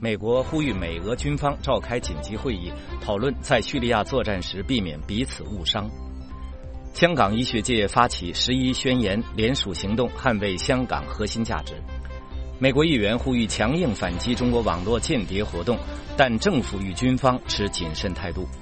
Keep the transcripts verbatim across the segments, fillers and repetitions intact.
美国呼吁美俄军方召开紧急会议，讨论在叙利亚作战时避免彼此误伤。香港医学界发起十一宣言联署行动，捍卫香港核心价值。美国议员呼吁强硬反击中国网络间谍活动，但政府与军方持谨慎态度。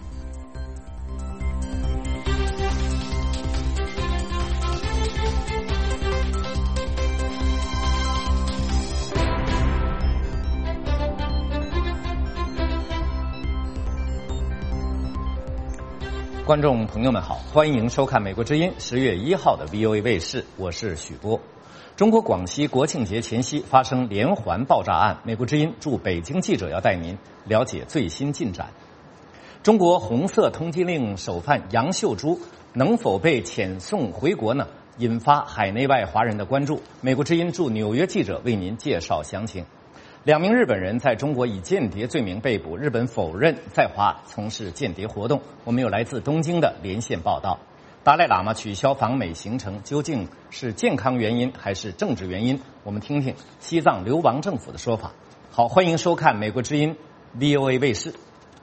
观众朋友们好，欢迎收看美国之音十月一号的 V O A 卫视，我是许波。中国广西国庆节前夕发生连环爆炸案，美国之音驻北京记者要带您了解最新进展。中国红色通缉令首犯杨秀珠能否被遣送回国呢？引发海内外华人的关注。美国之音驻纽约记者为您介绍详情。两名日本人在中国以间谍罪名被捕，日本否认在华从事间谍活动。我们有来自东京的连线报道。达赖喇嘛取消访美行程，究竟是健康原因还是政治原因？我们听听西藏流亡政府的说法。好，欢迎收看美国之音 V O A 卫视。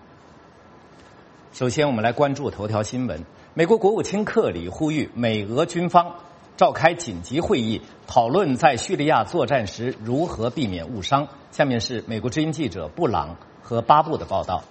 首先我们来关注头条新闻。美国国务卿克里呼吁美俄军方召开紧急会议，讨论在叙利亚作战时如何避免误伤。下面是美国之音记者布朗和巴布的报道。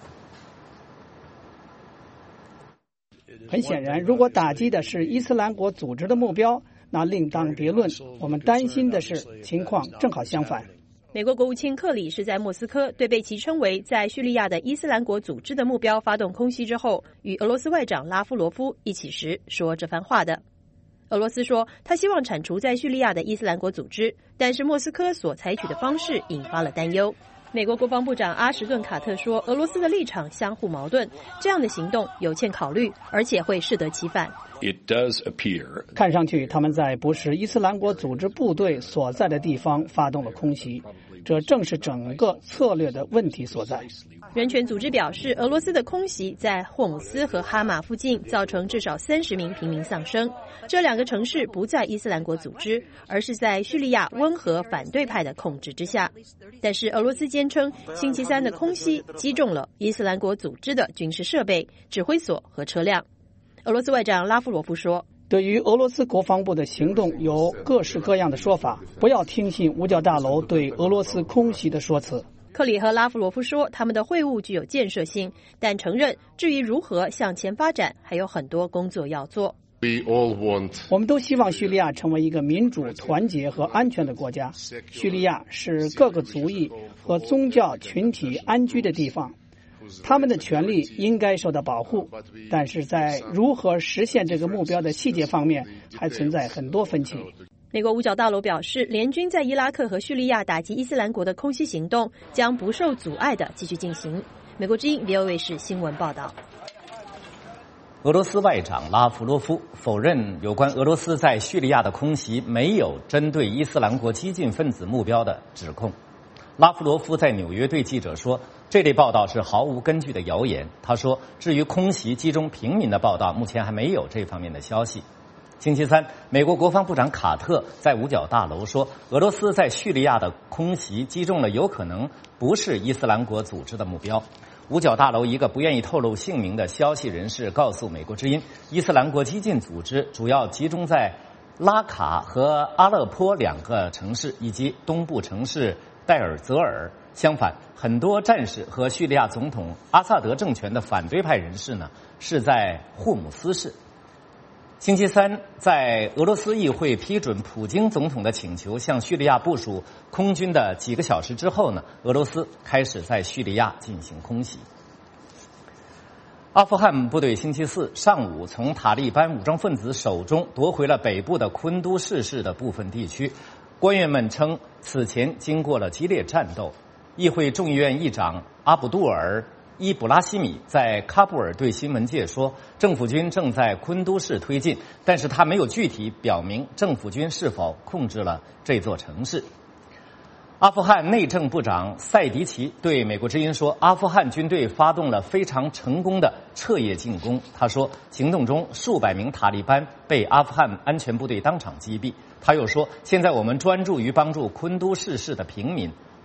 很显然，如果打击的是伊斯兰国组织的目标，那另当别论。我们担心的是情况正好相反。 美国国务卿克里是在莫斯科对被其称为在叙利亚的伊斯兰国组织的目标发动空袭之后，与俄罗斯外长拉夫罗夫一起时说这番话的。俄罗斯说，他希望铲除在叙利亚的伊斯兰国组织，但是莫斯科所采取的方式引发了担忧。美国国防部长阿什顿卡特说，俄罗斯的立场相互矛盾，这样的行动有欠考虑，而且会适得其反。 It does appear. 看上去他们在不是伊斯兰国组织部队所在的地方发动了空袭，这正是整个策略的问题所在。 人权组织表示，俄罗斯的空袭在霍姆斯和哈马附近造成至少三十名平民丧生。这两个城市不在伊斯兰国组织，而是在叙利亚温和反对派的控制之下。但是俄罗斯坚称，星期三的空袭击中了伊斯兰国组织的军事设备、指挥所和车辆。俄罗斯外长拉夫罗夫说， 对于俄罗斯国防部的行动有各式各样的说法，不要听信五角大楼对俄罗斯空袭的说辞。 克里和拉夫罗夫说，他们的会晤具有建设性，但承认至于如何向前发展，还有很多工作要做。 We all want. 我们都希望叙利亚成为一个民主、团结和安全的国家。叙利亚是各个族裔和宗教群体安居的地方，他们的权利应该受到保护，但是在如何实现这个目标的细节方面，还存在很多分歧。 美国五角大楼表示，联军在伊拉克和叙利亚打击伊斯兰国的空袭行动将不受阻碍地继续进行。美国之音 V O A 卫视新闻报道。 俄罗斯外长拉夫罗夫否认有关俄罗斯在叙利亚的空袭没有针对伊斯兰国激进分子目标的指控。拉夫罗夫在纽约对记者说，这类报道是毫无根据的谣言。他说，至于空袭击中平民的报道，目前还没有这方面的消息。星期三，美国国防部长卡特在五角大楼说，俄罗斯在叙利亚的空袭击中了有可能不是伊斯兰国组织的目标。五角大楼一个不愿意透露姓名的消息人士告诉美国之音，伊斯兰国激进组织主要集中在拉卡和阿勒颇两个城市以及东部城市戴尔泽尔。相反，很多战士和叙利亚总统阿萨德政权的反对派人士呢，是在霍姆斯市。星期三，在俄罗斯议会批准普京总统的请求，向叙利亚部署空军的几个小时之后呢，俄罗斯开始在叙利亚进行空袭。阿富汗部队星期四上午从塔利班武装分子手中夺回了北部的昆都士市的部分地区。官员们称，此前经过了激烈战斗。议会众议院议长阿卜杜尔伊卜拉希米在喀布尔对新闻界说，政府军正在昆都市推进，但是他没有具体表明政府军是否控制了这座城市。阿富汗内政部长塞迪奇对美国之音说，阿富汗军队发动了非常成功的彻夜进攻。他说，行动中数百名塔利班被阿富汗安全部队当场击毙。他又说，现在我们专注于帮助昆都士市的平民。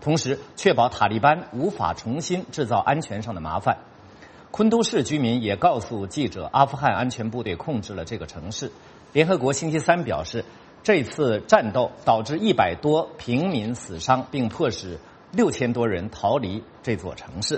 同时确保塔利班无法重新制造安全上的麻烦。昆都士居民也告诉记者，阿富汗安全部队控制了这个城市。联合国星期三表示，这次战斗导致一百多平民死伤，并迫使六千多人逃离这座城市。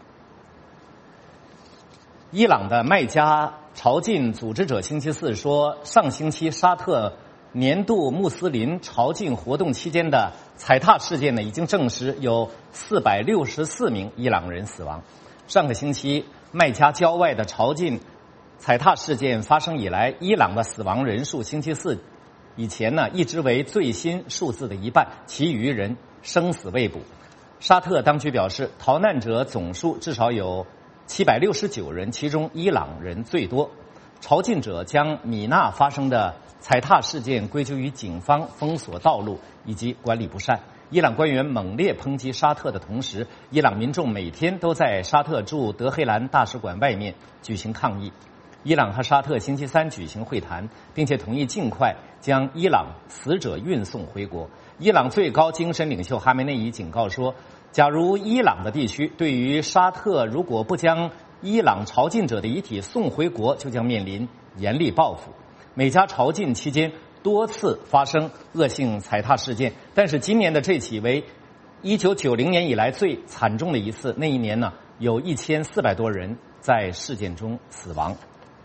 伊朗的麦加朝觐组织者星期四说，上星期沙特年度穆斯林朝觐活动期间的踩踏事件呢，已经证实有四百六十四名伊朗人死亡。上个星期麦加郊外的朝觐踩踏事件发生以来，伊朗的死亡人数星期四以前呢一直为最新数字的一半，其余人生死未卜。沙特当局表示，逃难者总数至少有七百六十九人，其中伊朗人最多。朝觐者将米纳发生的踩踏事件归咎于警方封锁道路以及管理不善。伊朗官员猛烈抨击沙特的同时，伊朗民众每天都在沙特驻德黑兰大使馆外面举行抗议。伊朗和沙特星期三举行会谈，并且同意尽快将伊朗死者运送回国。伊朗最高精神领袖哈梅内伊警告说，假如伊朗的地区对于沙特如果不将伊朗朝觐者的遗体送回国，就将面临严厉报复。美加朝觐期间多次发生恶性踩踏事件，但是今年的这起为一九九零年以来最惨重的一次。那一年呢，有一千四百多人在事件中死亡。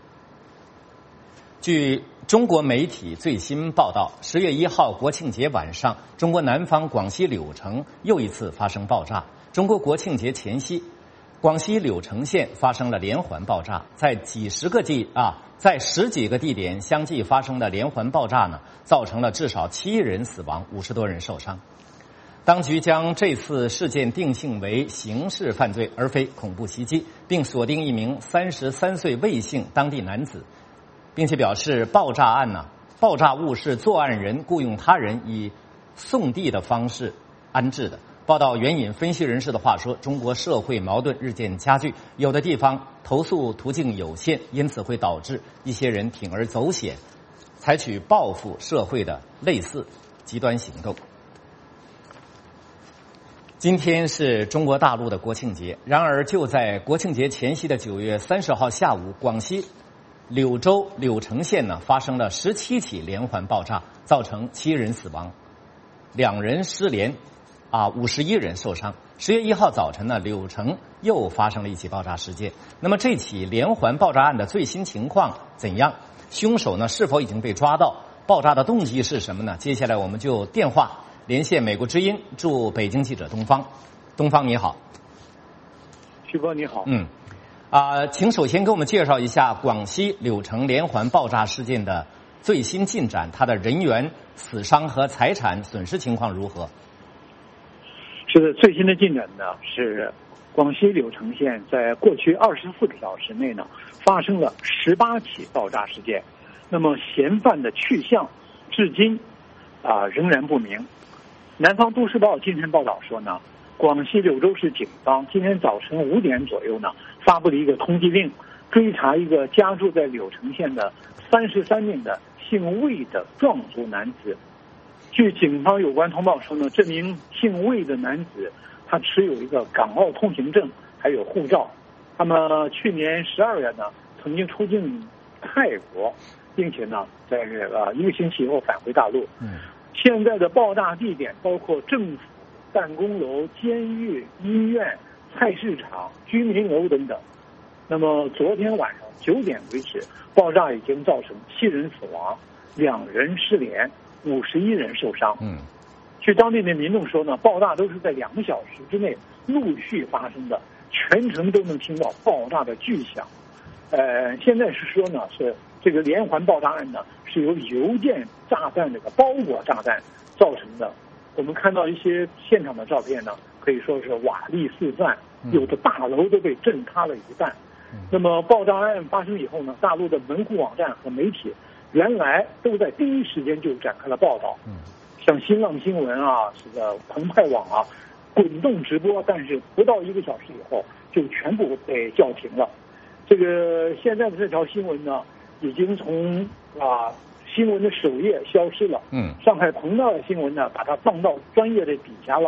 据中国媒体最新报道，十月一号国庆节晚上，中国南方广西柳城又一次发生爆炸。中国国庆节前夕，广西柳城县发生了连环爆炸，在几十个地啊，在十几个地点相继发生的连环爆炸呢，造成了至少七人死亡，五十多人受伤。当局将这次事件定性为刑事犯罪，而非恐怖袭击，并锁定一名三十三岁魏姓当地男子，并且表示爆炸案呢，爆炸物是作案人雇佣他人以送递的方式安置的。报道援引分析人士的话说，中国社会矛盾日渐加剧，有的地方投诉途径有限，因此会导致一些人铤而走险，采取报复社会的类似极端行动。今天是中国大陆的国庆节，然而就在国庆节前夕的九月三十号下午，广西柳州柳城县呢发生了十七起连环爆炸，造成七人死亡，两人失联，啊，五十一人受伤。十月一号早晨呢，柳城又发生了一起爆炸事件。那么这起连环爆炸案的最新情况怎样？凶手呢是否已经被抓到？爆炸的动机是什么呢？接下来我们就电话连线美国之音驻北京记者东方。东方你好。 徐哥你好。 嗯。啊，请首先给我们介绍一下广西柳城连环爆炸事件的最新进展，它的人员死伤和财产损失情况如何？ 是的，最新的进展呢是广西柳城县在过去二十四个小时内呢发生了十八起爆炸事件，那么嫌犯的去向至今啊、呃、仍然不明。南方都市报今天报道说呢，广西柳州市警方今天早晨五点左右呢发布了一个通缉令，追查一个家住在柳城县的三十三名的姓魏的壮族男子。据警方有关通报说呢，这名姓魏的男子他持有一个港澳通行证还有护照，那么去年十二月呢曾经出境泰国，并且呢在呃一个星期以后返回大陆。嗯，现在的爆炸地点包括政府办公楼、监狱、医院、菜市场、居民楼等等。那么昨天晚上九点为止，爆炸已经造成七人死亡，两人失联，五十一人受伤。嗯，据当地的民众说呢，爆炸都是在两个小时之内陆续发生的，全程都能听到爆炸的巨响。呃，现在是说呢，是这个连环爆炸案呢是由邮件炸弹这个包裹炸弹造成的。我们看到一些现场的照片呢，可以说是瓦砾四散，有的大楼都被震塌了一半。那么爆炸案发生以后呢，大陆的门户网站和媒体原来都在第一时间就展开了报道，像新浪新闻啊、这个澎湃网啊，滚动直播，但是不到一个小时以后就全部被叫停了。这个现在的这条新闻呢，已经从啊新闻的首页消失了。嗯，上海澎湃新闻呢，把它放到专业的底下了。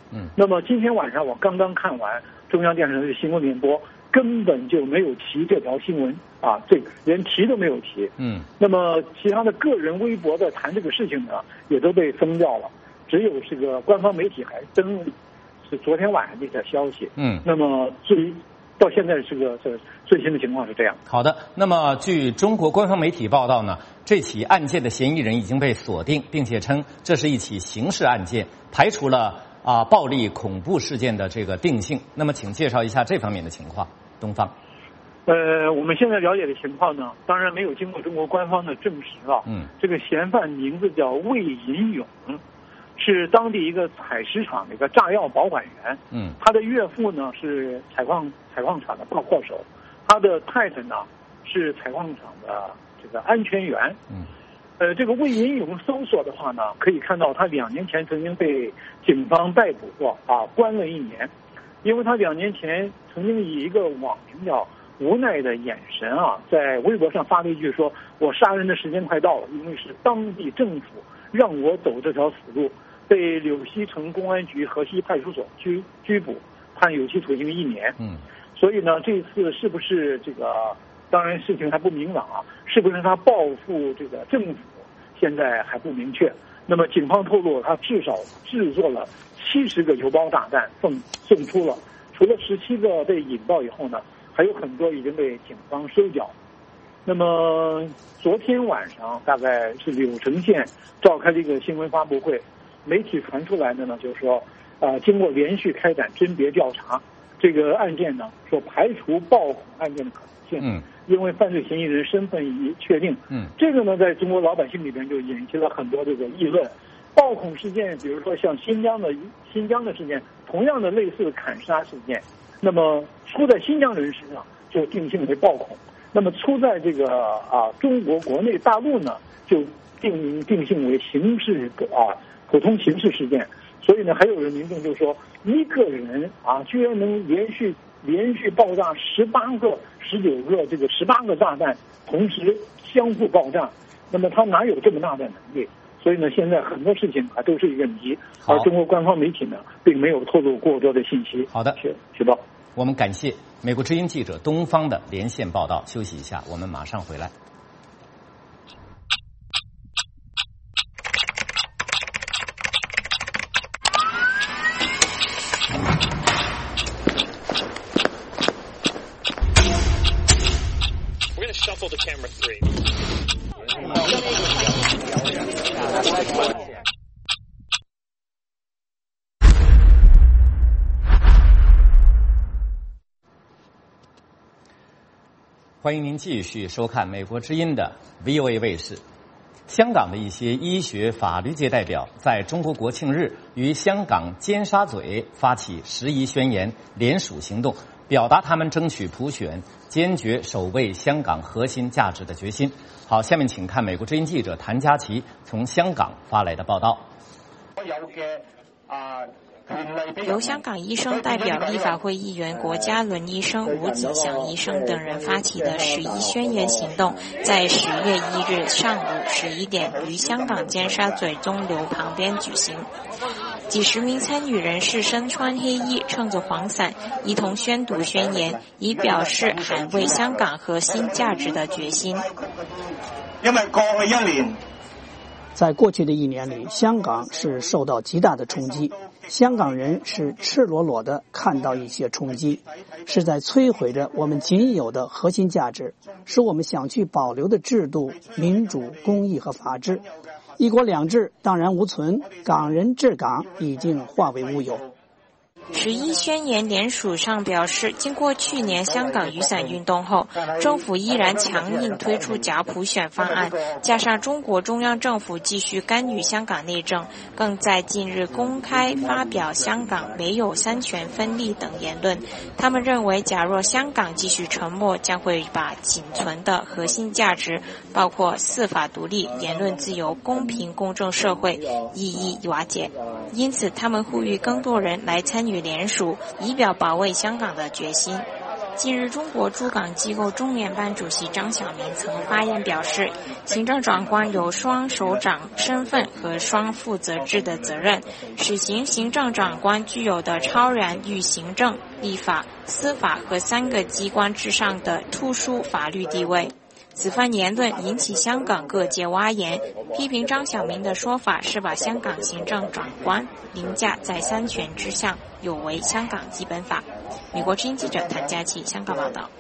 嗯，那么今天晚上我刚刚看完中央电视台的新闻联播，根本就没有提这条新闻啊，这连提都没有提。嗯，那么其他的个人微博的谈这个事情呢，也都被封掉了，只有这个官方媒体还登是昨天晚上这条消息。嗯，那么至于到现在这个这最新的情况是这样。 好的，那么据中国官方媒体报道呢，这起案件的嫌疑人已经被锁定，并且称这是一起刑事案件，排除了啊暴力恐怖事件的这个定性。那么请介绍一下这方面的情况，东方。 呃，我们现在了解的情况呢，当然没有经过中国官方的证实啊。嗯，这个嫌犯名字叫魏银勇，是当地一个采石场的一个炸药保管员。嗯，他的岳父呢是采矿采矿场的爆破手，他的太太呢是采矿场的这个安全员。嗯，呃，这个魏银勇搜索的话呢，可以看到他两年前曾经被警方逮捕过啊，关了一年，因为他两年前曾经以一个网名叫无奈的眼神啊，在微博上发了一句说：“我杀人的时间快到了，因为是当地政府让我走这条死路。”被柳溪城公安局河西派出所拘拘捕，判有期徒刑一年。嗯，所以呢，这次是不是这个？当然事情还不明朗啊，是不是他报复这个政府，现在还不明确。那么警方透露，他至少制作了七十个邮包炸弹送送出了，除了十七个被引爆以后呢，还有很多已经被警方收缴。那么昨天晚上大概是柳城县召开了一个新闻发布会。媒体传出来的呢，就是说，呃，经过连续开展甄别调查，这个案件呢，说排除爆恐案件的可能性。嗯。因为犯罪嫌疑人身份已确定。嗯。这个呢，在中国老百姓里边就引起了很多这个议论。爆恐事件，比如说像新疆的新疆的事件，同样的类似的砍杀事件，那么出在新疆人身上就定性为爆恐，那么出在这个啊中国国内大陆呢，就定定性为刑事啊。普通刑事事件，所以呢，还有人民众就说，一个人啊，居然能连续连续爆炸十八个、十九个这个十八个炸弹，同时相互爆炸，那么他哪有这么大的能力？所以呢，现在很多事情啊都是一个谜，而中国官方媒体呢，并没有透露过多的信息。 好的， 是徐报。 我们感谢美国之音记者东方的连线报道。休息一下，我们马上回来。 Shuffle to camera three. 欢迎您继续收看美国之音的 V O A 卫视。香港的一些医学法律界代表在中国国庆日与香港尖沙咀发起十一宣言联署行动，表达他们争取普选、坚决守卫香港核心价值的决心。好，下面请看美国之音记者谭佳琪从香港发来的报道。 由香港医生代表立法会议员郭家伦医生、吴景祥医生等人发起的十一宣言行动，在十月一日上午十一点于香港尖沙咀中流旁边举行。几十名参与人士身穿黑衣，撑着黄伞，一同宣读宣言，以表示捍卫香港核心价值的决心。 因为过去一年， 在过去的一年里，香港是受到极大的冲击。香港人是赤裸裸地看到一些冲击，是在摧毁着我们仅有的核心价值，是我们想去保留的制度、民主、公义和法治。一国两制荡然无存，港人治港已经化为乌有。 十一宣言联署上表示，经过去年香港雨伞运动后，政府依然强硬推出假普选方案，加上中国中央政府继续干预香港内政，更在近日公开发表香港没有三权分立等言论。他们认为，假若香港继续沉默，将会把仅存的核心价值，包括司法独立、言论自由、公平公正社会，一一瓦解。因此，他们呼吁更多人来参与联署，以表保卫香港的决心。 近日，中国驻港机构中联办主席张晓明曾发言表示，行政长官有双首长身份和双负责制的责任，实行行政长官具有的超然于行政、立法、司法和三个机关之上的特殊法律地位。此番言论引起香港各界挖言，批评张晓明的说法是把香港行政长官凌驾在三权之上，有违香港基本法。美国之音记者谭佳琪香港报道。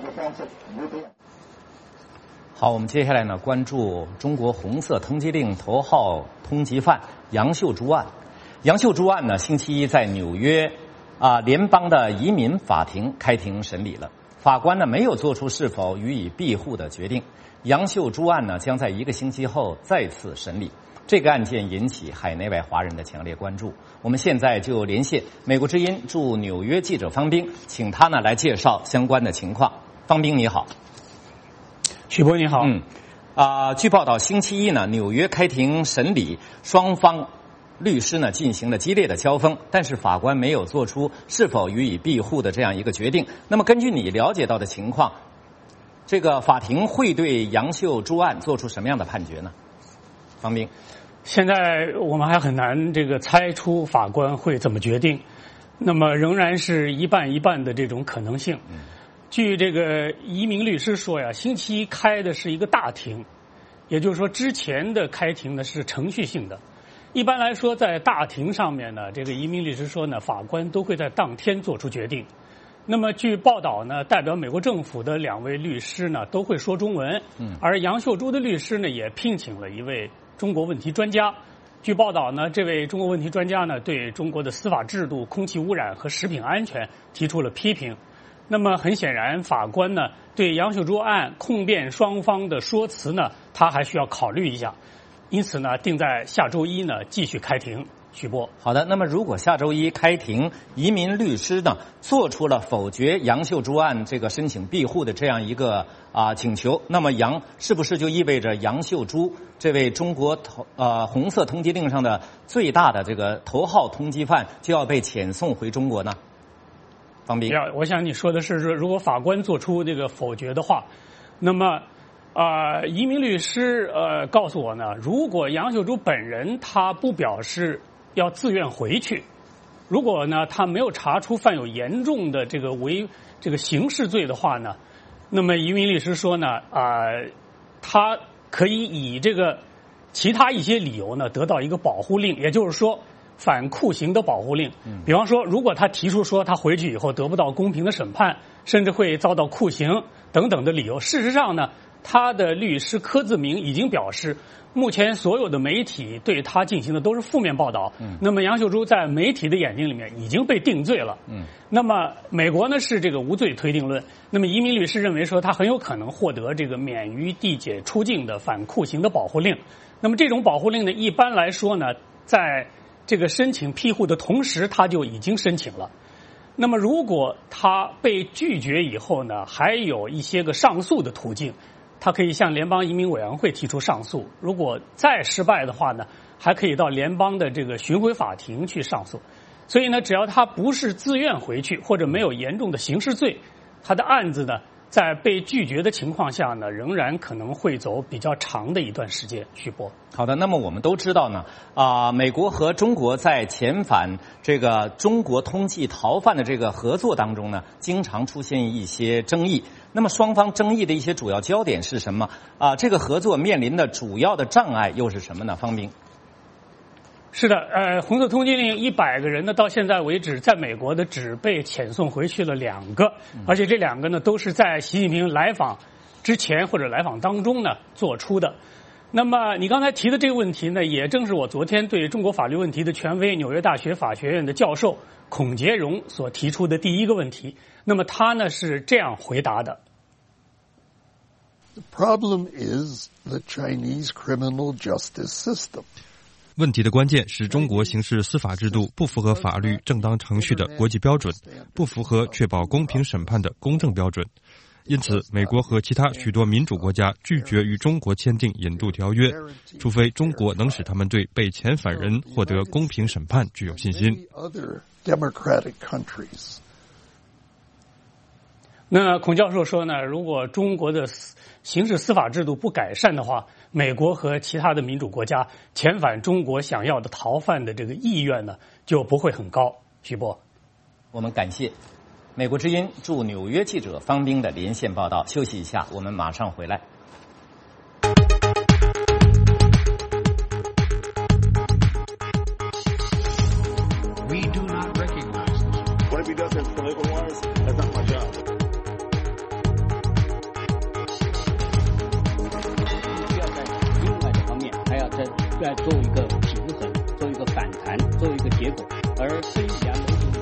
好，我们接下来呢，关注中国红色通缉令头号通缉犯杨秀珠案。杨秀珠案呢，星期一在纽约啊联邦的移民法庭开庭审理了。法官呢没有做出是否予以庇护的决定。杨秀珠案呢将在一个星期后再次审理。这个案件引起海内外华人的强烈关注。我们现在就连线美国之音驻纽约记者方斌，请他呢来介绍相关的情况。方斌你好。 许波你好。 嗯，啊、呃，据报道，星期一呢，纽约开庭审理，双方律师呢进行了激烈的交锋，但是法官没有做出是否予以庇护的这样一个决定。那么根据你了解到的情况，这个法庭会对杨秀珠案做出什么样的判决呢？方斌， 现在我们还很难这个猜出法官会怎么决定，那么仍然是一半一半的这种可能性。据这个移民律师说呀，星期一开的是一个大庭，也就是说之前的开庭呢是程序性的。一般来说，在大庭上面呢，这个移民律师说呢，法官都会在当天做出决定。那么据报道呢，代表美国政府的两位律师呢都会说中文，而杨秀珠的律师呢也聘请了一位中国问题专家。据报道呢，这位中国问题专家呢对中国的司法制度、空气污染和食品安全提出了批评。那么很显然，法官呢对杨秀珠案控辩双方的说辞呢，他还需要考虑一下。因此呢，定在下周一呢继续开庭。许波， 好的。那么如果下周一开庭，移民律师呢做出了否决杨秀珠案这个申请庇护的这样一个啊、呃、请求，那么杨是不是就意味着杨秀珠这位中国头呃红色通缉令上的最大的这个头号通缉犯就要被遣送回中国呢？方斌， 我想你说的是，如果法官做出这个否决的话，那么。呃，移民律师呃告诉我呢，如果杨秀珠本人他不表示要自愿回去，如果呢他没有查出犯有严重的这个违这个刑事罪的话呢，那么移民律师说呢，啊、呃，他可以以这个其他一些理由呢得到一个保护令，也就是说反酷刑的保护令。比方说，如果他提出说他回去以后得不到公平的审判，甚至会遭到酷刑等等的理由，事实上呢。他的律师柯自明已经表示，目前所有的媒体对他进行的都是负面报道。嗯，那么杨秀珠在媒体的眼睛里面已经被定罪了。嗯，那么美国呢是这个无罪推定论。那么移民律师认为说，他很有可能获得这个免于递解出境的反酷刑的保护令。那么这种保护令呢，一般来说呢，在这个申请庇护的同时，他就已经申请了。那么如果他被拒绝以后呢，还有一些个上诉的途径。他可以向联邦移民委员会提出上诉，如果再失败的话呢，还可以到联邦的这个巡回法庭去上诉。所以呢，只要他不是自愿回去，或者没有严重的刑事罪，他的案子呢，在被拒绝的情况下呢，仍然可能会走比较长的一段时间。徐波， 好的。那么我们都知道呢，啊、呃，美国和中国在遣返这个中国通缉逃犯的这个合作当中呢，经常出现一些争议。那么双方争议的一些主要焦点是什么？啊、呃，这个合作面临的主要的障碍又是什么呢？方斌。 是的，呃，红色通缉令一百个人呢，到现在为止，在美国的只被遣送回去了两个，而且这两个呢都是在习近平来访之前或者来访当中呢做出的。那么你刚才提的这个问题呢，也正是我昨天对中国法律问题的权威纽约大学法学院的教授孔杰荣所提出的第一个问题。那么他呢是这样回答的。 The problem is the Chinese criminal justice system. 问题的关键是中国刑事司法制度不符合法律正当程序的国际标准，不符合确保公平审判的公正标准。因此，美国和其他许多民主国家拒绝与中国签订引渡条约，除非中国能使他们对被遣返人获得公平审判具有信心。 那孔教授说呢，如果中国的刑事司法制度不改善的话，美国和其他的民主国家遣返中国想要的逃犯的这个意愿呢，就不会很高。徐波， 我们感谢美国之音驻纽约记者方斌的连线报道。休息一下，我们马上回来。 We do not recognize this. Whatever he does as political wise, that's not my job. 需要在另外的方面，还要在在做一个平衡，做一个反弹，做一个结果。而虽然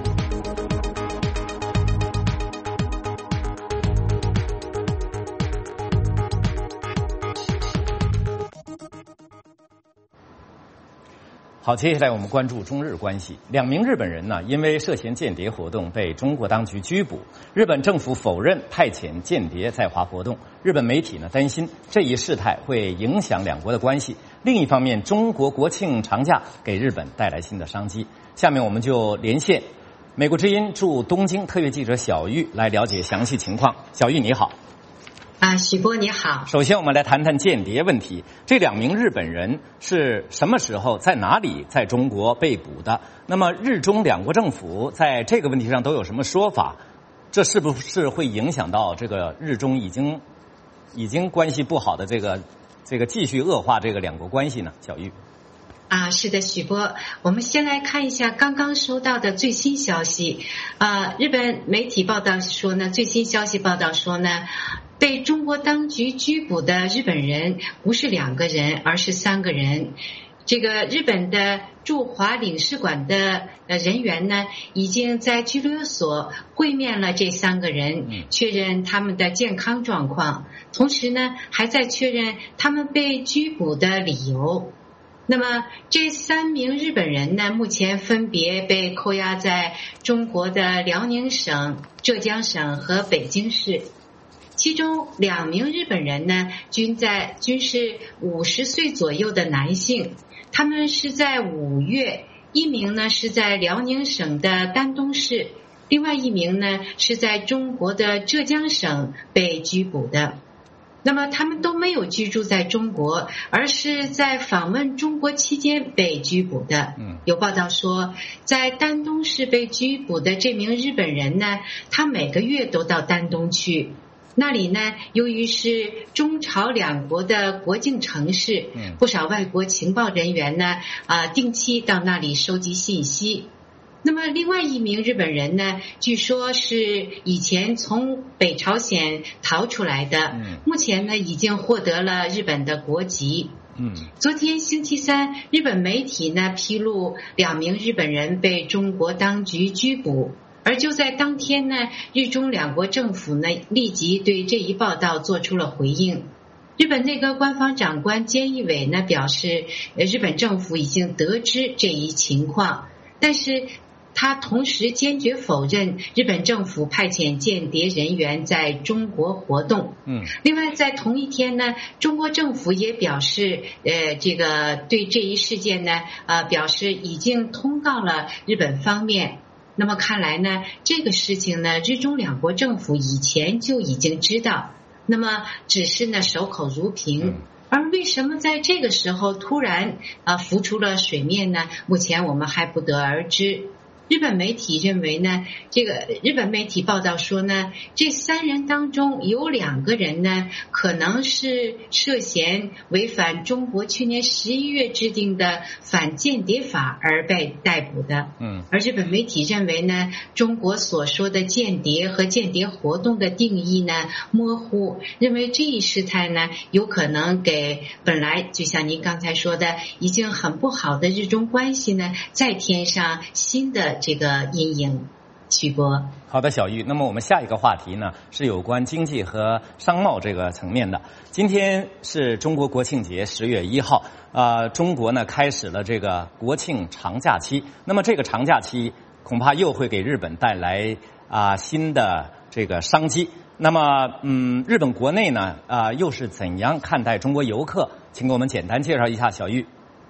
好，接下来我们关注中日关系。两名日本人呢，因为涉嫌间谍活动被中国当局拘捕。日本政府否认派遣间谍在华活动。日本媒体呢担心这一事态会影响两国的关系。另一方面，中国国庆长假给日本带来新的商机。下面我们就连线美国之音驻东京特约记者小玉来了解详细情况。小玉你好。 啊，许波你好。 首先我们来谈谈间谍问题。这两名日本人是什么时候在哪里在中国被捕的？那么日中两国政府在这个问题上都有什么说法？这是不是会影响到这个日中已经已经关系不好的这个这个继续恶化这个两国关系呢？小玉。 啊，是的，许波，我们先来看一下刚刚收到的最新消息。啊，日本媒体报道说呢，最新消息报道说呢，被中国当局拘捕的日本人不是两个人，而是三个人。这个日本的驻华领事馆的呃人员呢，已经在拘留所会面了这三个人，确认他们的健康状况，同时呢，还在确认他们被拘捕的理由。那么这三名日本人呢，目前分别被扣押在中国的辽宁省、浙江省和北京市。其中两名日本人呢，均在均是五十岁左右的男性，他们是在五月，一名呢是在辽宁省的丹东市，另外一名呢是在中国的浙江省被拘捕的。那么他们都没有居住在中国，而是在访问中国期间被拘捕的。有报道说，在丹东市被拘捕的这名日本人呢，他每个月都到丹东去。那里呢，由于是中朝两国的国境城市，不少外国情报人员呢，啊，定期到那里收集信息。那么另外一名日本人呢，据说是以前从北朝鲜逃出来的，目前呢已经获得了日本的国籍。嗯，昨天星期三，日本媒体呢披露两名日本人被中国当局拘捕。而就在当天呢，日中两国政府呢立即对这一报道做出了回应。日本内阁官方长官菅义伟呢表示，日本政府已经得知这一情况，但是他同时坚决否认日本政府派遣间谍人员在中国活动。嗯，另外在同一天呢，中国政府也表示，呃，这个对这一事件呢，呃，表示已经通告了日本方面。那么看来呢，这个事情呢，日中两国政府以前就已经知道，那么只是呢守口如瓶。而为什么在这个时候突然啊浮出了水面呢？目前我们还不得而知。日本媒体认为呢，这个日本媒体报道说呢，这三人当中有两个人呢，可能是涉嫌违反中国去年十一月制定的反间谍法而被逮捕的。嗯，而日本媒体认为呢，中国所说的间谍和间谍活动的定义呢模糊，认为这一事态呢有可能给本来就像您刚才说的已经很不好的日中关系呢再添上新的这个阴影。徐波， 好的，小玉。那么我们下一个话题呢，是有关经济和商贸这个层面的。今天是中国国庆节，十月一号，呃，中国呢开始了这个国庆长假期。那么这个长假期恐怕又会给日本带来啊、呃、新的这个商机。那么，嗯，日本国内呢，啊、呃，又是怎样看待中国游客？请给我们简单介绍一下，小玉。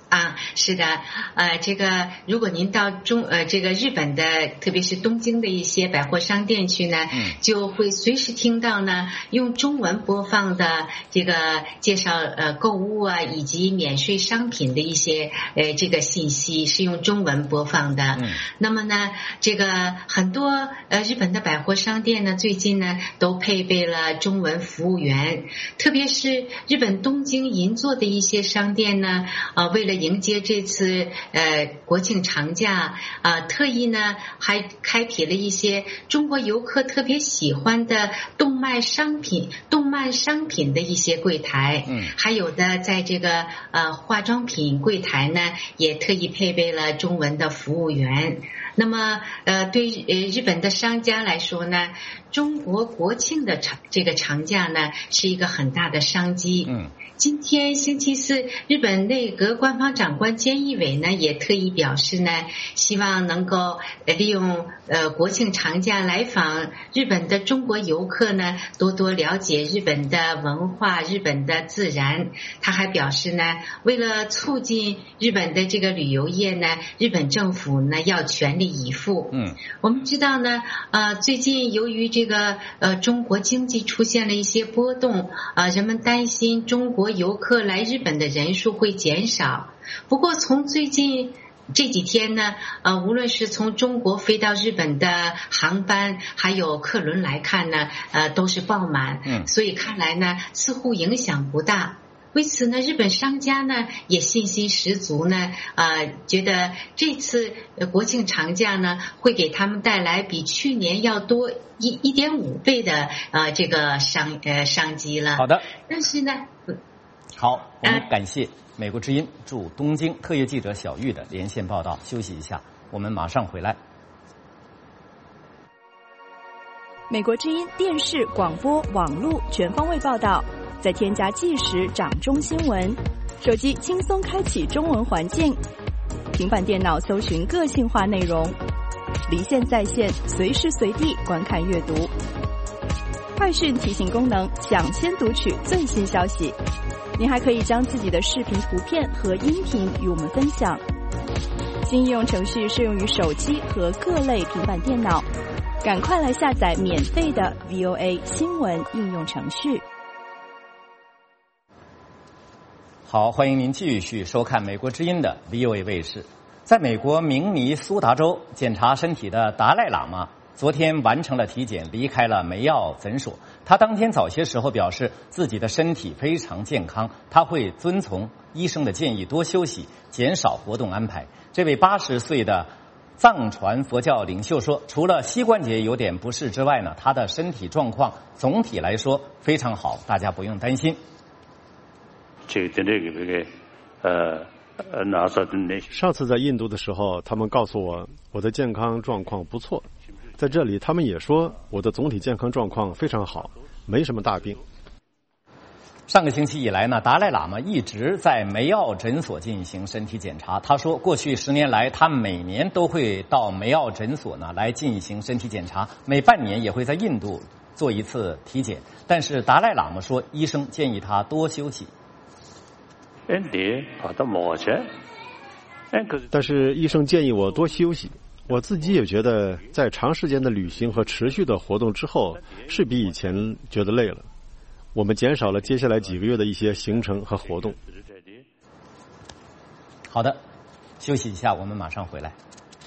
啊，是的，呃，这个如果您到中呃这个日本的，特别是东京的一些百货商店去呢，嗯、就会随时听到呢用中文播放的这个介绍呃购物啊以及免税商品的一些呃这个信息是用中文播放的。嗯、那么呢，这个很多呃日本的百货商店呢，最近呢都配备了中文服务员，特别是日本东京银座的一些商店呢，呃，为了迎接这次呃国庆长假啊、呃，特意呢还开辟了一些中国游客特别喜欢的动漫商品、动漫商品的一些柜台。嗯，还有的在这个呃化妆品柜台呢，也特意配备了中文的服务员。那么呃，对呃日本的商家来说呢，中国国庆的长这个长假呢，是一个很大的商机。嗯。今天星期四，日本内阁官方长官菅义伟呢也特意表示呢，希望能够利用呃国庆长假来访日本的中国游客呢，多多了解日本的文化、日本的自然。他还表示呢，为了促进日本的这个旅游业呢，日本政府呢要全力以赴。嗯，我们知道呢，呃，最近由于这个呃中国经济出现了一些波动，呃，人们担心中国游客来日本的人数会减少。不过从最近这几天呢，呃，无论是从中国飞到日本的航班，还有客轮来看呢，呃，都是爆满。嗯，所以看来呢，似乎影响不大。为此呢，日本商家呢也信心十足呢，呃，觉得这次国庆长假呢会给他们带来比去年要多一一点五倍的呃这个商呃商机了。 好的， 但是呢， 好，我们感谢美国之音驻东京特约记者小玉的连线报道。休息一下，我们马上回来。 美国之音电视、广播、网络全方位报道。再添加即时掌中新闻，手机轻松开启中文环境，平板电脑搜寻个性化内容，离线在线，随时随地观看阅读。快讯提醒功能，抢先读取最新消息。您还可以将自己的视频、图片和音频与我们分享。新应用程序适用于手机和各类平板电脑，赶快来下载免费的 V O A 新闻应用程序。 好，欢迎您继续收看美国之音的 V O A 卫视。在美国明尼苏达州检查身体的达赖喇嘛昨天完成了体检，离开了梅奥诊所。他当天早些时候表示自己的身体非常健康，他会遵从医生的建议多休息，减少活动安排。这位八十岁的藏传佛教领袖说，除了膝关节有点不适之外呢，他的身体状况总体来说非常好，大家不用担心。 上次在印度的时候，他们告诉我我的健康状况不错，在这里他们也说我的总体健康状况非常好，没什么大病。 上个星期以来呢，达赖喇嘛一直在梅奥诊所进行身体检查。他说，过去十年来，他每年都会到梅奥诊所呢来进行身体检查，每半年也会在印度做一次体检。但是达赖喇嘛说，医生建议他多休息。 但是医生建议我多休息，我自己也觉得在长时间的旅行和持续的活动之后，是比以前觉得累了。我们减少了接下来几个月的一些行程和活动。 好的，休息一下，我们马上回来。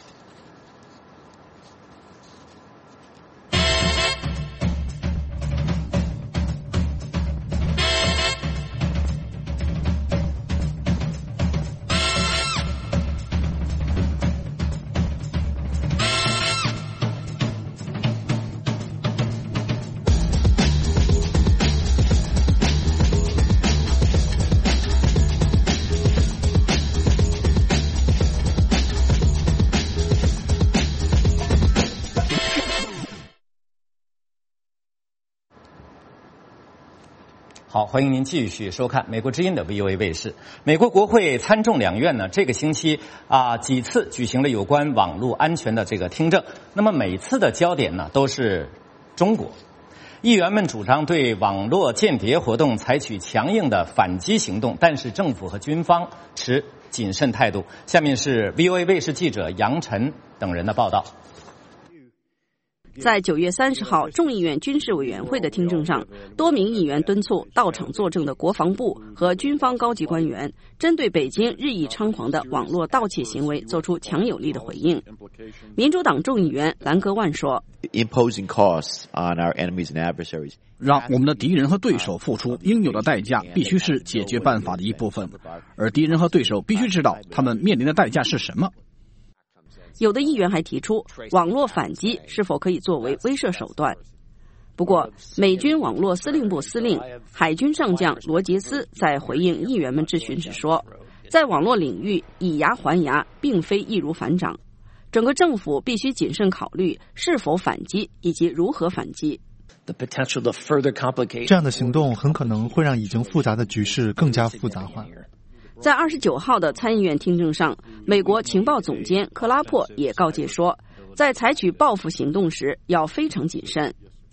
好，欢迎您继续收看美国之音的 V O A 卫视。美国国会参众两院呢，这个星期啊几次举行了有关网络安全的这个听证。那么每次的焦点呢都是中国。议员们主张对网络间谍活动采取强硬的反击行动，但是政府和军方持谨慎态度。下面是 V O A 卫视记者杨晨等人的报道。 在九月三十号众议院军事委员会的听证上，多名议员敦促到场作证的国防部和军方高级官员，针对北京日益猖狂的网络盗窃行为做出强有力的回应。民主党众议员兰格万说：“ 让我们的敌人和对手付出应有的代价，必须是解决办法的一部分，而敌人和对手必须知道他们面临的代价是什么。” 有的议员还提出，网络反击是否可以作为威慑手段。不过，美军网络司令部司令、海军上将罗杰斯在回应议员们质询时说，在网络领域以牙还牙并非易如反掌，整个政府必须谨慎考虑是否反击以及如何反击。 这样的行动很可能会让已经复杂的局势更加复杂化。 在二十九号的参议院听证上，美国情报总监克拉珀也告诫说，在采取报复行动时要非常谨慎。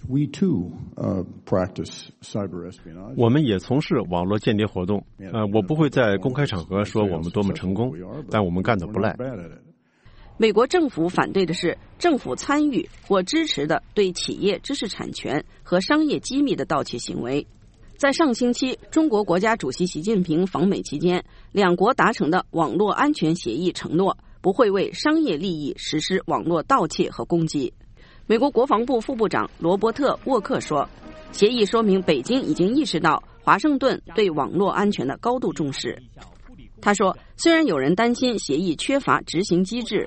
我们也从事网络间谍活动。呃，我不会在公开场合说我们多么成功，但我们干得不赖。 美国政府反对的是政府参与或支持的对企业知识产权和商业机密的盗窃行为。在上星期，中国国家主席习近平访美期间，两国达成的网络安全协议承诺不会为商业利益实施网络盗窃和攻击。美国国防部副部长罗伯特·沃克说，协议说明北京已经意识到华盛顿对网络安全的高度重视。他说，虽然有人担心协议缺乏执行机制，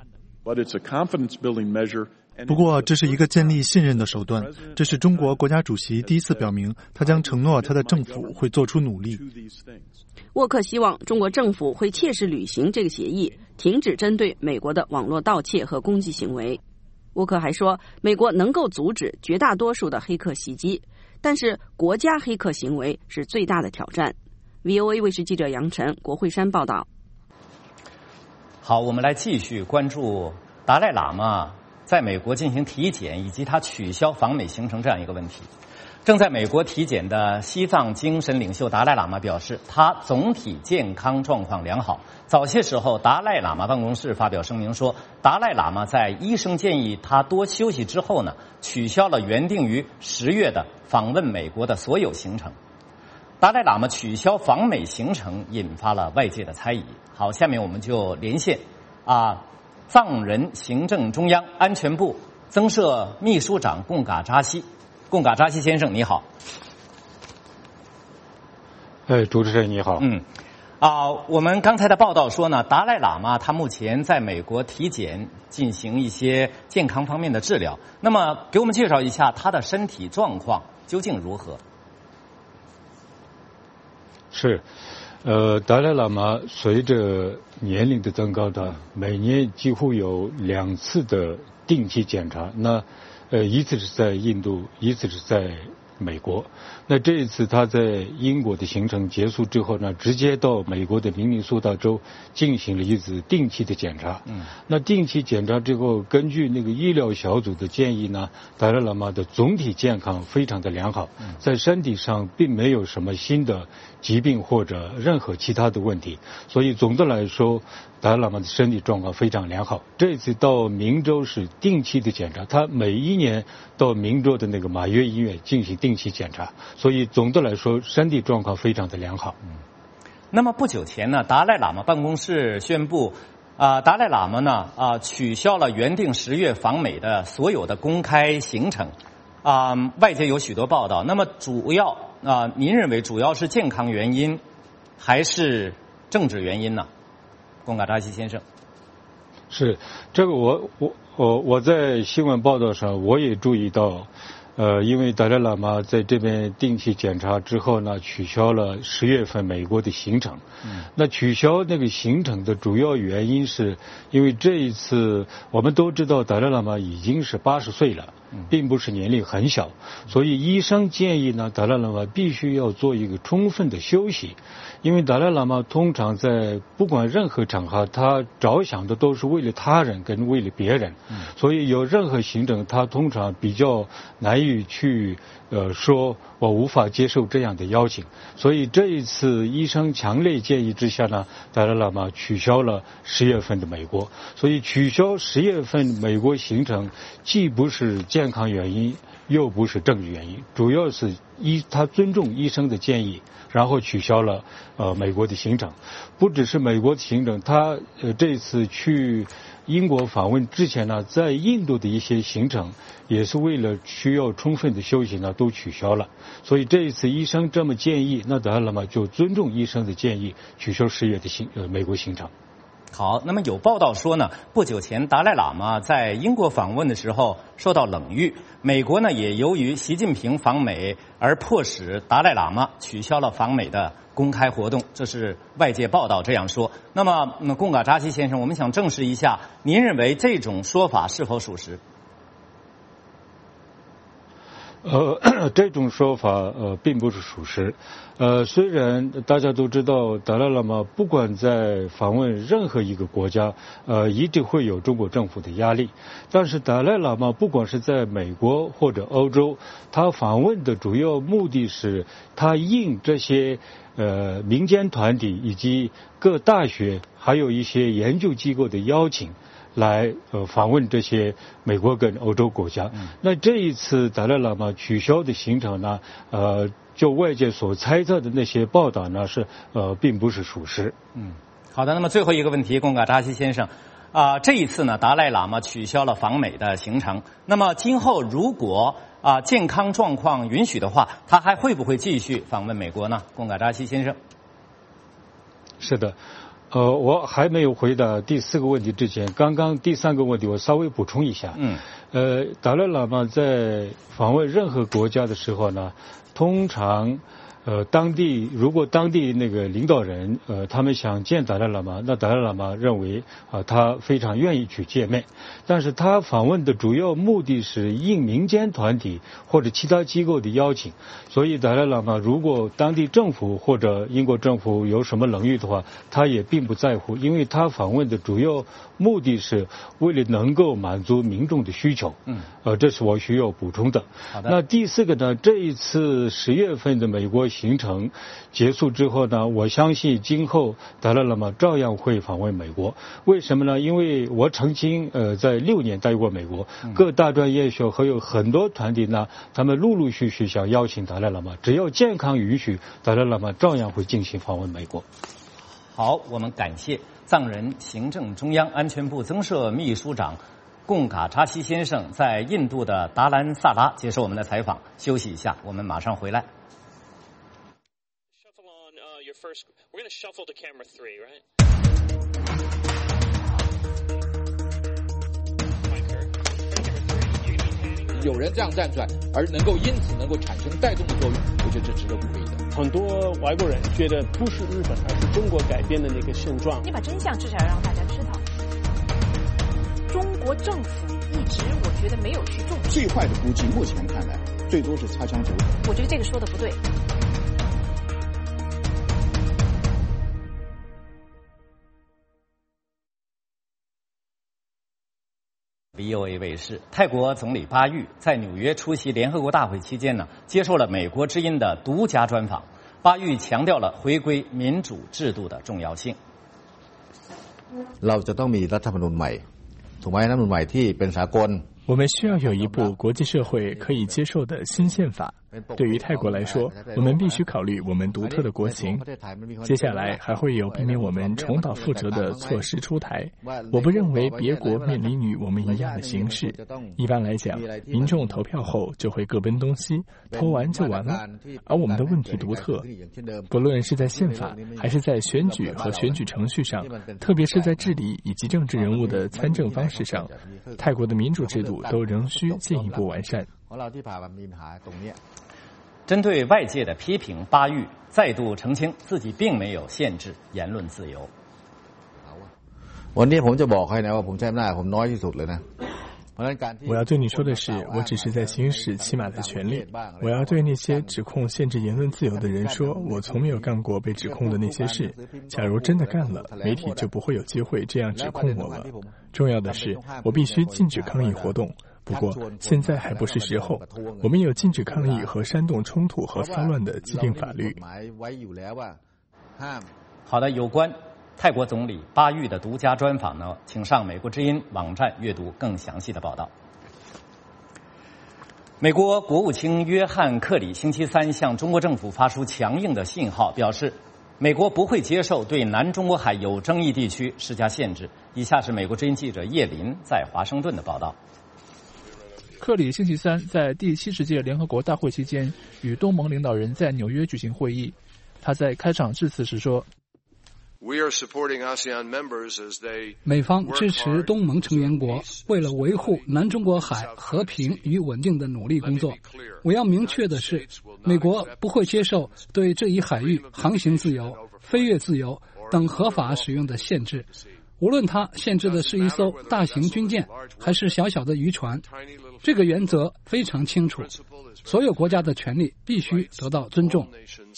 不过这是一个建立信任的手段，这是中国国家主席第一次表明他将承诺他的政府会做出努力。 沃克希望中国政府会切实履行这个协议，停止针对美国的网络盗窃和攻击行为。沃克还说，美国能够阻止绝大多数的黑客袭击，但是国家黑客行为是最大的挑战。V O A 卫视记者杨晨、国会山报道。 好，我们来继续关注达赖喇嘛在美国进行体检以及他取消访美行程这样一个问题。正在美国体检的西藏精神领袖达赖喇嘛表示，他总体健康状况良好。早些时候，达赖喇嘛办公室发表声明说，达赖喇嘛在医生建议他多休息之后呢，取消了原定于十月的访问美国的所有行程。达赖喇嘛取消访美行程引发了外界的猜疑。好，下面我们就连线啊，藏人行政中央安全部增设秘书长贡嘎扎西。贡嘎扎西先生，你好。 哎，主持人你好。 嗯，啊，我们刚才的报道说呢，达赖喇嘛他目前在美国体检，进行一些健康方面的治疗。那么，给我们介绍一下他的身体状况究竟如何？ 是，呃，达赖喇嘛随着年龄的增高的，每年几乎有两次的定期检查。那呃，一次是在印度，一次是在美国。那这一次他在英国的行程结束之后呢，直接到美国的明尼苏达州进行了一次定期的检查。嗯，那定期检查之后，根据那个医疗小组的建议呢，达赖喇嘛的总体健康非常的良好，在身体上并没有什么新的疾病或者任何其他的问题，所以总的来说，达赖喇嘛的身体状况非常良好。这次到明州是定期的检查，他每一年到明州的那个马约医院进行定期检查，所以总的来说身体状况非常的良好。嗯， 那么不久前呢，达赖喇嘛办公室宣布，啊、呃，达赖喇嘛呢啊、呃、取消了原定十月访美的所有的公开行程。啊、呃，外界有许多报道。那么主要啊、呃，您认为主要是健康原因，还是政治原因呢？贡嘎扎西先生。 是这个我我我我在新闻报道上我也注意到，呃，因为达赖喇嘛在这边定期检查之后呢，取消了十月份美国的行程。嗯，那取消那个行程的主要原因是因为这一次我们都知道达赖喇嘛已经是八十岁了。 并不是年龄很小，所以医生建议呢，达赖喇嘛必须要做一个充分的休息，因为达赖喇嘛通常在不管任何场合，他着想的都是为了他人跟为了别人，所以有任何行程，他通常比较难以去呃说我无法接受这样的邀请，所以这一次医生强烈建议之下呢，达赖喇嘛取消了十月份的美国，所以取消十月份美国行程既不是健康原因，又不是政治原因，主要是医他尊重医生的建议，然后取消了呃美国的行程。不只是美国的行程，他呃这次去英国访问之前呢，在印度的一些行程也是为了需要充分的休息呢，都取消了。所以这一次医生这么建议，那达赖喇嘛就尊重医生的建议，取消十月的行呃美国行程。 好，那么有报道说呢，不久前达赖喇嘛在英国访问的时候受到冷遇，美国呢也由于习近平访美而迫使达赖喇嘛取消了访美的公开活动，这是外界报道这样说。那么，那贡嘎扎西先生，我们想证实一下，您认为这种说法是否属实？ 呃，这种说法呃并不是属实。呃，虽然大家都知道达赖喇嘛不管在访问任何一个国家，呃，一定会有中国政府的压力，但是达赖喇嘛不管是在美国或者欧洲，他访问的主要目的是他应这些呃民间团体以及各大学还有一些研究机构的邀请，来呃访问这些美国跟欧洲国家。嗯、那这一次达赖喇嘛取消的行程呢，呃，就外界所猜测的那些报道呢，是呃并不是属实。 嗯，好的。那么最后一个问题，贡嘎扎西先生，啊、呃，这一次呢，达赖喇嘛取消了访美的行程。那么今后如果啊、呃、健康状况允许的话，他还会不会继续访问美国呢？贡嘎扎西先生。 是的。呃，我还没有回答第四个问题之前，刚刚第三个问题我稍微补充一下。嗯。呃，达赖喇嘛在访问任何国家的时候呢，通常呃当地如果当地那个领导人呃他们想见达赖喇嘛，那达赖喇嘛认为啊、呃、他非常愿意去见面，但是他访问的主要目的是应民间团体或者其他机构的邀请，所以达赖喇嘛如果当地政府或者英国政府有什么冷遇的话，他也并不在乎，因为他访问的主要目的是为了能够满足民众的需求。嗯，呃，这是我需要补充的。好的。那第四个呢，这一次十月份的美国行程结束之后呢，我相信今后达赖喇嘛照样会访问美国。为什么呢？因为我曾经呃在六年待过美国，各大专院校还有很多团体呢，他们陆陆续续想邀请达赖喇嘛，只要健康允许，达赖喇嘛照样会进行访问美国。 好，我们感谢藏人行政中央安全部增设秘书长贡嘎扎西先生在印度的达兰萨拉接受我们的采访。休息一下，我们马上回来。 有人这样站出来，而能够因此能够产生带动的作用，我觉得这值得鼓励的。 很多外国人觉得不是日本，而是中国改变的那个现状。 你把真相至少要让大家知道。中国政府一直我觉得没有去重视。 最坏的估计，目前看来，最多是擦枪走火。 我觉得这个说的不对。 V O A 卫视，泰国总理巴育在纽约出席联合国大会期间呢，接受了美国之音的独家专访。巴育强调了回归民主制度的重要性。 เราจะต้องมีรัฐธรรมนูญใหม่ถูกไหมรัฐธรรมนูญใหม่ที่เป็นสากล我们需要有一部国际社会可以接受的新宪法。对于泰国来说，我们必须考虑我们独特的国情。接下来还会有避免我们重蹈覆辙的措施出台。我不认为别国面临与我们一样的形势。一般来讲，民众投票后就会各奔东西，投完就完了。而我们的问题独特，不论是在宪法还是在选举和选举程序上，特别是在治理以及政治人物的参政方式上，泰国的民主制度都仍需进一步完善。 针对外界的批评，巴育再度澄清自己并没有限制言论自由。 วันนี้ผมจะบอกให้นะว่าผมใช้อำนาจผมน้อยที่สุดเลยนะ我要对你说的是，我只是在行使起码的权利。我要对那些指控限制言论自由的人说，我从没有干过被指控的那些事。假如真的干了，媒体就不会有机会这样指控我了。重要的是，我必须禁止抗议活动。不过现在还不是时候，我们有禁止抗议和煽动冲突和骚乱的既定法律。 好的，有关泰国总理巴育的独家专访呢，请上美国之音网站阅读更详细的报道。美国国务卿约翰·克里星期三向中国政府发出强硬的信号，表示美国不会接受对南中国海有争议地区施加限制。以下是美国之音记者叶林在华盛顿的报道。 克里星期三在第七十届联合国大会期间与东盟领导人在纽约举行会议。他在开场致辞时说， 美方支持东盟成员国为了维护南中国海和平与稳定的努力工作。我要明确的是，美国不会接受对这一海域航行自由、飞越自由等合法使用的限制，无论它限制的是一艘大型军舰还是小小的渔船。这个原则非常清楚，所有国家的权利必须得到尊重。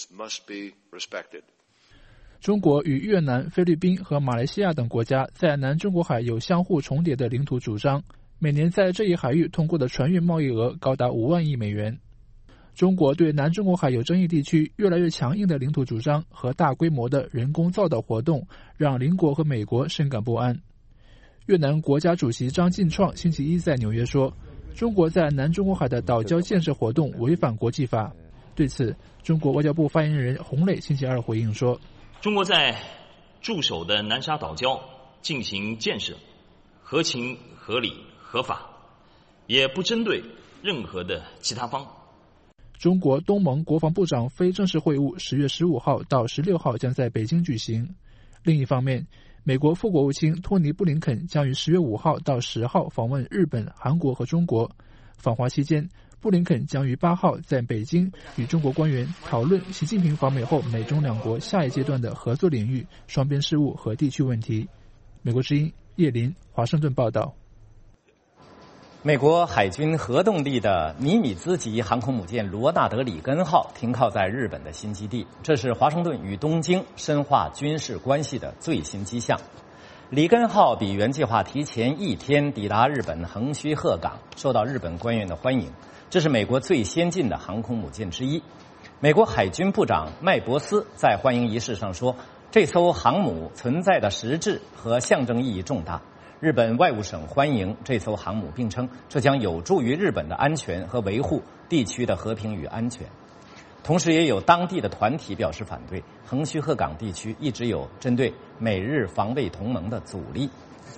中国与越南、菲律宾和马来西亚等国家在南中国海有相互重叠的领土主张，每年在这一海域通过的船运贸易额高达五万亿美元。中国对南中国海有争议地区越来越强硬的领土主张和大规模的人工造岛活动，让邻国和美国深感不安。越南国家主席张晋创星期一在纽约说，中国在南中国海的岛礁建设活动违反国际法。对此，中国外交部发言人洪磊星期二回应说， 中国在驻守的南沙岛礁进行建设，合情合理合法，也不针对任何的其他方。 中国东盟国防部长非正式会晤十月十五号到十六号将在北京举行。另一方面，美国副国务卿托尼·布林肯将于十月五号到十号访问日本、韩国和中国。访华期间，布林肯将于八号在北京与中国官员讨论习近平访美后美中两国下一阶段的合作领域、双边事务和地区问题。美国之音叶林，华盛顿报道。 美国海军核动力的尼米兹级航空母舰罗纳德里根号停靠在日本的新基地，这是华盛顿与东京深化军事关系的最新迹象。里根号比原计划提前一天抵达日本横须贺港，受到日本官员的欢迎。这是美国最先进的航空母舰之一。美国海军部长麦博斯在欢迎仪式上说，这艘航母存在的实质和象征意义重大。日本外务省欢迎这艘航母，并称这将有助于日本的安全和维护地区的和平与安全。同时也有当地的团体表示反对，横须贺港地区一直有针对美日防卫同盟的阻力。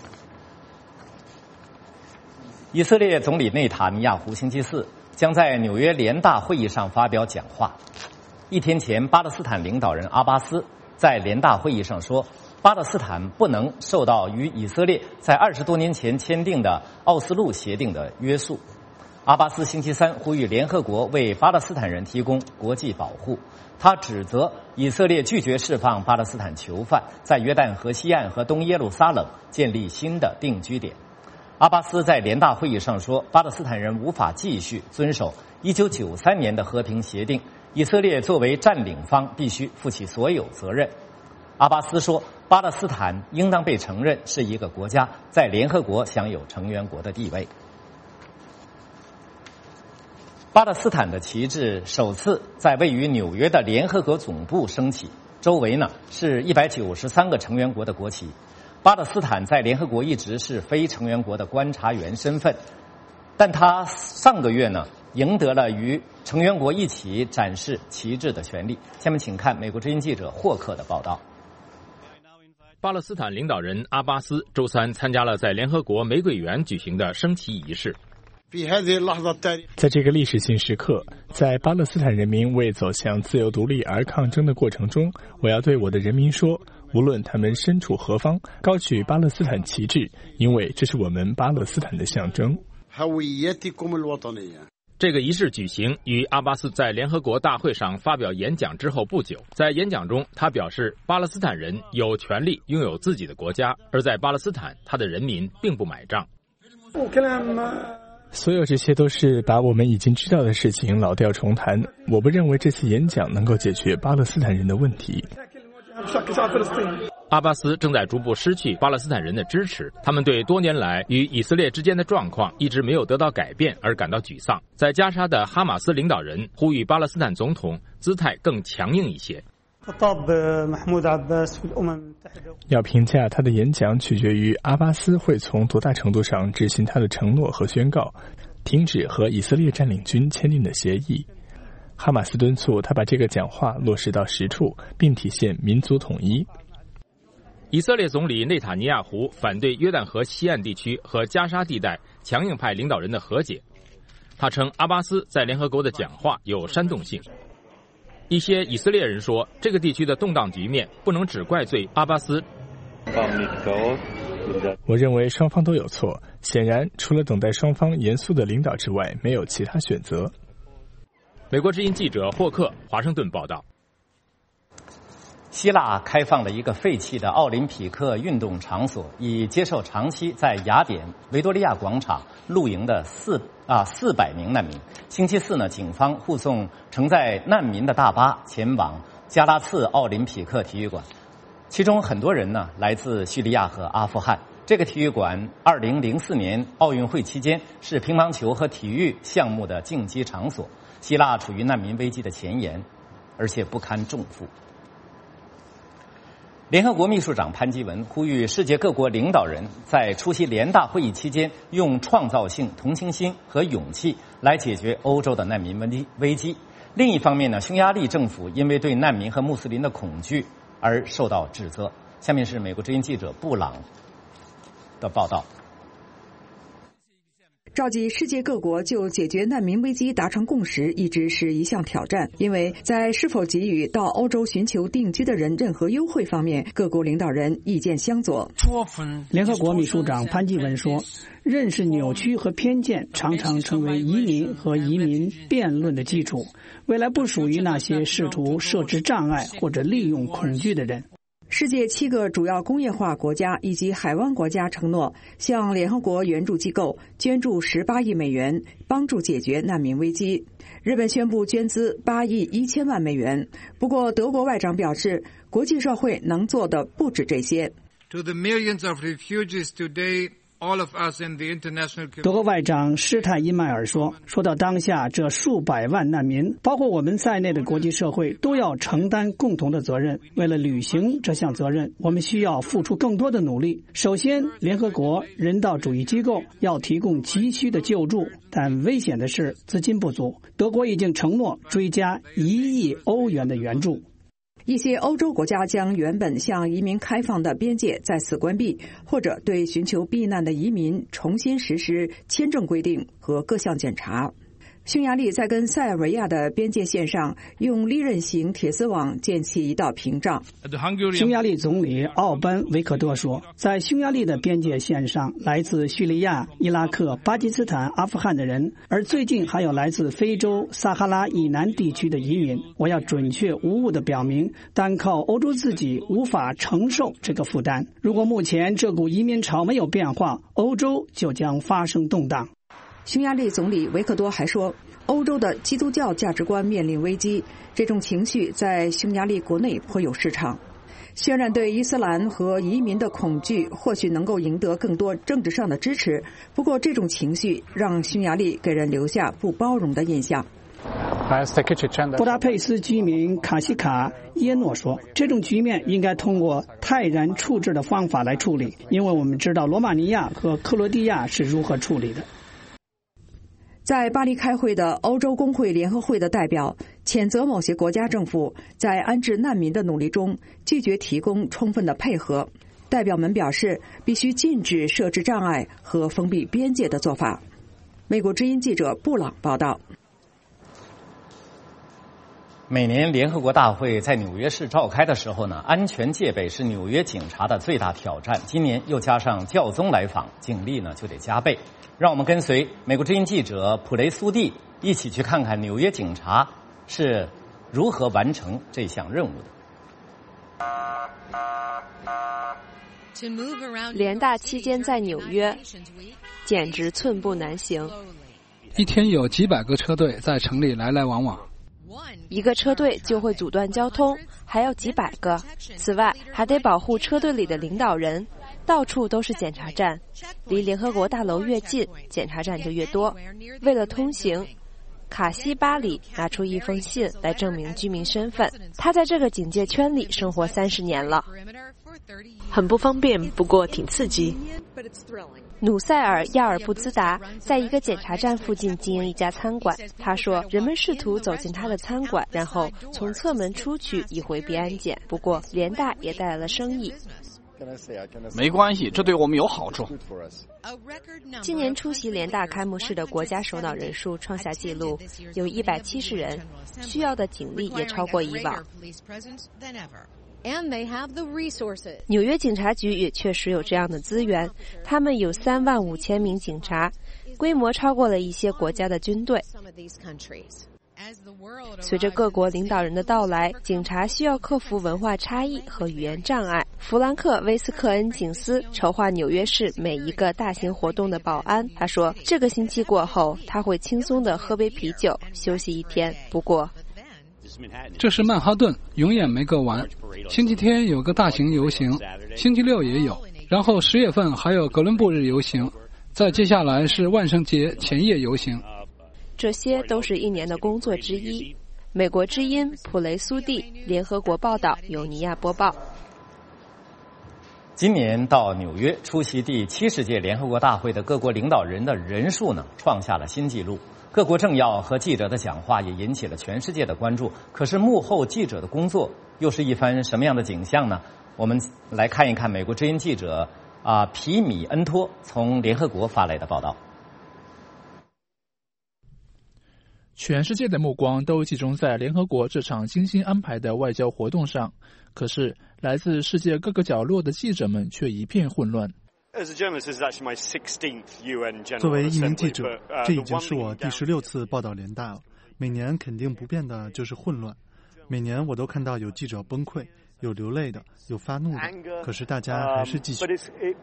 以色列总理内塔尼亚胡星期四将在纽约联大会议上发表讲话。一天前，巴勒斯坦领导人阿巴斯在联大会议上说，巴勒斯坦不能受到与以色列在二十多年前签订的奥斯陆协定的约束。阿巴斯星期三呼吁联合国为巴勒斯坦人提供国际保护。他指责以色列拒绝释放巴勒斯坦囚犯，在约旦河西岸和东耶路撒冷建立新的定居点。阿巴斯在联大会议上说，巴勒斯坦人无法继续遵守一九九三年的和平协定，以色列作为占领方必须负起所有责任。阿巴斯说，巴勒斯坦应当被承认是一个国家，在联合国享有成员国的地位。巴勒斯坦的旗帜首次在位于纽约的联合国总部升起，周围呢是一百九十三个成员国的国旗。巴勒斯坦在联合国一直是非成员国的观察员身份，但他上个月呢赢得了与成员国一起展示旗帜的权利。下面请看美国之音记者霍克的报道。 巴勒斯坦领导人阿巴斯周三参加了在联合国玫瑰园举行的升旗仪式。 在这个历史性时刻，在巴勒斯坦人民为走向自由独立而抗争的过程中，我要对我的人民说，无论他们身处何方，高举巴勒斯坦旗帜，因为这是我们巴勒斯坦的象征。 这个仪式举行于阿巴斯在联合国大会上发表演讲之后不久。在演讲中，他表示巴勒斯坦人有权利拥有自己的国家，而在巴勒斯坦，他的人民并不买账。 所有这些都是把我们已经知道的事情老调重弹。我不认为这次演讲能够解决巴勒斯坦人的问题。 阿巴斯正在逐步失去巴勒斯坦人的支持，他们对多年来与以色列之间的状况一直没有得到改变而感到沮丧。在加沙的哈马斯领导人呼吁巴勒斯坦总统姿态更强硬一些。 要评价他的演讲，取决于阿巴斯会从多大程度上执行他的承诺和宣告，停止和以色列占领军签订的协议。哈马斯敦促他把这个讲话落实到实处，并体现民族统一。 以色列总理内塔尼亚胡反对约旦河西岸地区和加沙地带强硬派领导人的和解。他称阿巴斯在联合国的讲话有煽动性。一些以色列人说，这个地区的动荡局面不能只怪罪阿巴斯。 我认为双方都有错，显然除了等待双方严肃的领导之外，没有其他选择。 美国之音记者霍克，华盛顿报道。 希腊开放了一个废弃的奥林匹克运动场所，以接受长期在雅典维多利亚广场露营的四啊四百名难民。星期四呢，警方护送承载难民的大巴前往加拉茨奥林匹克体育馆，其中很多人呢来自叙利亚和阿富汗。这个体育馆二零零四年奥运会期间是乒乓球和体育项目的竞技场所。希腊处于难民危机的前沿，而且不堪重负。联合国秘书长潘基文呼吁世界各国领导人在出席联大会议期间，用创造性、同情心和勇气来解决欧洲的难民危机。另一方面呢，匈牙利政府因为对难民和穆斯林的恐惧而受到指责。下面是美国之音记者布朗的报道。 召集世界各国就解决难民危机达成共识一直是一项挑战，因为在是否给予到欧洲寻求定居的人任何优惠方面，各国领导人意见相左。 联合国秘书长潘基文说，认识扭曲和偏见常常成为移民和移民辩论的基础，未来不属于那些试图设置障碍或者利用恐惧的人。 世界七个主要工业化国家以及海湾国家承诺向联合国援助机构捐助十八亿美元，帮助解决难民危机。日本宣布捐资八亿一千万美元，不过德国外长表示，国际社会能做的不止这些。 To the millions of refugees today, all of us in the international community. 德国外长施泰因迈尔说，说到当下这数百万难民，包括我们在内的国际社会都要承担共同的责任。为了履行这项责任，我们需要付出更多的努力。首先，联合国人道主义机构要提供急需的救助，但危险的是资金不足。德国已经承诺追加一亿欧元的援助。 一些欧洲国家将原本向移民开放的边界再次关闭，或者对寻求避难的移民重新实施签证规定和各项检查。匈牙利在跟塞尔维亚的边界线上用利刃型铁丝网建起一道屏障。 匈牙利总理奥班维克多说，在匈牙利的边界线上，来自叙利亚、伊拉克、巴基斯坦、阿富汗的人，而最近还有来自非洲撒哈拉以南地区的移民。我要准确无误地表明，单靠欧洲自己无法承受这个负担。如果目前这股移民潮没有变化，欧洲就将发生动荡。 匈牙利总理维克多还说，欧洲的基督教价值观面临危机，这种情绪在匈牙利国内颇有市场。渲染对伊斯兰和移民的恐惧或许能够赢得更多政治上的支持，不过这种情绪让匈牙利给人留下不包容的印象。 布达佩斯居民卡西卡耶诺说，这种局面应该通过泰然处置的方法来处理，因为我们知道罗马尼亚和克罗地亚是如何处理的。 在巴黎开会的欧洲工会联合会的代表谴责某些国家政府在安置难民的努力中拒绝提供充分的配合。代表们表示，必须禁止设置障碍和封闭边界的做法。美国之音记者布朗报道。 每年联合国大会在纽约市召开的时候呢，安全戒备是纽约警察的最大挑战。今年又加上教宗来访，警力呢就得加倍。让我们跟随美国之音记者普雷苏蒂一起去看看纽约警察是如何完成这项任务的。 联大期间在纽约，简直寸步难行。 一天有几百个车队在城里来来往往， 一个车队就会阻断交通，还要几百个。此外，还得保护车队里的领导人。到处都是检查站，离联合国大楼越近，检查站就越多。为了通行，卡西巴里拿出一封信来证明居民身份。他在这个警戒圈里生活三十年了， 很不方便，不过挺刺激。 努塞尔·亚尔布兹达在一个检查站附近经营一家餐馆。他说，人们试图走进他的餐馆，然后从侧门出去以回避安检。不过，联大也带来了生意。 没关系，这对我们有好处。 今年出席联大开幕式的国家首脑人数创下纪录，有一百七十人，需要的警力也超过以往。纽约警察局也确实有这样的资源，他们有三万五千名警察，规模超过了一些国家的军队。随着各国领导人的到来，警察需要克服文化差异和语言障碍。弗兰克·威斯克恩警司筹划纽约市每一个大型活动的保安。他说，这个星期过后，他会轻松地喝杯啤酒，休息一天。不过， 这是曼哈顿，永远没个完。星期天有个大型游行，星期六也有，然后十月份还有哥伦布日游行，再接下来是万圣节前夜游行。 这些都是一年的工作之一。美国之音普雷苏蒂联合国报道，由尼亚播报。 今年到纽约出席第七十届联合国大会的各国领导人的人数呢，创下了新纪录。各国政要和记者的讲话也引起了全世界的关注。可是幕后记者的工作又是一番什么样的景象呢？我们来看一看美国之音记者啊皮米恩托从联合国发来的报道。 全世界的目光都集中在联合国这场精心安排的外交活动上，可是来自世界各个角落的记者们却一片混乱。 作为一名记者，这已经是我第十六次报道联大了。每年肯定不变的就是混乱，每年我都看到有记者崩溃，有流泪的，有发怒的，可是大家还是继续。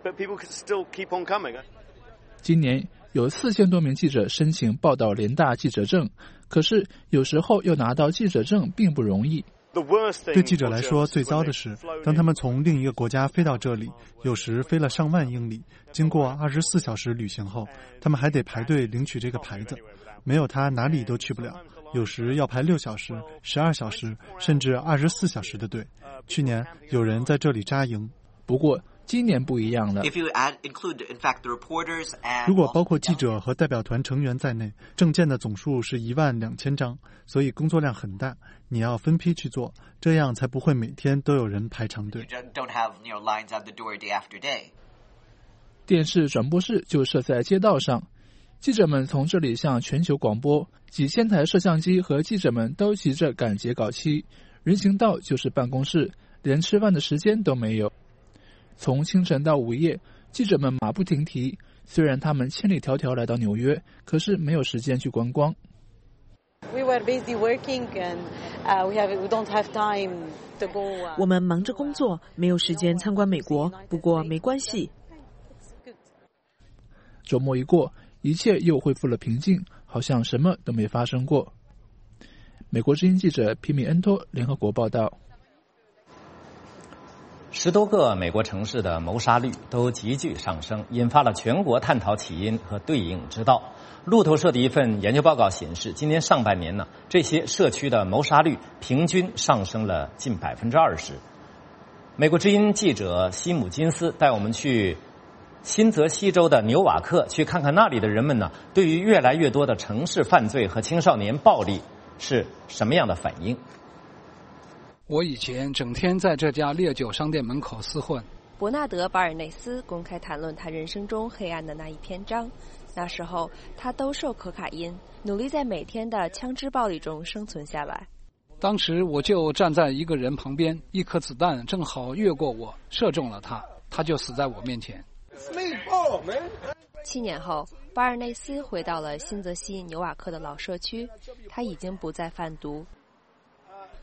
今年有四千多名记者申请报道联大记者证，可是有时候要拿到记者证并不容易。 对记者来说，最糟的是，当他们从另一个国家飞到这里，有时飞了上万英里，经过二十四小时旅行后，他们还得排队领取这个牌子，没有他哪里都去不了。有时要排六小时、十二小时，甚至二十四小时的队。去年有人在这里扎营， 不过今年不一样了。 如果包括记者和代表团成员在内，证件的总数是一万两千张，所以工作量很大。你要分批去做，这样才不会每天都有人排长队。 电视转播室就设在街道上，记者们从这里向全球广播，几千台摄像机和记者们都急着赶截稿期。人行道就是办公室，连吃饭的时间都没有。从清晨到午夜，记者们马不停蹄。虽然他们千里迢迢来到纽约，可是没有时间去观光。 我们忙着工作，没有时间参观美国。不过没关系。 周末一过，一切又恢复了平静，好像什么都没发生过。美国之音记者皮米恩托联合国报道。 十多个美国城市的谋杀率都急剧上升，引发了全国探讨起因和对应之道。路透社的一份研究报告显示，今年上半年呢，这些社区的谋杀率平均上升了近百分之二十。美国之音记者西姆金斯带我们去新泽西州的纽瓦克，去看看那里的人们呢，对于越来越多的城市犯罪和青少年暴力是什么样的反应。 我以前整天在这家烈酒商店门口厮混。 伯纳德·巴尔内斯公开谈论他人生中黑暗的那一篇章。那时候他兜售可卡因，努力在每天的枪支暴力中生存下来。 当时我就站在一个人旁边，一颗子弹正好越过我，射中了他，他就死在我面前。 七年后，巴尔内斯回到了新泽西纽瓦克的老社区，他已经不再贩毒。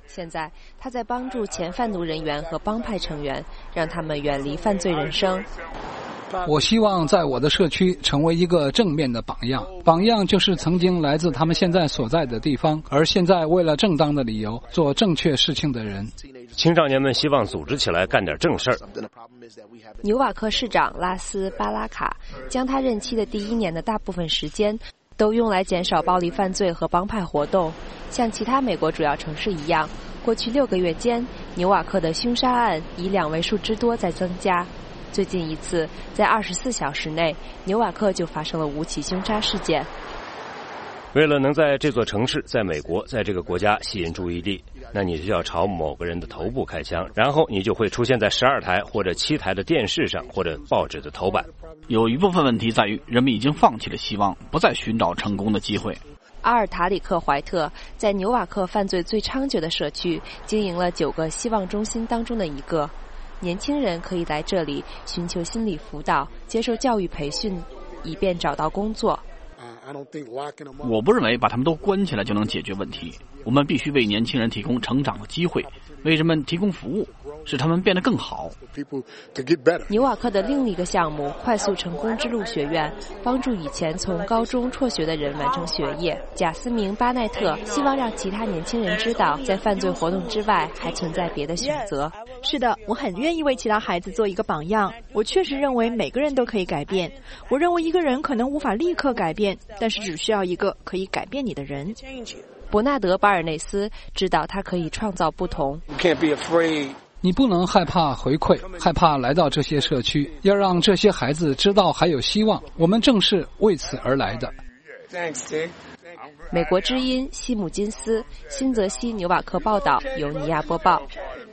现在他在帮助前贩毒人员和帮派成员，让他们远离犯罪人生。 我希望在我的社区成为一个正面的榜样，榜样就是曾经来自他们现在所在的地方，而现在为了正当的理由做正确事情的人。 青少年们希望组织起来干点正事儿。 纽瓦克市长拉斯巴拉卡将他任期的第一年的大部分时间都用来减少暴力犯罪和帮派活动。像其他美国主要城市一样，过去六个月间，纽瓦克的凶杀案以两位数之多在增加。最近一次，在二十四小时内，纽瓦克就发生了五起凶杀事件。 为了能在这座城市、在美国、在这个国家吸引注意力，那你就要朝某个人的头部开枪，然后你就会出现在十二台或者七台的电视上或者报纸的头版。 有一部分问题在于，人们已经放弃了希望，不再寻找成功的机会。 阿尔塔里克怀特在纽瓦克犯罪最猖獗的社区经营了九个希望中心当中的一个。年轻人可以来这里寻求心理辅导，接受教育培训，以便找到工作。 我不认为把他们都关起来就能解决问题。我们必须为年轻人提供成长的机会，为人们提供服务，使他们变得更好。 纽瓦克的另一个项目快速成功之路学院，帮助以前从高中辍学的人完成学业。贾斯明·巴奈特希望让其他年轻人知道，在犯罪活动之外还存在别的选择。 是的，我很愿意为其他孩子做一个榜样。我确实认为每个人都可以改变。我认为一个人可能无法立刻改变，但是只需要一个可以改变你的人。 伯纳德·巴尔内斯知道他可以创造不同。 你不能害怕回馈，害怕来到这些社区，要让这些孩子知道还有希望。我们正是为此而来的。 美国之音西姆金斯，新泽西纽瓦克报道，由尼亚播报。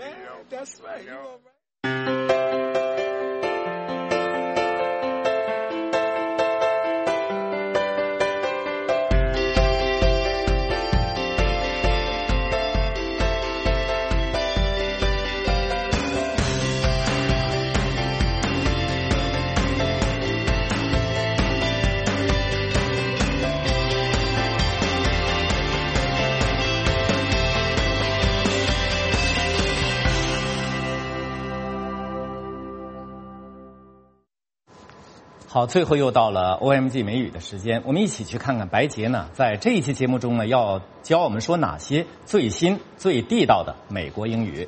好，最后又到了 O M G 美语的时间，我们一起去看看白洁呢，在这一期节目中呢，要教我们说哪些最新、最地道的美国英语。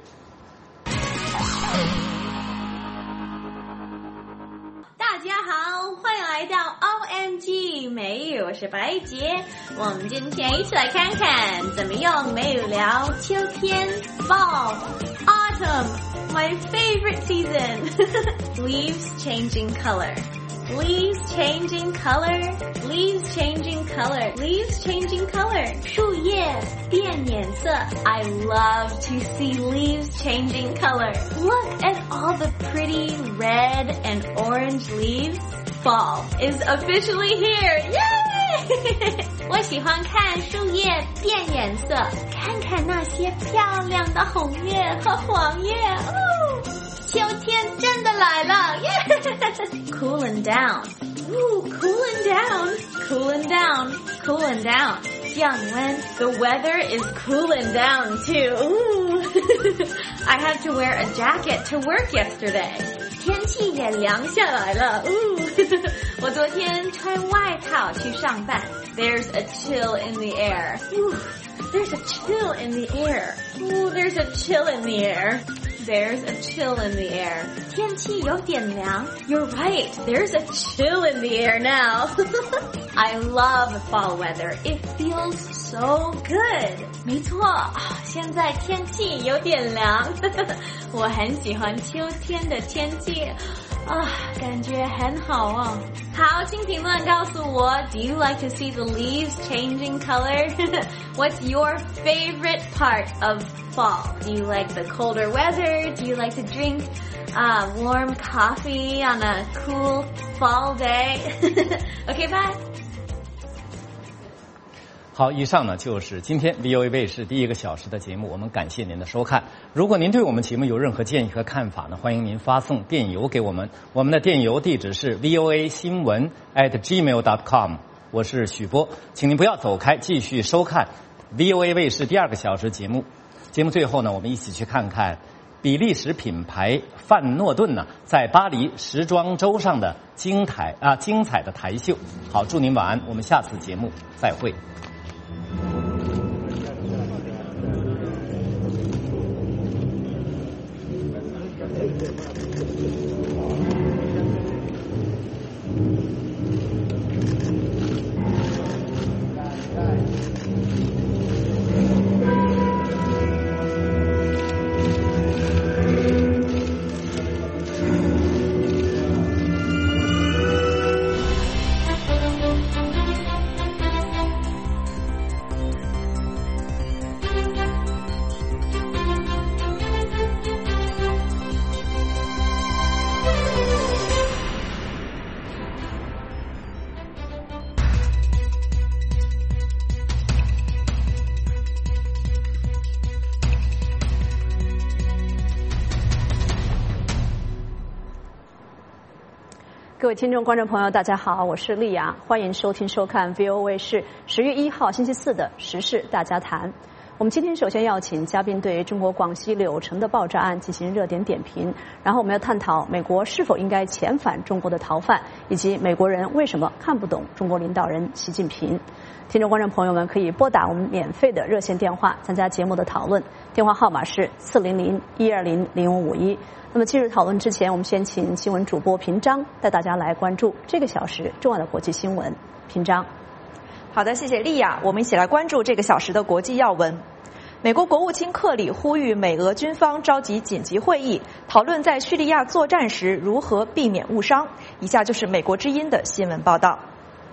大家好，欢迎来到 O M G 美语，我是白洁。我们今天一起来看看怎么用美语聊秋天 Fall Autumn。My favorite season. Leaves changing color. Leaves changing color. Leaves changing color. Leaves changing color. 树叶变颜色. I love to see leaves changing color. Look at all the pretty red and orange leaves. Fall is officially here. Yay! 我喜欢看树叶变颜色，看看那些漂亮的红叶和黄叶。哦，秋天真的来了，耶、yeah! Cooling down. Ooh, cooling down. Cooling down. Cooling down. 降温 The weather is cooling down too. Ooh. I had to wear a jacket to work yesterday. 天气也凉下来了，呜！我昨天穿外套去上班。There's a chill in the air. Ooh, there's a chill in the air. Ooh, there's a chill in the air. There's a chill in the air. 天气有点凉。You're right. There's a chill in the air now. I love fall weather. It feels so good. 没错，现在天气有点凉。我很喜欢秋天的天气。啊，感觉很好啊！好，请评论告诉我 ，Do you like to see the leaves changing color? What's your favorite part of fall? Do you like the colder weather? Do you like to drink uh, warm coffee on a cool fall day? Okay, bye. 好，以上呢就是今天 V O A 卫视第一个小时的节目，我们感谢您的收看。如果您对我们节目有任何建议和看法呢，欢迎您发送电邮给我们，我们的电邮地址是 V O A 新闻 at gmail dot com。我是许波，请您不要走开，继续收看 V O A 卫视第二个小时节目。 节目最后呢，我们一起去看看比利时品牌范诺顿呢在巴黎时装周上的精彩啊精彩的台秀。好，祝您晚安，我们下次节目再会。 各位听众、观众朋友，大家好，我是丽雅，欢迎收听、收看 V O A 是十月一号星期四的时事大家谈。我们今天首先要请嘉宾对中国广西柳城的爆炸案进行热点点评，然后我们要探讨美国是否应该遣返中国的逃犯，以及美国人为什么看不懂中国领导人习近平。听众、观众朋友们可以拨打我们免费的热线电话参加节目的讨论，电话号码是四零零一二零零五五一。那么，进入讨论之前，我们先请新闻主播平章带大家来关注这个小时重要的国际新闻。平章， 好的，谢谢丽亚。我们一起来关注这个小时的国际要闻。美国国务卿克里呼吁美俄军方召集紧急会议，讨论在叙利亚作战时如何避免误伤。以下就是美国之音的新闻报道。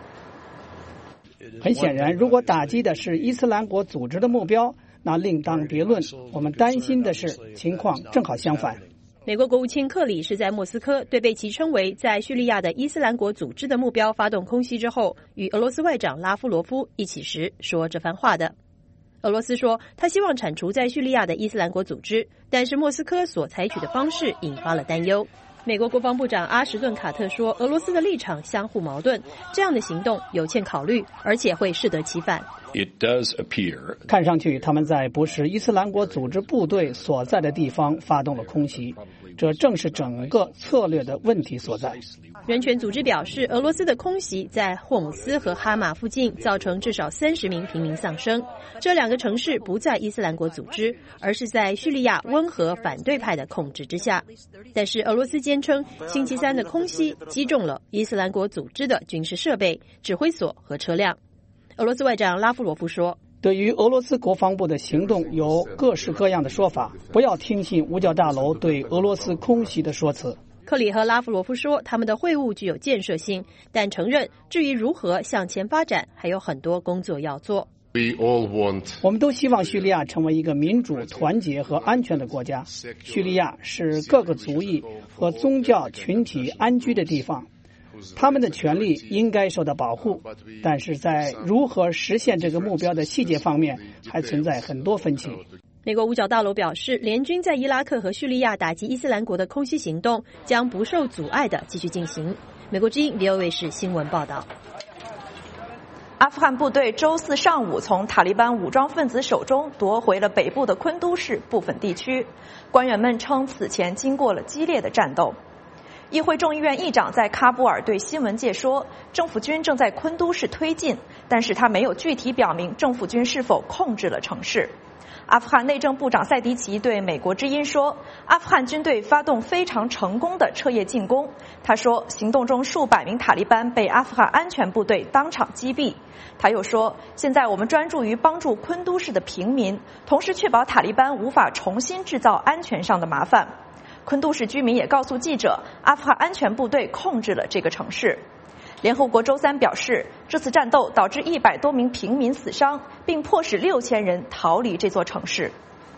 很显然，如果打击的是伊斯兰国组织的目标，那另当别论。我们担心的是，情况正好相反。 美国国务卿克里是在莫斯科对被其称为在叙利亚的伊斯兰国组织的目标发动空袭之后，与俄罗斯外长拉夫罗夫一起时说这番话的。俄罗斯说，他希望铲除在叙利亚的伊斯兰国组织，但是莫斯科所采取的方式引发了担忧。美国国防部长阿什顿·卡特说，俄罗斯的立场相互矛盾，这样的行动有欠考虑，而且会适得其反。 It does appear. 看上去他们在不是伊斯兰国组织部队所在的地方发动了空袭，这正是整个策略的问题所在。 人权组织表示，俄罗斯的空袭在霍姆斯和哈马附近造成至少三十名平民丧生。这两个城市不在伊斯兰国组织，而是在叙利亚温和反对派的控制之下。但是俄罗斯坚称，星期三的空袭击中了伊斯兰国组织的军事设备、指挥所和车辆。俄罗斯外长拉夫罗夫说， 对于俄罗斯国防部的行动有各式各样的说法，不要听信五角大楼对俄罗斯空袭的说辞。 克里和拉夫罗夫说，他们的会晤具有建设性，但承认至于如何向前发展，还有很多工作要做。 We all want. 我们都希望叙利亚成为一个民主、团结和安全的国家。叙利亚是各个族裔和宗教群体安居的地方，他们的权利应该受到保护，但是在如何实现这个目标的细节方面，还存在很多分歧。 美国五角大楼表示，联军在伊拉克和叙利亚打击伊斯兰国的空袭行动将不受阻碍地继续进行。美国之音 V O A 是新闻报道。 阿富汗部队周四上午从塔利班武装分子手中夺回了北部的昆都市部分地区，官员们称此前经过了激烈的战斗。议会众议院议长在喀布尔对新闻界说，政府军正在昆都市推进，但是他没有具体表明政府军是否控制了城市。阿富汗内政部长塞迪奇对美国之音说，阿富汗军队发动非常成功的彻夜进攻。他说，行动中数百名塔利班被阿富汗安全部队当场击毙。他又说，现在我们专注于帮助昆都市的平民，同时确保塔利班无法重新制造安全上的麻烦。昆都市居民也告诉记者，阿富汗安全部队控制了这个城市。联合国周三表示，这次战斗导致一百多名平民死伤，并迫使六千人逃离这座城市。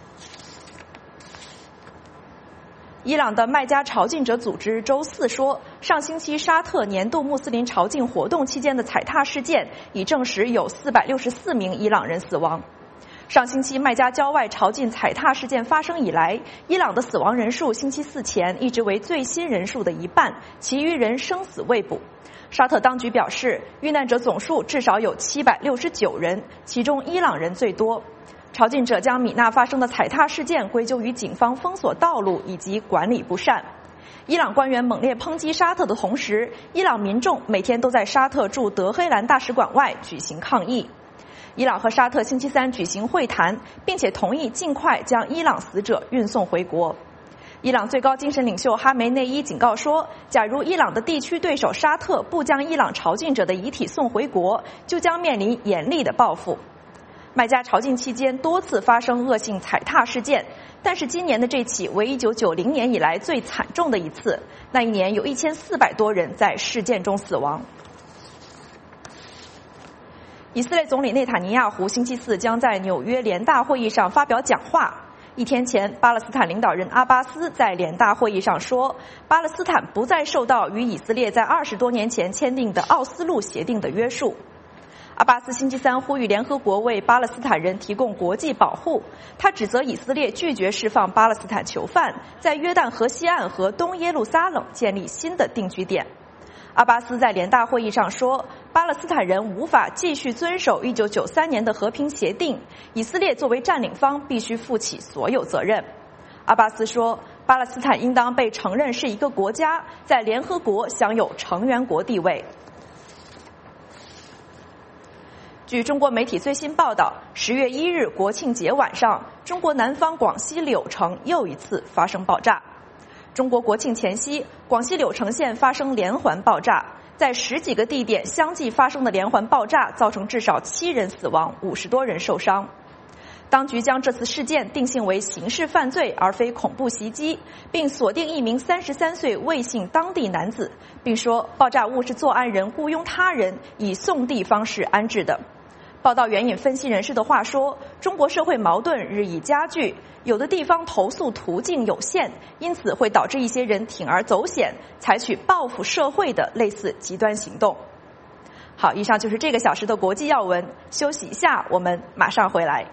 伊朗的麦加朝觐者组织周四说，上星期沙特年度穆斯林朝觐活动期间的踩踏事件已证实有四百六十四名伊朗人死亡。上星期麦加郊外朝觐踩踏事件发生以来，伊朗的死亡人数星期四前一直为最新人数的一半，其余人生死未卜。沙特当局表示，遇难者总数至少有七百六十九人，其中伊朗人最多。 朝觐者将米纳发生的踩踏事件归咎于警方封锁道路以及管理不善。伊朗官员猛烈抨击沙特的同时，伊朗民众每天都在沙特驻德黑兰大使馆外举行抗议。伊朗和沙特星期三举行会谈，并且同意尽快将伊朗死者运送回国。伊朗最高精神领袖哈梅内伊警告说，假如伊朗的地区对手沙特不将伊朗朝觐者的遗体送回国，就将面临严厉的报复。麦加朝觐期间多次发生恶性踩踏事件，但是今年的这起为一九九零年以来最惨重的一次，那一年有一千四百多人在事件中死亡。以色列总理内塔尼亚胡星期四将在纽约联大会议上发表讲话。一天前，巴勒斯坦领导人阿巴斯在联大会议上说，巴勒斯坦不再受到与以色列在二十多年前签订的奥斯陆协定的约束。阿巴斯星期三呼吁联合国为巴勒斯坦人提供国际保护，他指责以色列拒绝释放巴勒斯坦囚犯，在约旦河西岸和东耶路撒冷建立新的定居点。阿巴斯在联大会议上说，巴勒斯坦人无法继续遵守一九九三年的和平协定，以色列作为占领方必须负起所有责任。阿巴斯说，巴勒斯坦应当被承认是一个国家，在联合国享有成员国地位。据中国媒体最新报道，十月一日国庆节晚上，中国南方广西柳城又一次发生爆炸。中国国庆前夕，广西柳城县发生连环爆炸，在十几个地点相继发生的连环爆炸造成至少七人死亡，五十多人受伤。当局将这次事件定性为刑事犯罪而非恐怖袭击，并锁定一名三十三岁魏姓当地男子，并说爆炸物是作案人雇佣他人以送递方式安置的。报道援引分析人士的话说，中国社会矛盾日益加剧，有的地方投诉途径有限，因此会导致一些人铤而走险，采取报复社会的类似极端行动。好，以上就是这个小时的国际要闻，休息一下，我们马上回来。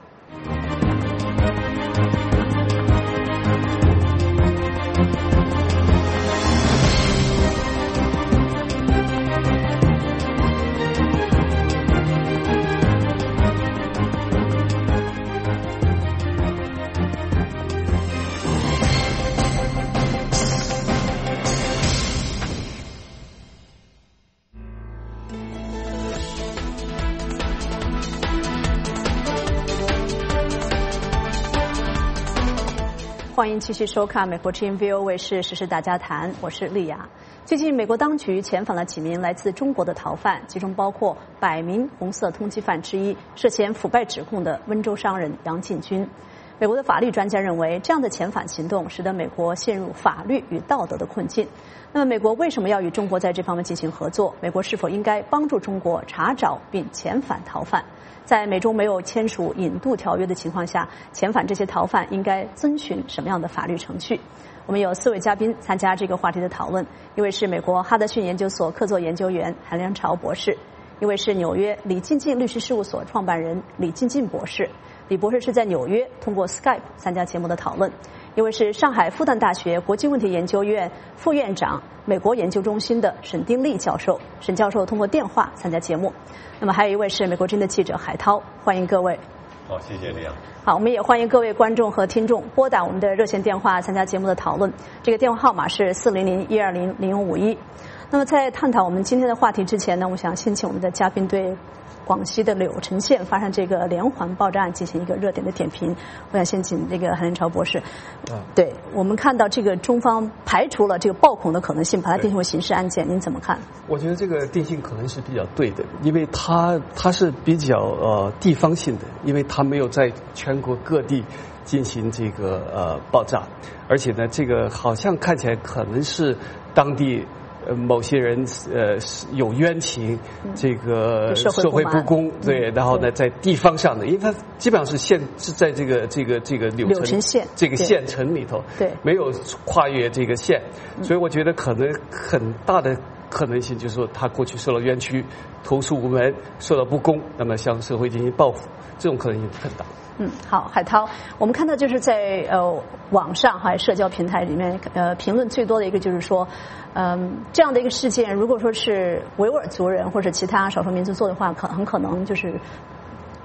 欢迎继续收看美国之音 V O 卫视时事大家谈，我是丽雅。最近，美国当局遣返了几名来自中国的逃犯，其中包括百名红色通缉犯之一、涉嫌腐败指控的温州商人杨进军。美国的法律专家认为，这样的遣返行动使得美国陷入法律与道德的困境。那么，美国为什么要与中国在这方面进行合作？美国是否应该帮助中国查找并遣返逃犯？在美中没有签署引渡条约的情况下，遣返这些逃犯应该遵循什么样的法律程序？我们有四位嘉宾参加这个话题的讨论，一位是美国哈德逊研究所客座研究员韩良潮博士，一位是纽约李进进律师事务所创办人李进进博士。李博士是在纽约通过 Skype 参加节目的讨论。一位是上海复旦大学国际问题研究院副院长、美国研究中心的沈丁力教授，沈教授通过电话参加节目。那么还有一位是美国之音的记者海涛，欢迎各位。 好，谢谢李阳。 好，我们也欢迎各位观众和听众拨打我们的热线电话参加节目的讨论，这个电话号码是四零零一二零零五一。那么在探讨我们今天的话题之前呢，我想先请我们的嘉宾对广西的柳城县发生这个连环爆炸案进行一个热点的点评。我想先请这个韩仁潮博士。嗯，对，我们看到这个中方排除了这个暴恐的可能性，把它定性为刑事案件，您怎么看？ 我觉得这个定性可能是比较对的，因为它它是比较呃地方性的，因为它没有在全国各地进行这个呃爆炸，而且呢，这个好像看起来可能是当地。呃，某些人呃有冤情，这个社会不公，对，然后呢，在地方上的，因为它基本上是县是在这个这个这个柳城县这个县城里头， 对， 没有跨越这个县，所以我觉得可能很大的可能性就是说，他过去受了冤屈，投诉无门，受到不公，那么向社会进行报复，这种可能性很大。 嗯，好，海涛，我们看到就是在呃网上还有社交平台里面，呃评论最多的一个就是说，嗯，这样的一个事件，如果说是维吾尔族人或者其他少数民族做的话，可很可能就是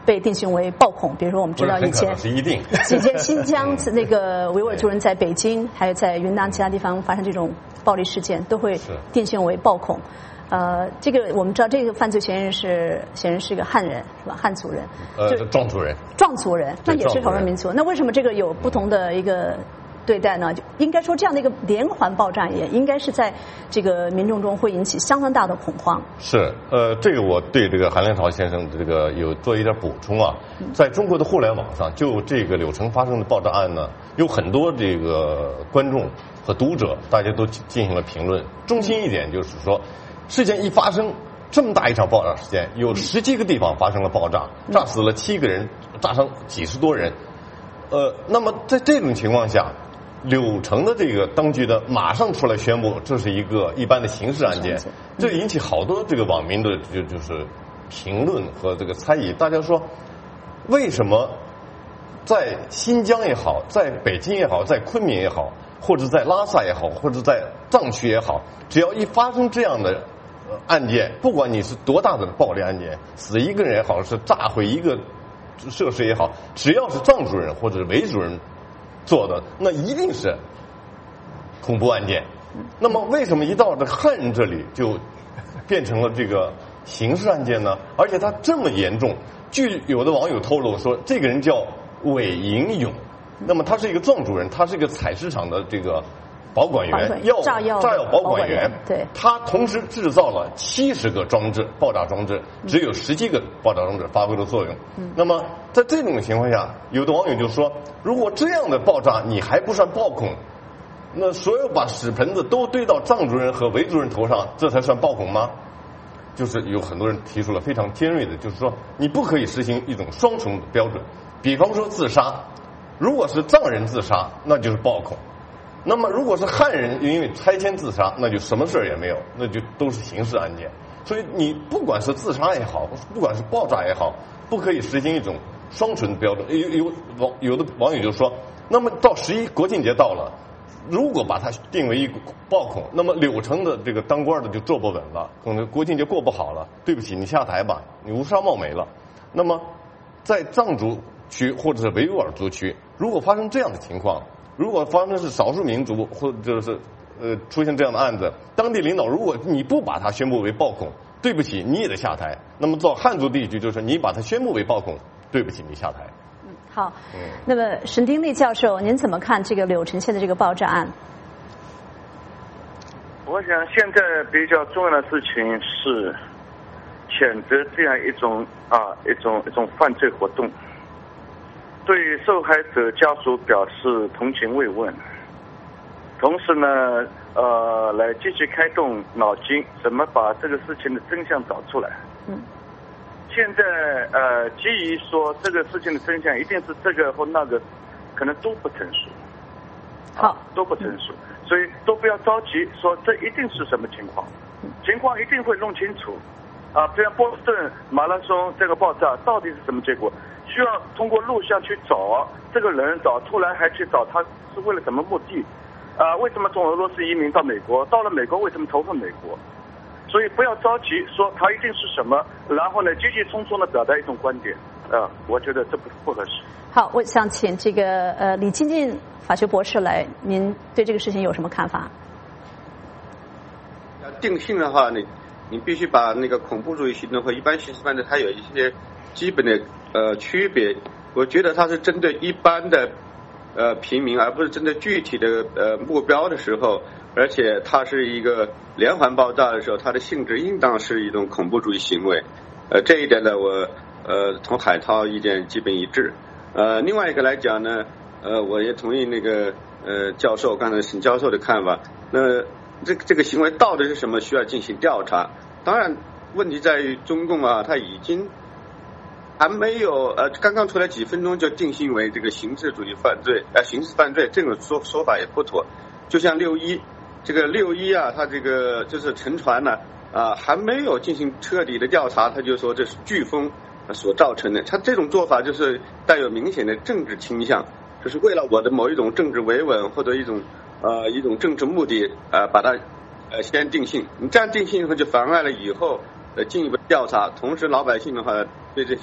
被定性为暴恐。比如说，我们知道以前是一定几件新疆那个维吾尔族人在北京，还有在云南其他地方发生这种暴力事件，都会定性为暴恐。呃，这个我们知道，这个犯罪嫌疑人是显然是一个汉人，是吧？汉族人， 呃，壮族人， 壮族人，那也是少数民族。那为什么这个有不同的一个对待呢？就应该说，这样的一个连环爆炸也应该是在这个民众中会引起相当大的恐慌。 是，呃，这个我对这个韩连朝先生这个有做一点补充啊。在中国的互联网上，就这个柳城发生的爆炸案呢，有很多这个观众和读者，大家都进行了评论。中心一点就是说，事件一发生，这么大一场爆炸事件，有十七个地方发生了爆炸，炸死了七个人，炸伤几十多人。呃，那么在这种情况下，柳城的这个当局的马上出来宣布，这是一个一般的刑事案件，这引起好多这个网民的就就是评论和这个猜疑。大家说，为什么在新疆也好，在北京也好，在昆明也好，或者在拉萨也好，或者在藏区也好，只要一发生这样的案件，不管你是多大的暴力案件，死一个人也好，是炸毁一个设施也好，只要是藏族人或者维族人做的，那一定是恐怖案件。那么为什么一到这汉人这里就变成了这个刑事案件呢？而且他这么严重，据有的网友透露说，这个人叫韦银勇，那么他是一个藏族人，他是一个采石场的这个保管员，药炸药炸药保管员。 对， 他同时制造了七十个装置爆炸装置，只有十七个爆炸装置发挥了作用。嗯，那么在这种情况下，有的网友就说，如果这样的爆炸你还不算暴恐，那所有把屎盆子都堆到藏族人和维族人头上，这才算暴恐吗？就是有很多人提出了非常尖锐的，就是说你不可以实行一种双重标准。比方说自杀，如果是藏人自杀，那就是暴恐；那么如果是汉人因为拆迁自杀，那就什么事儿也没有，那就都是刑事案件。所以你不管是自杀也好，不管是爆炸也好，不可以实行一种双重标准。有有网有的网友就说，那么到十一国庆节到了，如果把它定为一个暴恐，那么柳城的这个当官的就坐不稳了，可能国庆节过不好了，对不起，你下台吧，你乌纱帽没了。那么在藏族区或者是维吾尔族区，如果发生这样的情况，如果发生是少数民族或者是呃出现这样的案子，当地领导如果你不把它宣布为暴恐，对不起，你也得下台。那么到汉族地区就是你把它宣布为暴恐，对不起，你下台。 嗯，好。嗯，那么沈丁利教授，您怎么看这个柳城县的这个爆炸案？ 我想现在比较重要的事情是谴责这样一种啊一种一种犯罪活动，对受害者家属表示同情慰问，同时呢呃来继续开动脑筋，怎么把这个事情的真相找出来。嗯，现在呃基于说这个事情的真相一定是这个或那个，可能都不成熟。 好， 都不成熟，所以都不要着急说这一定是什么情况，情况一定会弄清楚。啊，比如波士顿马拉松这个爆炸到底是什么结果，需要通过录像去找这个人，找出来还去找他是为了什么目的？啊，为什么从俄罗斯移民到美国？到了美国为什么投奔美国？所以不要着急说他一定是什么，然后呢急急匆匆的表达一种观点，啊，我觉得这不不合适。 好，我想请这个呃李金进法学博士来，您对这个事情有什么看法？ 要定性的话，你你必须把那个恐怖主义行动和一般刑事犯罪它有一些基本的呃区别。我觉得它是针对一般的呃平民，而不是针对具体的呃目标的时候，而且它是一个连环爆炸的时候，它的性质应当是一种恐怖主义行为。呃，这一点呢，我呃同海涛意见基本一致。呃，另外一个来讲呢，呃，我也同意那个呃教授刚才沈教授的看法。那这这个行为到底是什么，需要进行调查。当然，问题在于中共啊，他已经还没有呃刚刚出来几分钟就定性为这个刑事主义犯罪，呃刑事犯罪这种说说法也不妥。就像六一这个六一啊，他这个就是沉船呢啊，还没有进行彻底的调查，他就说这是飓风所造成的，他这种做法就是带有明显的政治倾向，就是为了我的某一种政治维稳或者一种呃一种政治目的呃把它呃先定性，你这样定性以后就妨碍了以后呃进一步调查，同时老百姓的话对这些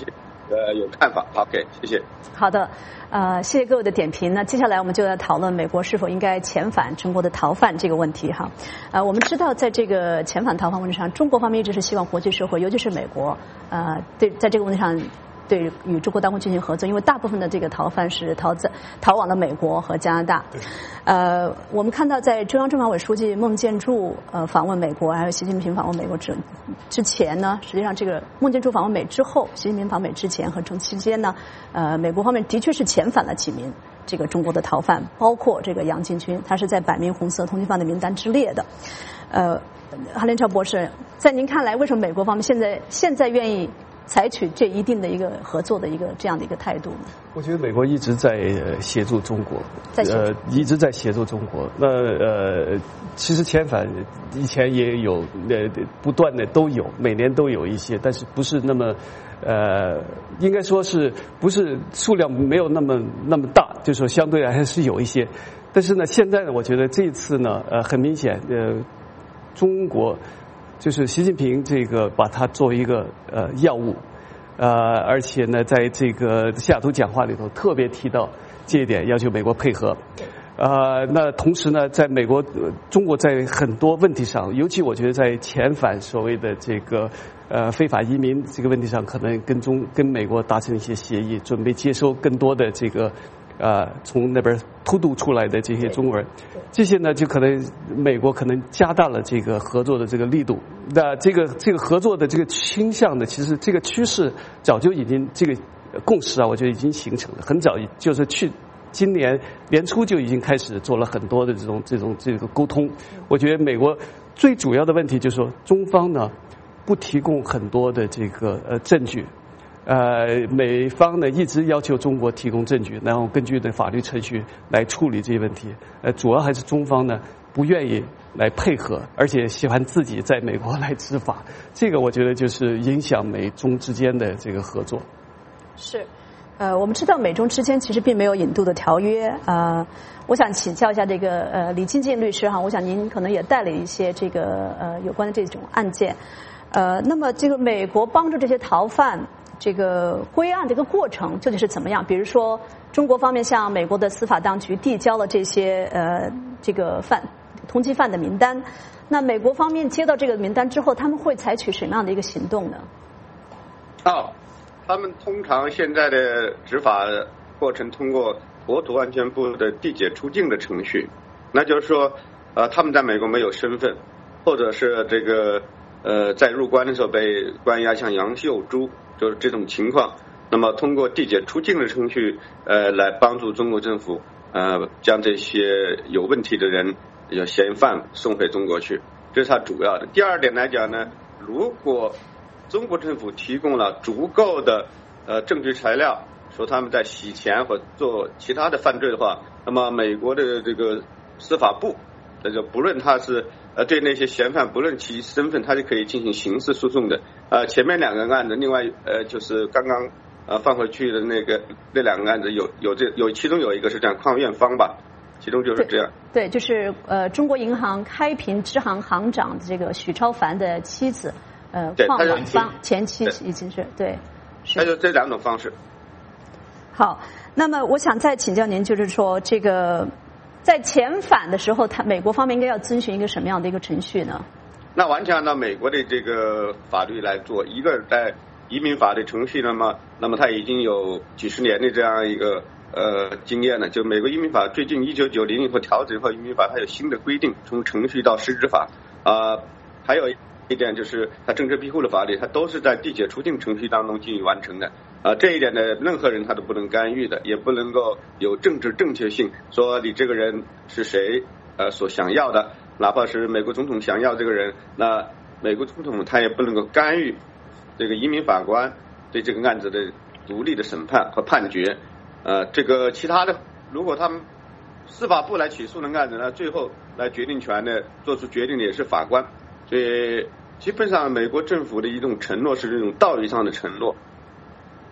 呃有看法。OK， 谢谢。 好的，呃，谢谢各位的点评。那接下来我们就来讨论美国是否应该遣返中国的逃犯这个问题哈。呃，我们知道在这个遣返逃犯问题上，中国方面一直是希望国际社会，尤其是美国，呃，对在这个问题上。对与中国当局进行合作，因为大部分的这个逃犯是逃在逃往了美国和加拿大。呃，我们看到在中央政法委书记孟建柱呃访问美国，还有习近平访问美国之之前呢，实际上这个孟建柱访问美之后，习近平访美之前和中期间呢，呃，美国方面的确是遣返了几名这个中国的逃犯，包括这个杨进军，他是在百名红色通缉犯的名单之列的。呃，韩连超博士，在您看来，为什么美国方面现在现在愿意采取这一定的一个合作的一个这样的一个态度呢？ 我觉得美国一直在协助中国， 在呃一直在协助中国。那呃，其实遣返以前也有，呃不断的都有，每年都有一些，但是不是那么呃，应该说是不是数量没有那么那么大，就是说相对还是有一些。但是呢，现在呢，我觉得这一次呢，呃，很明显，呃，中国。就是习近平这个把它作为一个呃要务，呃，而且呢，在这个西雅图讲话里头特别提到这一点，要求美国配合。呃，那同时呢，在美国、呃、中国在很多问题上，尤其我觉得在遣返所谓的这个呃非法移民这个问题上，可能跟中跟美国达成一些协议，准备接收更多的这个。呃，从那边偷渡出来的这些中国人，这些呢，就可能美国可能加大了这个合作的这个力度。那这个这个合作的这个倾向呢，其实这个趋势早就已经这个共识啊，我觉得已经形成了，很早就是去今年年初就已经开始做了很多的这种这种这个沟通。我觉得美国最主要的问题就是说，中方呢不提供很多的这个呃证据。呃，美方呢一直要求中国提供证据，然后根据的法律程序来处理这些问题。呃，主要还是中方呢不愿意来配合，而且喜欢自己在美国来执法。这个我觉得就是影响美中之间的这个合作。 是，呃，我们知道美中之间其实并没有引渡的条约。呃，我想请教一下这个呃李金进律师哈，我想您可能也带了一些这个呃有关的这种案件。呃，那么这个美国帮助这些逃犯。这个归案这个过程究竟是怎么样？比如说，中国方面向美国的司法当局递交了这些呃这个犯通缉犯的名单，那美国方面接到这个名单之后，他们会采取什么样的一个行动呢？ 哦，他们通常现在的执法过程通过国土安全部的递解出境的程序，那就是说，呃，他们在美国没有身份，或者是这个呃在入关的时候被关押像杨秀珠。就是这种情况，那么通过递解出境的程序，呃，来帮助中国政府，呃，将这些有问题的人、有嫌犯送回中国去，这是它主要的。第二点来讲呢，如果中国政府提供了足够的呃证据材料，说他们在洗钱或做其他的犯罪的话，那么美国的这个司法部，这就不论他是。呃，对那些嫌犯，不论其身份，他就可以进行刑事诉讼的。呃，前面两个案子，另外呃，就是刚刚呃放回去的那个那两个案子，有有这有其中有一个是这样，邝院芳吧，其中就是这样。 对，对就是呃，中国银行开平支行行长这个许超凡的妻子，呃，邝婉芳前妻已经是对，是。 那就这两种方式。 好，那么我想再请教您，就是说这个。在遣返的时候，他美国方面应该要遵循一个什么样的一个程序呢？ 那完全按照美国的这个法律来做。一个在移民法的程序，那么那么它已经有几十年的这样一个呃经验了。就美国移民法最近一九九零年后调整后，移民法它有新的规定，从程序到实质法啊、呃，还有一点就是它政治庇护的法律，它都是在递解出境程序当中进行完成的。啊，这一点呢，任何人他都不能干预的，也不能够有政治正确性，说你这个人是谁呃所想要的，哪怕是美国总统想要这个人，那美国总统他也不能够干预这个移民法官对这个案子的独立的审判和判决。呃，这个其他的，如果他们司法部来起诉的案子呢，最后来决定权的做出决定的也是法官。所以基本上美国政府的一种承诺是这种道义上的承诺。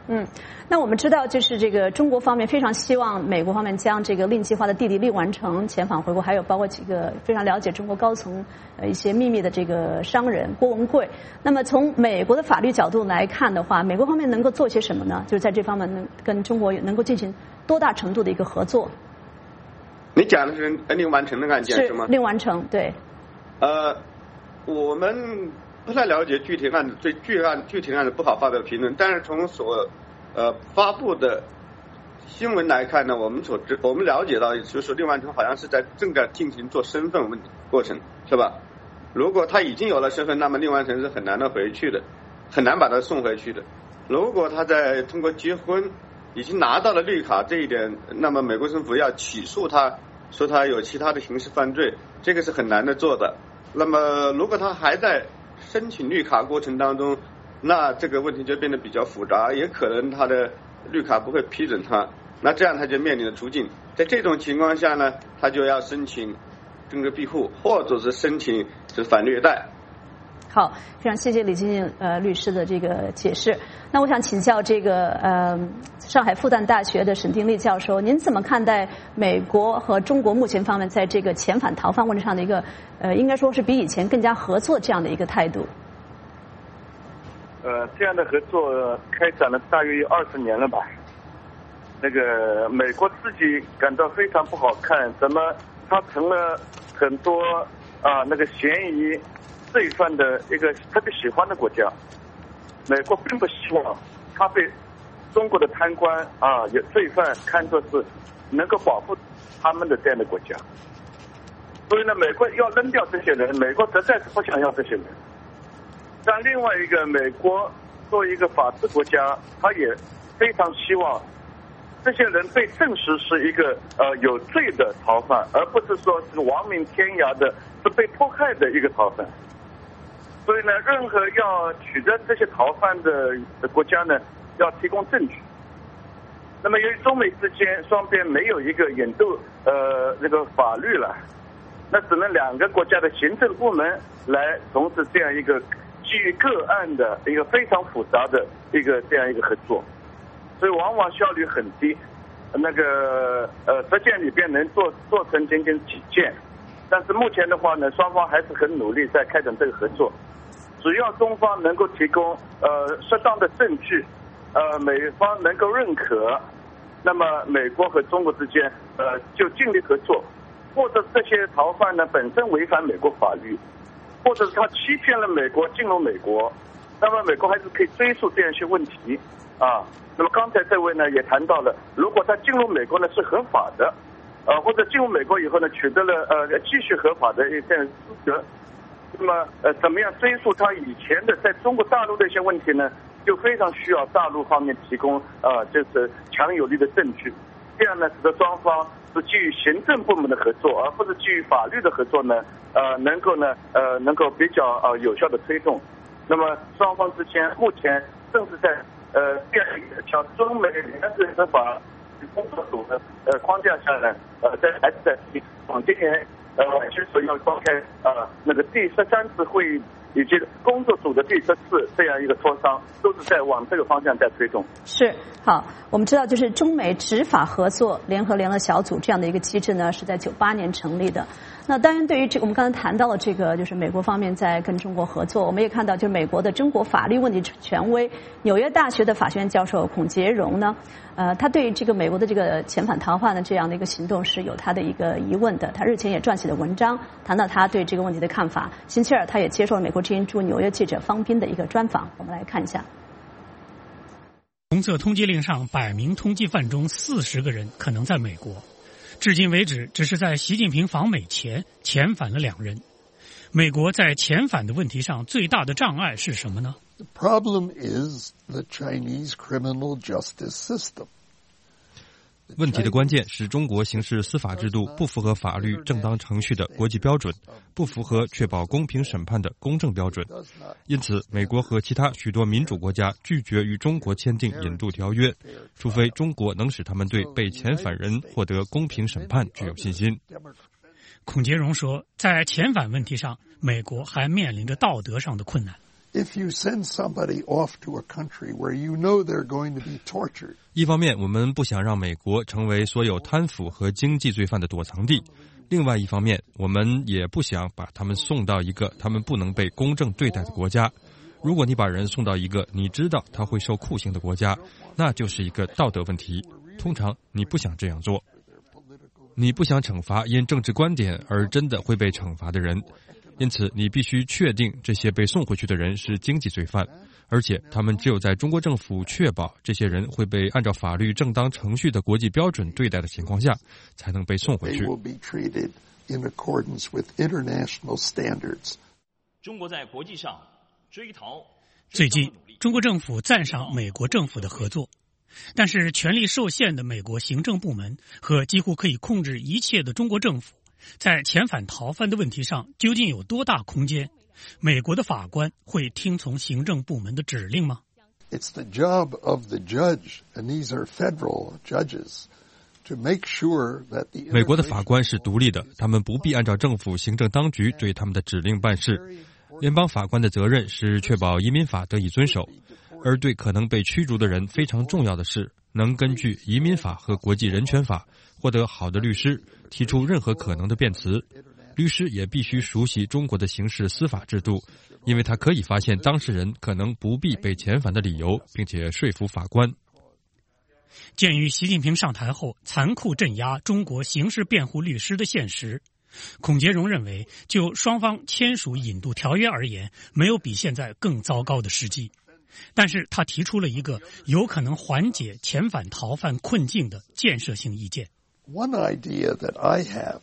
嗯，那我们知道，就是这个中国方面非常希望美国方面将这个令计划的弟弟令完成遣返回国，还有包括几个非常了解中国高层呃一些秘密的这个商人郭文贵。那么从美国的法律角度来看的话，美国方面能够做些什么呢？就是在这方面能跟中国能够进行多大程度的一个合作？ 你讲的是令完成的案件是吗？ 令完成，对。 呃，我们不太了解具体案子，对具体案具体案子不好发表评论。但是从所呃发布的新闻来看呢，我们所知我们了解到，就是令完成好像是在正在进行做身份问题过程，是吧？如果他已经有了身份，那么令完成是很难的回去的，很难把他送回去的。如果他在通过结婚已经拿到了绿卡这一点，那么美国政府要起诉他，说他有其他的刑事犯罪，这个是很难的做的。那么如果他还在申请绿卡过程当中，那这个问题就变得比较复杂，也可能他的绿卡不会批准他，那这样他就面临着出境。在这种情况下呢，他就要申请政治庇护，或者是申请是反虐待。 好，非常谢谢李金进呃律师的这个解释。那我想请教这个呃上海复旦大学的沈丁力教授，您怎么看待美国和中国目前方面在这个遣返逃犯问题上的一个呃应该说是比以前更加合作这样的一个态度？ 呃，这样的合作开展了大约有二十年了吧。那个美国自己感到非常不好看，怎么他成了很多啊那个嫌疑罪犯的一个特别喜欢的国家。美国并不希望他被中国的贪官啊有罪犯看作是能够保护他们的这样的国家。所以呢，美国要扔掉这些人，美国实在是不想要这些人。但另外一个，美国作为一个法治国家，他也非常希望这些人被证实是一个呃有罪的逃犯，而不是说是亡命天涯的、是被迫害的一个逃犯。所以呢，任何要取得这些逃犯的国家呢，要提供证据。那么由于中美之间双边没有一个引渡呃那个法律了，那只能两个国家的行政部门来从事这样一个基于个案的一个非常复杂的一个这样一个合作，所以往往效率很低。那个呃十件里边能做做成仅仅几件，但是目前的话呢，双方还是很努力在开展这个合作。只要中方能够提供呃适当的证据，呃美方能够认可，那么美国和中国之间呃就尽力合作。或者这些逃犯呢本身违反美国法律，或者是他欺骗了美国进入美国，那么美国还是可以追溯这样一些问题啊。那么刚才这位呢也谈到了，如果他进入美国呢是合法的，呃或者进入美国以后呢取得了呃继续合法的这样资格，那么呃怎么样追溯他以前的在中国大陆的一些问题呢？就非常需要大陆方面提供呃就是强有力的证据，这样呢使得双方是基于行政部门的合作，而不是基于法律的合作呢，呃，能够呢，呃，能够比较呃有效的推动。那么双方之间目前正是在呃这样一个叫中美联合执法工作组的呃框架下呢，呃，在还是在往今年呃就是说要召开呃那个第十三次会议以及工作组的第十次这样一个磋商，都是在往这个方向在推动。 是，好，我们知道就是中美执法合作联合联络小组这样的一个机制呢，是在九八年成立的。那当然，对于这个我们刚才谈到了这个，就是美国方面在跟中国合作，我们也看到，就是美国的中国法律问题权威、纽约大学的法学院教授孔杰荣呢，呃，他对这个美国的这个遣返逃犯的这样的一个行动是有他的一个疑问的。他日前也撰写了文章，谈到他对这个问题的看法。星期二，他也接受了美国之音驻纽约记者方斌的一个专访，我们来看一下。 红色通缉令上百名通缉犯中四十个人可能在美国。至今为止，只是在习近平访美前遣返了两人。美国在遣返的问题上最大的障碍是什么呢？ The problem is the Chinese criminal justice system. 问题的关键是中国刑事司法制度不符合法律正当程序的国际标准，不符合确保公平审判的公正标准。因此，美国和其他许多民主国家拒绝与中国签订引渡条约，除非中国能使他们对被遣返人获得公平审判具有信心。 孔杰荣说，在遣返问题上，美国还面临着道德上的困难。 If you send somebody off to a country where you know they're going to be tortured， 一方面，我们不想让美国成为所有贪腐和经济罪犯的躲藏地；另外一方面，我们也不想把他们送到一个他们不能被公正对待的国家。如果你把人送到一个你知道他会受酷刑的国家，那就是一个道德问题。通常你不想这样做，你不想惩罚因政治观点而真的会被惩罚的人。因此你必须确定这些被送回去的人是经济罪犯，而且他们只有在中国政府确保这些人会被按照法律正当程序的国际标准对待的情况下，才能被送回去。 中国在国际上追逃。 最近，中国政府赞赏美国政府的合作，但是权力受限的美国行政部门和几乎可以控制一切的中国政府，在遣返逃犯的问题上究竟有多大空间？美国的法官会听从行政部门的指令吗？ It's the job of the judge, and these are federal judges, to make sure that the 美国的法官是独立的，他们不必按照政府行政当局对他们的指令办事。联邦法官的责任是确保移民法得以遵守，而对可能被驱逐的人非常重要的是，能根据移民法和国际人权法获得好的律师，提出任何可能的辩词。律师也必须熟悉中国的刑事司法制度，因为他可以发现当事人可能不必被遣返的理由，并且说服法官。 鉴于习近平上台后残酷镇压中国刑事辩护律师的现实，孔杰荣认为，就双方签署引渡条约而言，没有比现在更糟糕的时机。但是他提出了一个有可能缓解遣返逃犯困境的建设性意见。 One idea that I have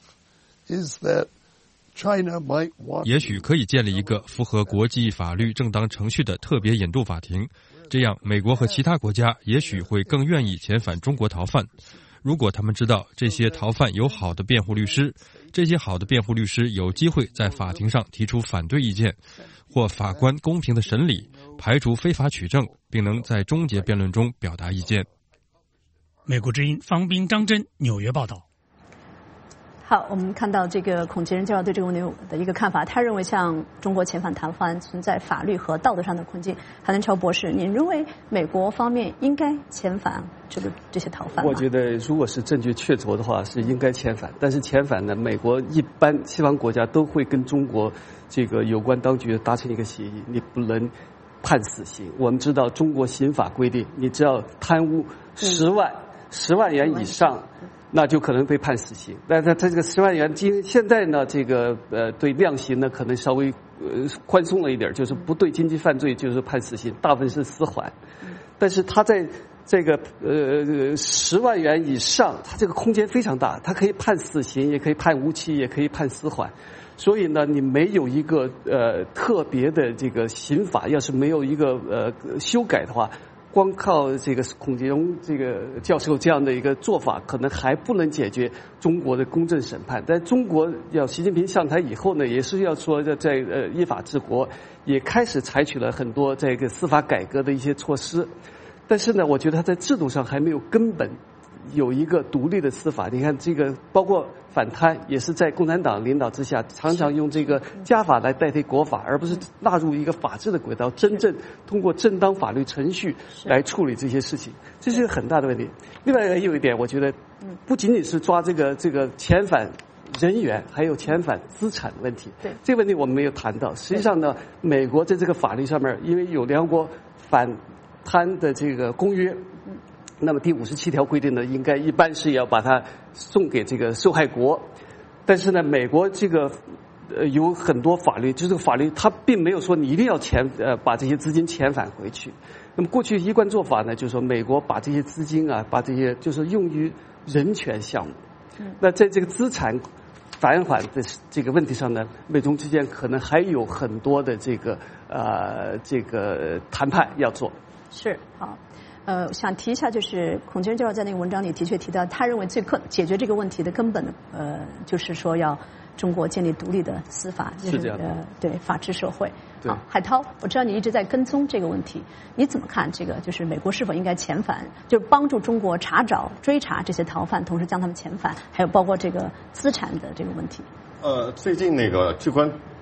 is that China might want 也许可以建立一个符合国际法律正当程序的特别引渡法庭，这样美国和其他国家也许会更愿意遣返中国逃犯。如果他们知道这些逃犯有好的辩护律师，这些好的辩护律师有机会在法庭上提出反对意见，或法官公平的审理，排除非法取证，并能在终结辩论中表达意见。 美国之音方斌、张真，纽约报道。 好，我们看到这个孔杰仁教授对这个问题的一个看法，他认为像中国遣返逃犯存在法律和道德上的困境。韩南超博士，您认为美国方面应该遣返这个这些逃犯吗？ 我觉得如果是证据确凿的话，是应该遣返。但是遣返呢，美国一般西方国家都会跟中国这个有关当局达成一个协议，你不能判死刑。我们知道中国刑法规定，你只要贪污十万、嗯、十万元以上。那就可能被判死刑。但是他这个十万元，今现在呢，这个呃对量刑呢可能稍微呃宽松了一点，就是不对经济犯罪就是判死刑，大部分是死缓。但是他在这个呃十万元以上，他这个空间非常大，他可以判死刑，也可以判无期，也可以判死缓。所以呢，你没有一个呃特别的这个刑法，要是没有一个呃修改的话。光靠这个孔杰荣这个教授这样的一个做法，可能还不能解决中国的公正审判。但中国要习近平上台以后呢，也是要说在呃依法治国，也开始采取了很多这个司法改革的一些措施。但是呢，我觉得他在制度上还没有根本有一个独立的司法。你看这个包括反贪，也是在共产党领导之下，常常用这个家法来代替国法，而不是纳入一个法治的轨道，真正通过正当法律程序来处理这些事情，这是一个很大的问题。另外有一点，我觉得不仅仅是抓这个这个遣返人员，还有遣返资产的问题。对，这个问题我们没有谈到。实际上呢，美国在这个法律上面，因为有联合国反贪的这个公约。那么第五十七条规定呢，应该一般是要把它送给这个受害国，但是呢，美国这个呃有很多法律，就这个法律它并没有说你一定要遣呃把这些资金遣返回去。那么过去一贯做法呢，就是说美国把这些资金啊，把这些就是用于人权项目。嗯、那在这个资产返还的这个问题上呢，美中之间可能还有很多的这个呃这个谈判要做。 是好。呃，想提一下，就是孔杰仁教授在那个文章里的确提到，他认为最可解决这个问题的根本的，呃，就是说要中国建立独立的司法，就是是这样的呃，对法治社会。 对， 海涛，我知道你一直在跟踪这个问题，你怎么看这个？就是美国是否应该遣返，就是帮助中国查找、追查这些逃犯，同时将他们遣返，还有包括这个资产的这个问题。 呃，最近那个据关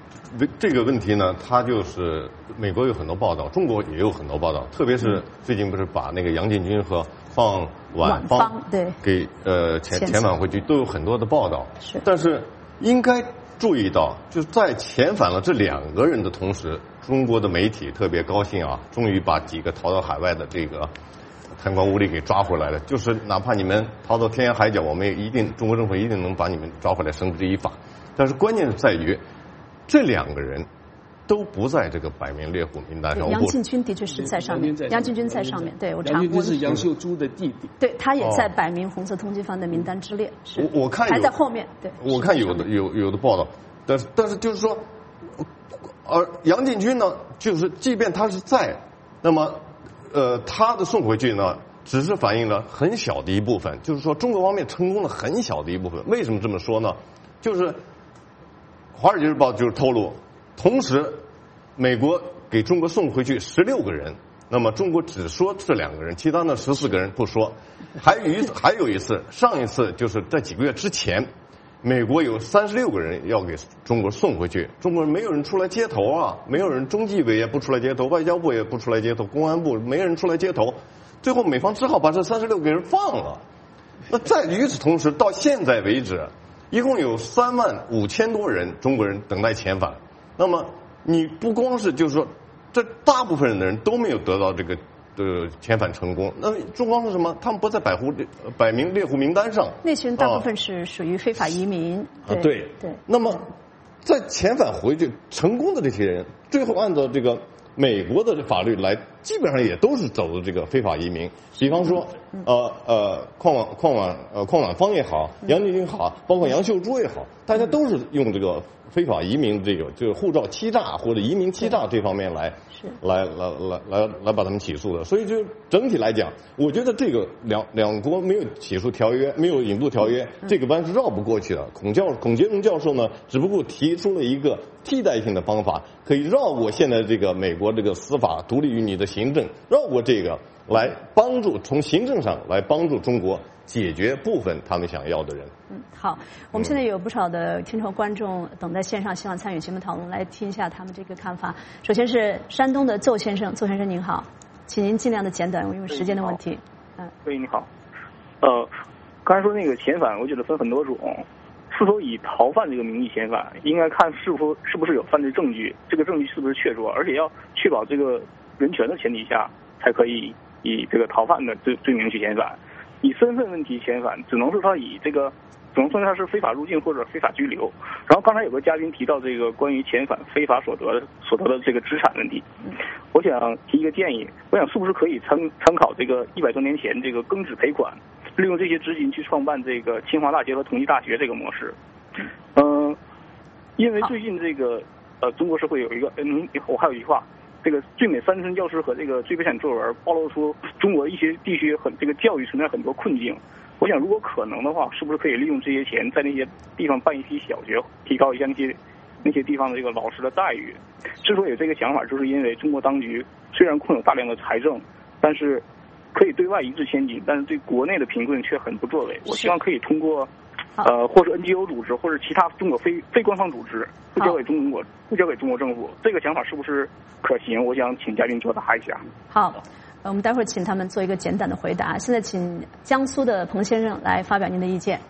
这个问题呢，它就是美国有很多报道，中国也有很多报道，特别是最近不是把那个杨建军和放婉芳对给呃遣遣返回去，都有很多的报道。 是， 但是应该注意到，就是在遣返了这两个人的同时，中国的媒体特别高兴啊，终于把几个逃到海外的这个贪官污吏给抓回来了。就是哪怕你们逃到天涯海角，我们也一定中国政府一定能把你们抓回来，绳之以法。但是关键在于。这两个人都不在这个百名猎户名单上。 杨进军的确是在上面，杨进军在上面。对我查， 杨进军是杨秀珠的弟弟。 对，他也在百名红色通缉犯的名单之列。是， 我我看还在后面。对， 我看有的有有的报道，但是但是就是说，而杨进军呢，就是即便他是在，那么呃他的送回去呢，只是反映了很小的一部分，就是说中国方面成功了很小的一部分。为什么这么说呢？就是《华尔街日报》就是透露，同时美国给中国送回去十六个人，那么中国只说这两个人，其他的十四个人不说。还有一还有一次，上一次就是在几个月之前，美国有三十六个人要给中国送回去，中国人没有人出来接头啊，没有人，中纪委也不出来接头，外交部也不出来接头，公安部没人出来接头，最后美方只好把这三十六个人放了。那在与此同时，到现在为止，一共有三万五千多人中国人等待遣返。那么你不光是就是说，这大部分人的人都没有得到这个呃遣返成功。那中方是什么？他们不在百户百名猎户名单上。 那群大部分是属于非法移民。 啊，对对。 那么在遣返回去成功的这些人，最后按照这个美国的法律来，基本上也都是走的这个非法移民。比方说，呃呃，邝婉邝婉呃邝婉芳也好，杨进军好，包括杨秀珠也好，大家都是用这个非法移民这个就是护照欺诈或者移民欺诈这方面来来来来来来把他们起诉的。所以就整体来讲，我觉得这个两两国没有起诉条约，没有引渡条约，这个弯是绕不过去的。孔教孔杰荣教授呢，只不过提出了一个替代性的方法，可以绕过现在这个美国这个司法独立于你的行政，绕过这个来帮助从行政上来帮助中国解决部分他们想要的人。 嗯，好，我们现在有不少的听众观众等在线上，希望参与节目讨论，来听一下他们这个看法。首先是山东的邹先生，邹先生您好，请您尽量的简短，因为时间的问题。 嗯，喂，你好。呃，刚才说那个遣返，我觉得分很多种，是否以逃犯这个名义遣返，应该看是否是不是有犯罪证据，这个证据是不是确凿，而且要确保这个人权的前提下，才可以以这个逃犯的罪罪名去遣返。以身份问题遣返，只能是他以这个，只能说他是非法入境或者非法拘留。然后刚才有个嘉宾提到这个关于遣返非法所得所得的这个资产问题，我想提一个建议，我想是不是可以参参考这个一百多年前这个庚子赔款，利用这些资金去创办这个清华大学和同济大学这个模式。嗯、呃，因为最近这个呃中国社会有一个，嗯，我还有一句话。这个最美三村教师和这个最悲惨作文暴露出中国一些地区很这个教育存在很多困境。我想，如果可能的话，是不是可以利用这些钱在那些地方办一批小学，提高一下那些那些地方的这个老师的待遇？之所以有这个想法，就是因为中国当局虽然控有大量的财政，但是可以对外一掷千金，但是对国内的贫困却很不作为。我希望可以通过。呃，或者 N G O 组织，或者其他中国非非官方组织，不交给中国，不交给中国政府，这个想法是不是可行？我想请嘉宾作答一下。 好，我们待会儿请他们做一个简短的回答。现在请江苏的彭先生来发表您的意见。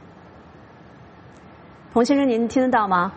彭先生，您听得到吗？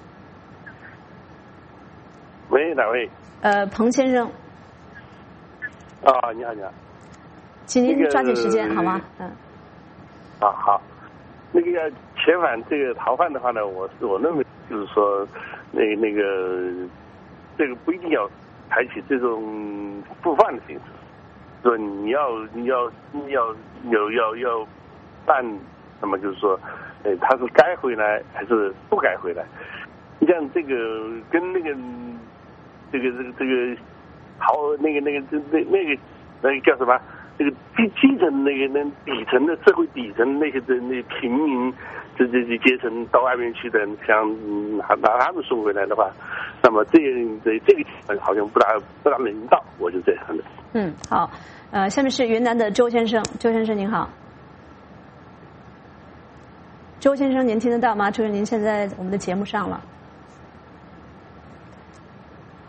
喂，哪位？ 呃，彭先生。 啊，你好，你好。 请您抓紧时间，那个、好吗？嗯。 啊，好。那个要遣返这个逃犯的话呢，我是我认为就是说，那那个这个不一定要采取这种复犯的形式，说你要你要你要有要要办，那么就是说，呃，他是该回来还是不该回来？你像这个跟那个这个这个这个逃那个那个那那个那个叫什么？这个基基层那个那底层的社会底层那些的那平民这这这阶层到外面去的，想拿拿他们送回来的话，那么这这这个好像不大不大人道，我就这样的。 嗯，好，呃，下面是云南的周先生，周先生您好。周先生，您听得到吗？周先生，您现在我们的节目上了。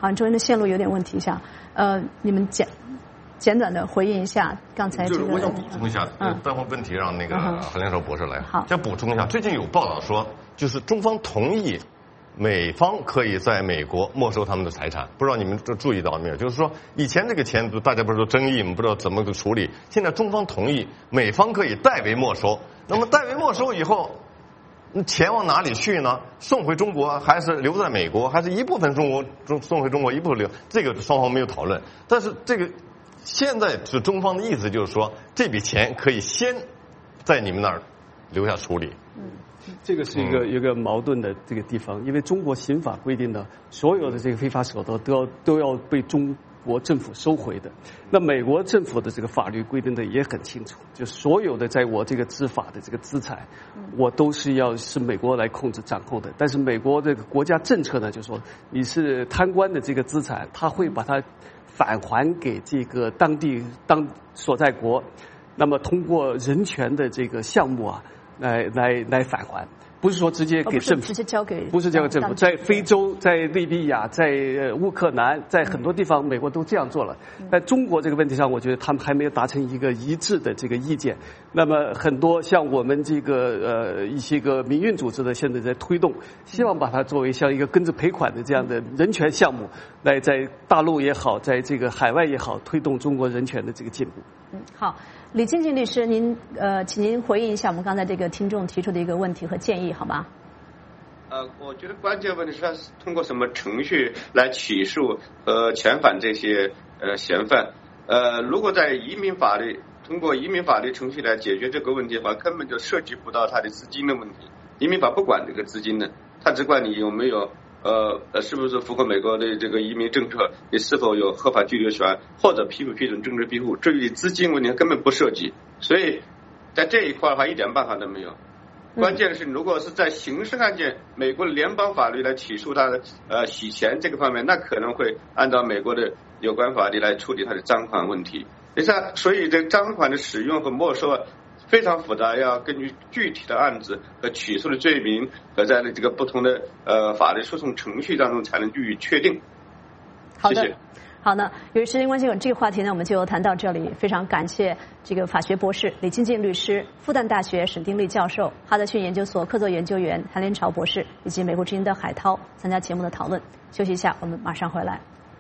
好像中间的线路有点问题一下，呃，你们简简短的回应一下刚才这个。 就是我想补充一下，嗯，待会儿问题让那个韩连韶博士来。好，再补充一下，最近有报道说，就是中方同意美方可以在美国没收他们的财产，不知道你们注意到没有？就是说，以前这个钱大家不是都争议吗？不知道怎么处理。现在中方同意，美方可以代为没收。那么代为没收以后，钱往哪里去呢？送回中国，还是留在美国，还是一部分中国中送回中国，一部分留？这个双方没有讨论。但是这个现在是中方的意思，就是说这笔钱可以先在你们那儿留下处理。 嗯。这个是一个一个矛盾的这个地方，因为中国刑法规定的所有的这个非法手段都要都要被中国政府收回的。那美国政府的这个法律规定的也很清楚，就所有的在我这个执法的这个资产，我都是要是美国来控制掌控的。但是美国这个国家政策呢，就说你是贪官的这个资产，他会把它返还给这个当地当所在国，那么通过人权的这个项目啊。来来来返还，不是说直接给政府， 直接交给， 不是交给政府。在非洲、在利比亚、在乌克兰，在很多地方，美国都这样做了。在中国这个问题上，我觉得他们还没有达成一个一致的这个意见。那么很多像我们这个呃一些个民运组织的，现在在推动，希望把它作为像一个跟着赔款的这样的人权项目，来在大陆也好，在这个海外也好，推动中国人权的这个进步。 嗯，好。李静静律师，您呃，请您回应一下我们刚才这个听众提出的一个问题和建议，好吗？ 呃，我觉得关键问题是他是通过什么程序来起诉和遣返这些呃嫌犯。呃，如果在移民法律通过移民法律程序来解决这个问题的话，根本就涉及不到他的资金的问题。移民法不管这个资金的，他只管你有没有。呃呃，是不是符合美国的这个移民政策？你是否有合法居留权，或者批不批准政治庇护？至于资金问题根本不涉及，所以在这一块的话一点办法都没有。关键是，如果是在刑事案件，美国的联邦法律来起诉他的呃洗钱这个方面，那可能会按照美国的有关法律来处理他的赃款问题。你看，所以这赃款的使用和没收非常复杂，要根据具体的案子和起诉的罪名和在这个不同的呃法律诉讼程序当中才能予以确定。 好的， 谢谢。 好的，由于时间关系，这个话题呢我们就谈到这里。非常感谢这个法学博士李静静律师、复旦大学沈丁力教授、哈德逊研究所客座研究员韩连潮博士以及美国之音的海涛参加节目的讨论。休息一下，我们马上回来。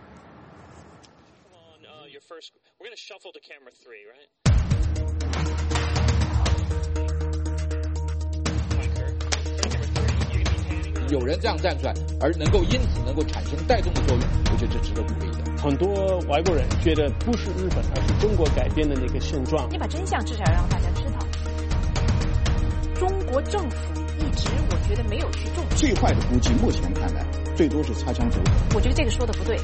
有人这样站出来，而能够因此能够产生带动的作用，我觉得这值得鼓励的。 很多外国人觉得不是日本，而是中国改变的那个现状。 你把真相至少让大家知道。中国政府一直我觉得没有去重视。 最坏的估计，目前看来最多是擦枪走火。 我觉得这个说的不对。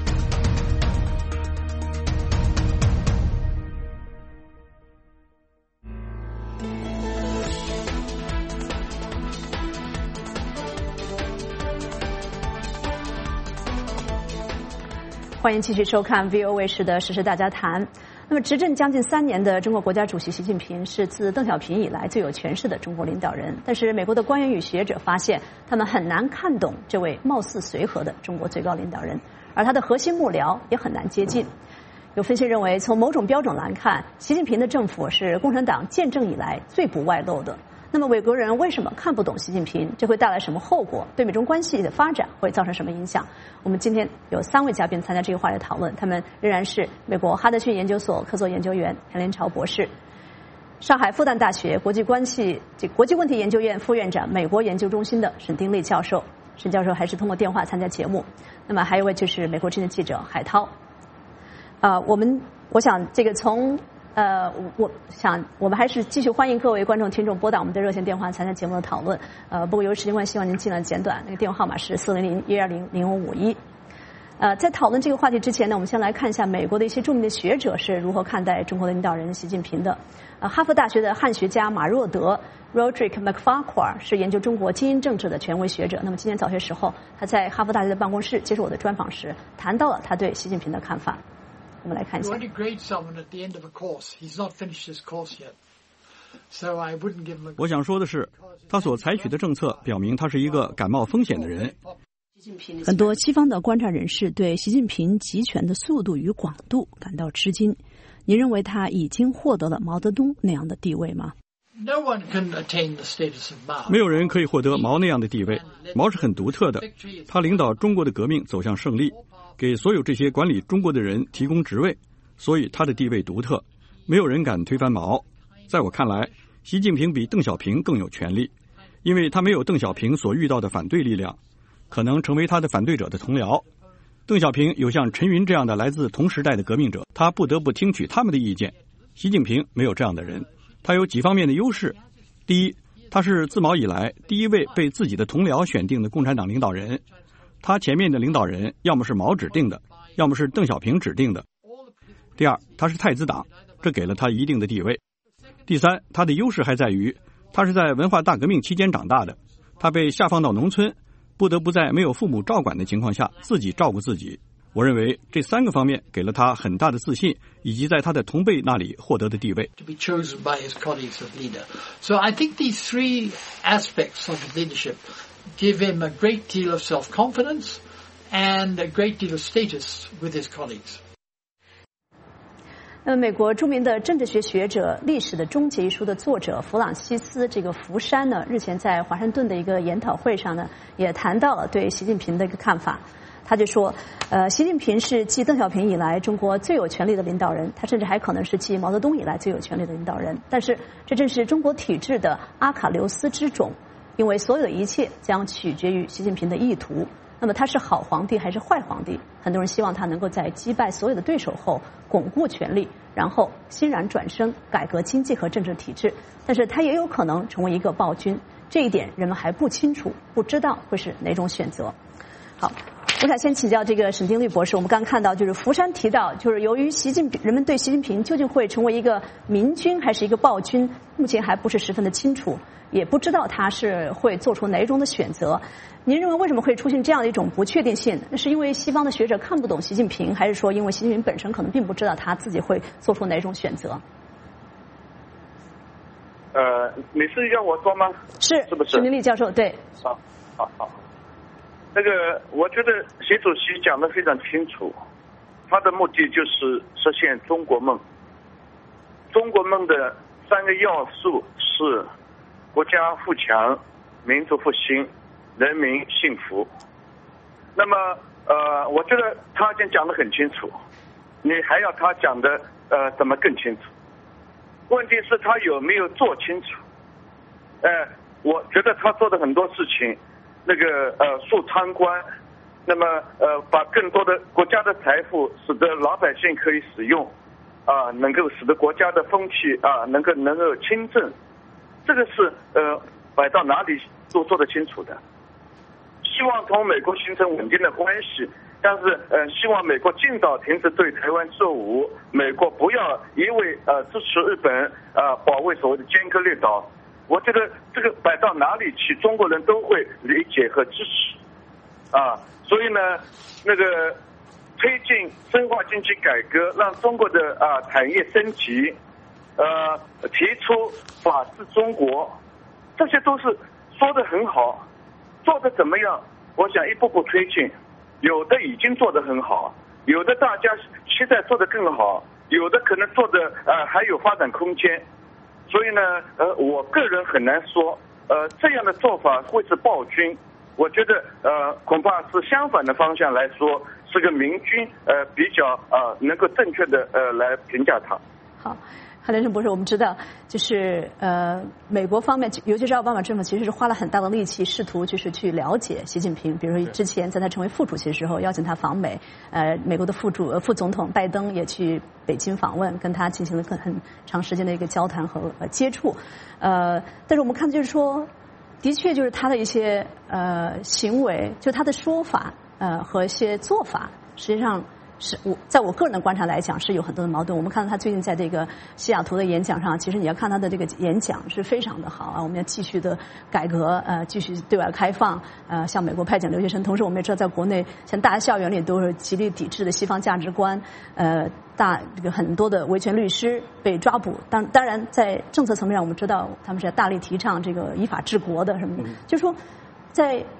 欢迎继续收看 V O A 式的时事大家谈。那么，执政将近三年的中国国家主席习近平是自邓小平以来最有权势的中国领导人。但是，美国的官员与学者发现，他们很难看懂这位貌似随和的中国最高领导人，而他的核心幕僚也很难接近。有分析认为，从某种标准来看，习近平的政府是共产党建政以来最不外露的。那么，美国人为什么看不懂习近平？这会带来什么后果？对美中关系的发展会造成什么影响？我们今天有三位嘉宾参加这个话题讨论，他们仍然是美国哈德逊研究所客座研究员韩连潮博士，上海复旦大学国际关系及国际问题研究院副院长、美国研究中心的沈丁力教授。沈教授还是通过电话参加节目。那么还有一位就是美国之音的记者海涛。啊、呃，我们我想这个从。呃，我想我们还是继续欢迎各位观众听众拨打我们的热线电话参加节目的讨论。呃，不过由于时间关系，希望您尽量简短。那个电话号码是四零零一二零零五五一。呃，在讨论这个话题之前呢，我们先来看一下美国的一些著名的学者是如何看待中国的领导人习近平的。呃，哈佛大学的汉学家马若德 Roderick MacFarquhar 是研究中国精英政治的权威学者。那么今天早些时候，他在哈佛大学的办公室接受我的专访时，谈到了他对习近平的看法。我们来看一下。 我想说的是，他所采取的政策表明他是一个感冒风险的人。 很多西方的观察人士对习近平集权的速度与广度感到吃惊。您认为他已经获得了毛泽东那样的地位吗？ 没有人可以获得毛那样的地位。毛是很独特的，他领导中国的革命走向胜利，给所有这些管理中国的人提供职位，所以他的地位独特，没有人敢推翻毛。在我看来，习近平比邓小平更有权力，因为他没有邓小平所遇到的反对力量，可能成为他的反对者的同僚。邓小平有像陈云这样的来自同时代的革命者，他不得不听取他们的意见。习近平没有这样的人，他有几方面的优势。第一，他是自毛以来第一位被自己的同僚选定的共产党领导人，他前面的领导人要么是毛指定的，要么是邓小平指定的。第二，他是太子党，这给了他一定的地位。第三，他的优势还在于他是在文化大革命期间长大的，他被下放到农村，不得不在没有父母照管的情况下自己照顾自己。我认为这三个方面给了他很大的自信，以及在他的同辈那里获得的地位。 So I think these three aspects of his leadership give him a great deal of self-confidence and a great deal of status with his colleagues. 那么，美国著名的政治学学者《历史的终结》一书的作者弗朗西斯这个福山呢，日前在华盛顿的一个研讨会上呢，也谈到了对习近平的一个看法。他就说，呃，习近平是继邓小平以来中国最有权力的领导人，他甚至还可能是继毛泽东以来最有权力的领导人。但是，这正是中国体制的阿喀琉斯之种，因为所有的一切将取决于习近平的意图。那么他是好皇帝还是坏皇帝？很多人希望他能够在击败所有的对手后巩固权力，然后欣然转身改革经济和政治体制。但是他也有可能成为一个暴君，这一点人们还不清楚，不知道会是哪种选择。好，我想先请教这个沈丁律博士。我们刚看到，就是福山提到，就是由于习近平，人们对习近平究竟会成为一个明君还是一个暴君，目前还不是十分的清楚，也不知道他是会做出哪一种的选择。您认为为什么会出现这样的一种不确定性？那是因为西方的学者看不懂习近平，还是说因为习近平本身可能并不知道他自己会做出哪种选择？ 呃，你是要我说吗？ 是， 是不是？ 沈明利教授，对。 好，好，好。那个，我觉得习主席讲得非常清楚，他的目的就是实现中国梦。中国梦的三个要素是国家富强、民族复兴、人民幸福。那么，呃，我觉得他已经讲得很清楚，你还要他讲的呃怎么更清楚？问题是他有没有做清楚？呃，我觉得他做的很多事情。那个呃，树贪官，那么呃，把更多的国家的财富使得老百姓可以使用，啊、呃，能够使得国家的风气啊、呃，能够能够清正，这个是呃摆到哪里都做得清楚的。希望同美国形成稳定的关系，但是呃，希望美国尽早停止对台湾售武，美国不要一味呃支持日本啊、呃，保卫所谓的尖阁列岛。我觉得这个摆到哪里去，中国人都会理解和支持，啊，所以呢，那个推进深化经济改革，让中国的啊产业升级，呃，提出法治中国，这些都是说得很好，做得怎么样？我想一步步推进，有的已经做得很好，有的大家期待做得更好，有的可能做得呃还有发展空间。所以呢，呃，我个人很难说，呃，这样的做法会是暴君。我觉得，呃，恐怕是相反的方向来说，是个明君，呃，比较呃能够正确的呃来评价他。 好。韩连胜博士，我们知道，就是呃，美国方面，尤其是奥巴马政府，其实是花了很大的力气，试图就是去了解习近平。比如说，之前在他成为副主席的时候，邀请他访美，呃，美国的副主副总统拜登也去北京访问，跟他进行了很很长时间的一个交谈和呃接触。呃，但是我们看就是说，的确就是他的一些呃行为，就他的说法呃和一些做法，实际上。是我在我个人的观察来讲是有很多的矛盾。我们看到他最近在这个西雅图的演讲上，其实你要看他的这个演讲是非常的好啊。我们要继续的改革，呃，继续对外开放，呃，向美国派遣留学生。同时，我们也知道，在国内像大学校园里都是极力抵制的西方价值观，呃，大这个很多的维权律师被抓捕。当当然，在政策层面上，我们知道他们是大力提倡这个依法治国的什么的，就是说在。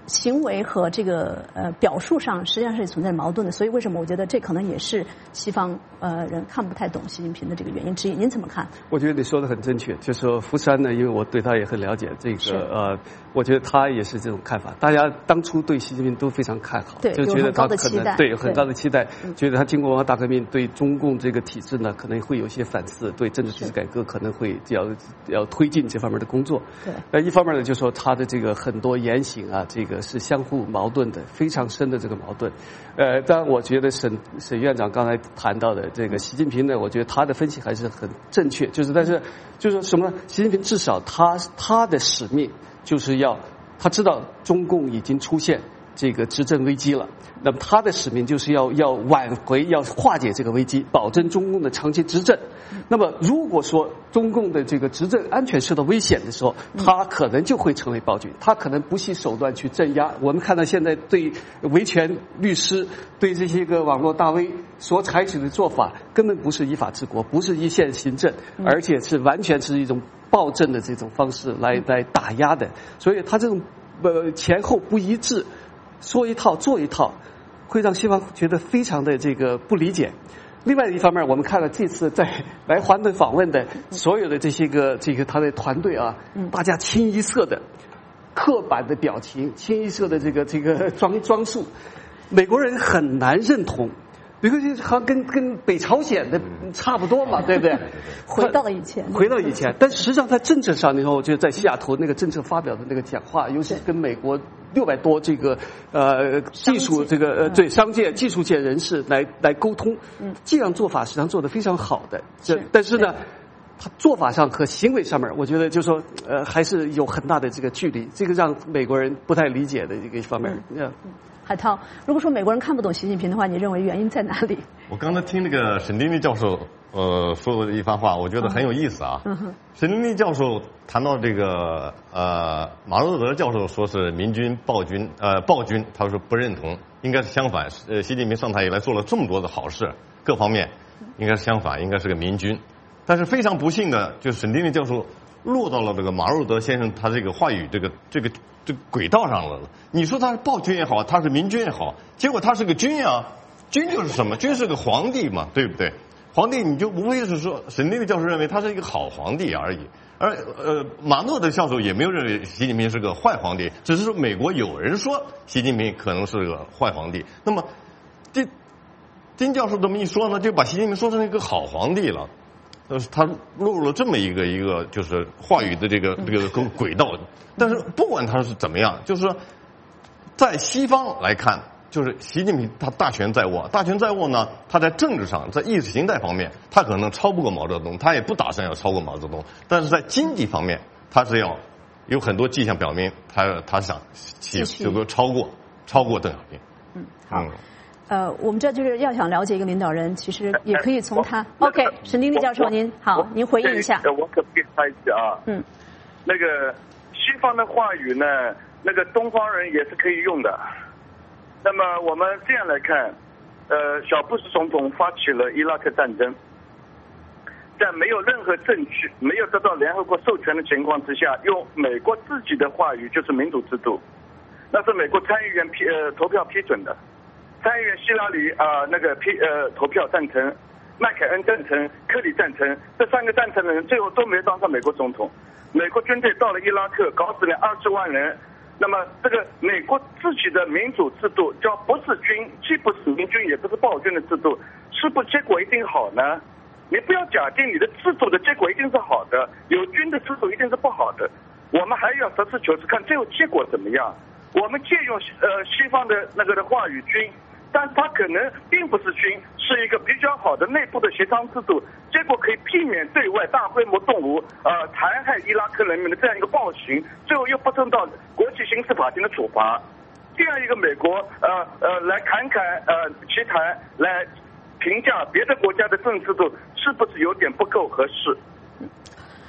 行为和这个呃表述上实际上是存在矛盾的，所以为什么我觉得这可能也是西方呃人看不太懂习近平的这个原因之一。您怎么看？ 我觉得你说的很正确，就是说福山呢，因为我对他也很了解，这个呃，我觉得他也是这种看法。大家当初对习近平都非常看好， 对， 就觉得他可能对有很高的期待， 嗯、 觉得他经过文化大革命对中共这个体制呢可能会有一些反思，对政治体制改革可能会要要推进这方面的工作。 对， 呃，一方面呢，就说他的这个很多言行啊，这个是相互矛盾的，非常深的这个矛盾。呃，当然，我觉得沈沈院长刚才谈到的这个习近平呢，我觉得他的分析还是很正确，就是但是就是什么呢？习近平至少他他的使命就是要他知道中共已经出现这个执政危机了，那么他的使命就是要要挽回、要化解这个危机，保证中共的长期执政。那么如果说中共的这个执政安全受到危险的时候，他可能就会成为暴君，他可能不惜手段去镇压。我们看到现在对维权律师、对这些个网络大 V 所采取的做法，根本不是依法治国，不是一线行政，而且是完全是一种暴政的这种方式来来打压的。所以他这种呃前后不一致，说一套做一套，会让西方觉得非常的这个不理解。另外一方面，我们看了这次在来华顿访问的所有的这些个这个他的团队啊，大家清一色的刻板的表情，清一色的这个这个装装束，美国人很难认同。比如说，好像跟跟北朝鲜的差不多嘛，对不对？ 回到了以前， 回到以前。但实际上，在政策上，你看，我觉得在西雅图那个政策发表的那个讲话，尤其是跟美国六百多这个呃技术这个呃对商界、技术界人士来来沟通，嗯，这样做法实际上做得非常好的。这但是呢，他做法上和行为上面，我觉得就是说呃还是有很大的这个距离，这个让美国人不太理解的一个方面。嗯。 海涛，如果说美国人看不懂习近平的话，你认为原因在哪里？ 我刚才听那个沈丁力教授呃说的一番话，我觉得很有意思啊。嗯哼。沈丁力教授谈到这个呃马若德教授说是民军暴君呃暴君，他说不认同，应该是相反。呃，习近平上台以来做了这么多的好事，各方面应该是相反，应该是个民军。但是非常不幸的，就是沈丁力教授落到了这个马若德先生他这个话语这个这个这个轨道上了。你说他是暴君也好，他是民军也好，结果他是个君啊，君就是什么？君是个皇帝嘛，对不对？皇帝你就无非是说，沈丁力教授认为他是一个好皇帝而已，而呃马诺德教授也没有认为习近平是个坏皇帝，只是说美国有人说习近平可能是个坏皇帝。那么丁丁教授这么一说呢，就把习近平说成一个好皇帝了。呃，他落入了这么一个一个就是话语的这个这个轨道。但是不管他是怎么样，就是说，在西方来看，就是习近平他大权在握，大权在握呢，他在政治上，在意识形态方面，他可能超不过毛泽东，他也不打算要超过毛泽东。但是在经济方面，他是要有很多迹象表明他他想起这个超过超过邓小平。 嗯，好。嗯呃，我们这就是要想了解一个领导人，其实也可以从他。OK， 沈丁力教授，您好，您回应一下。 我可不可以插一句啊？ 嗯， 那个西方的话语呢，那个东方人也是可以用的。那么我们这样来看，呃，小布什总统发起了伊拉克战争，在没有任何证据、没有得到联合国授权的情况之下，用美国自己的话语就是民主制度，那是美国参议员批呃投票批准的。参议员希拉里啊、呃，那个批呃投票赞成，麦凯恩赞成，克里赞成，这三个赞成的人最后都没当上美国总统。美国军队到了伊拉克，搞死了二十万人。那么这个美国自己的民主制度叫不是军，既不是民军，也不是暴君的制度，是不是结果一定好呢？你不要假定你的制度的结果一定是好的，有军的制度一定是不好的。我们还要实事求是看最后结果怎么样。我们借用呃西方的那个的话语军。但它可能并不是军，是一个比较好的内部的协商制度，结果可以避免对外大规模动武，呃，残害伊拉克人民的这样一个暴行，最后又不受到国际刑事法庭的处罚。这样一个美国，呃呃，来侃侃呃其谈，来评价别的国家的政治制度，是不是有点不够合适？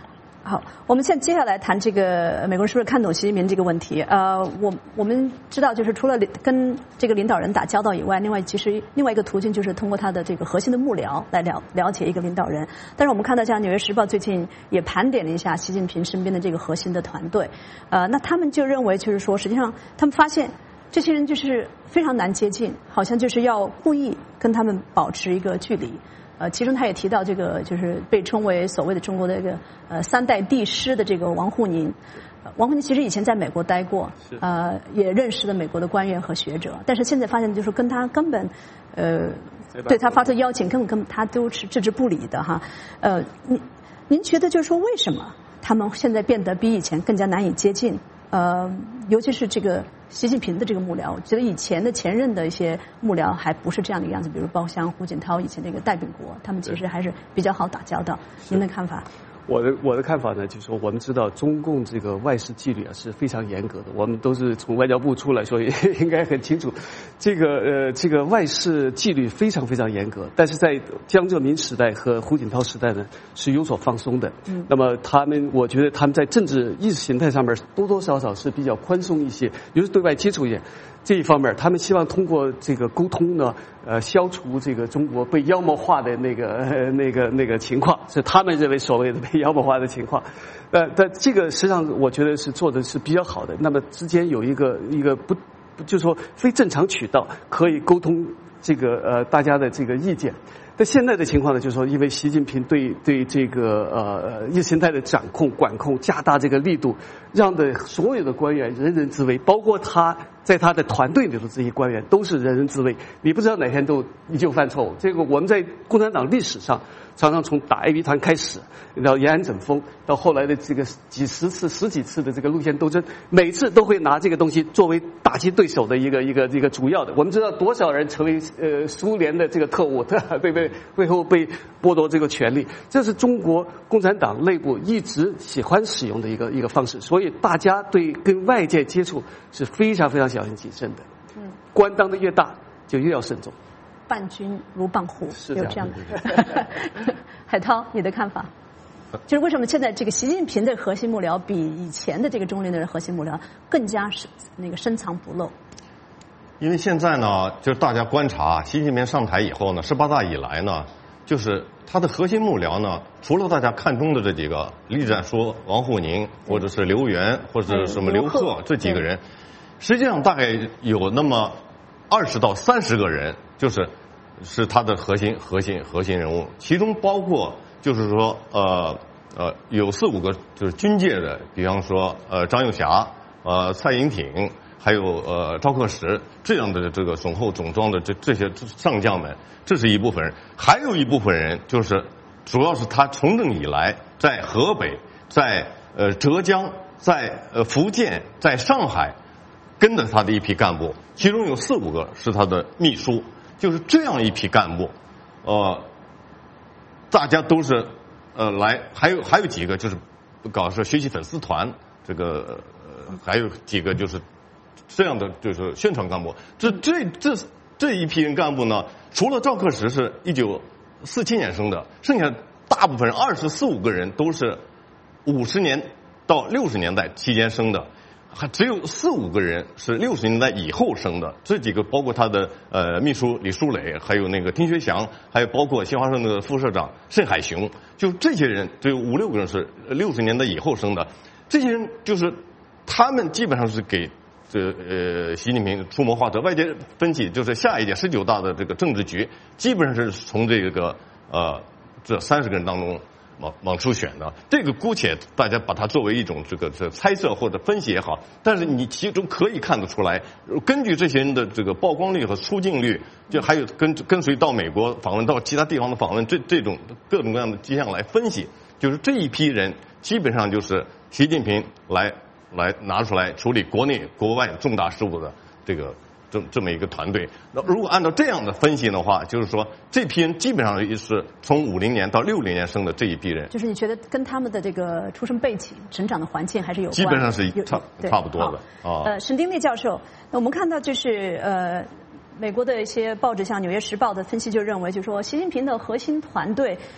好，我们现在接下来谈这个美国人是不是看懂习近平这个问题。呃，我我们知道，就是除了跟这个领导人打交道以外，另外其实另外一个途径就是通过他的这个核心的幕僚来了了解一个领导人。但是我们看到，像《纽约时报》最近也盘点了一下习近平身边的这个核心的团队，呃，那他们就认为，就是说，实际上他们发现这些人就是非常难接近，好像就是要故意跟他们保持一个距离。呃，其中他也提到这个，就是被称为所谓的中国的这个呃三代帝师的这个王沪宁。呃、王沪宁其实以前在美国待过，呃，也认识了美国的官员和学者，但是现在发现就是跟他根本，呃，对他发出邀请，根本跟他都是置之不理的哈。呃，您您觉得就是说为什么他们现在变得比以前更加难以接近？呃，尤其是这个习近平的这个幕僚，我觉得以前的前任的一些幕僚还不是这样的样子，比如包括像胡锦涛以前那个戴秉国，他们其实还是比较好打交道。您的看法？ 我的我的看法呢，就是说我们知道中共这个外事纪律啊是非常严格的，我们都是从外交部出来，所以应该很清楚，这个呃这个外事纪律非常非常严格。但是在江泽民时代和胡锦涛时代呢是有所放松的。嗯，那么他们我觉得他们在政治意识形态上面多多少少是比较宽松一些，尤其是对外接触也。这一方面，他们希望通过这个沟通呢，呃，消除这个中国被妖魔化的那个、呃、那个那个情况，是他们认为所谓的被妖魔化的情况。呃，但这个实际上我觉得是做的是比较好的。那么之间有一个一个不，就是说非正常渠道可以沟通这个呃大家的这个意见。但现在的情况呢，就是说，因为习近平对对这个呃意识形态的掌控、管控加大这个力度，让的所有的官员人人自危，包括他在他的团队里的这些官员都是人人自危。你不知道哪天都你就犯错误。这个我们在共产党历史上常常从打 A B 团开始，到延安整风，到后来的这个几十次、十几次的这个路线斗争，每次都会拿这个东西作为打击对手的一个一个一个主要的。我们知道多少人成为呃苏联的这个特务，对不对？最后被剥夺这个权利，这是中国共产党内部一直喜欢使用的一个一个方式。所以大家对跟外界接触是非常非常小心谨慎的。嗯，官当的越大，就越要慎重。 伴君如伴虎， 是有这样的。海涛，你的看法？就是为什么现在这个习近平的核心幕僚比以前的这个中联的核心幕僚更加是那个深藏不露？ 因为现在呢，就是大家观察习近平上台以后呢，十八大以来呢，就是他的核心幕僚呢，除了大家看中的这几个栗战书、王沪宁，或者是刘源，或者是什么刘鹤这几个人，实际上大概有那么二十到三十个人，就是是他的核心核心核心人物，其中包括就是说呃呃有四五个就是军界的，比方说呃张又侠、呃蔡英挺。还有呃赵克石这样的这个总后总装的这这些上将们，这是一部分人，还有一部分人就是主要是他从政以来在河北、在呃浙江、在呃福建、在上海跟着他的一批干部，其中有四五个是他的秘书，就是这样一批干部，呃，大家都是呃来，还有还有几个就是搞是学习粉丝团，这个呃还有几个就是。这样的就是宣传干部，这这这这一批人干部呢，除了赵克石是一九四七年生的，剩下大部分人二十四五个人都是五十年到六十年代期间生的，还只有四五个人是六十年代以后生的。这几个包括他的呃秘书李书磊，还有那个丁学祥，还有包括新华社的副社长盛海雄，就这些人只有五六个人是六十年代以后生的。这些人就是他们基本上是给。这呃，习近平出谋划策，外界分析就是下一届十九大的这个政治局，基本上是从这个呃这三十个人当中往往出选的。这个姑且大家把它作为一种这个这猜测或者分析也好，但是你其中可以看得出来，根据这些人的这个曝光率和出镜率，就还有跟跟随到美国访问、到其他地方的访问，这这种各种各样的迹象来分析，就是这一批人基本上就是习近平来。来拿出来处理国内国外重大事务的这个这这么一个团队。那如果按照这样的分析的话，就是说这批人基本上是从五零年到六零年生的这一批人。 就是你觉得跟他们的这个出生背景、成长的环境还是有关？ 基本上是差差不多的啊。呃，沈丁烈教授，我们看到就是呃，美国的一些报纸，像《纽约时报》的分析就认为，就是说习近平的核心团队。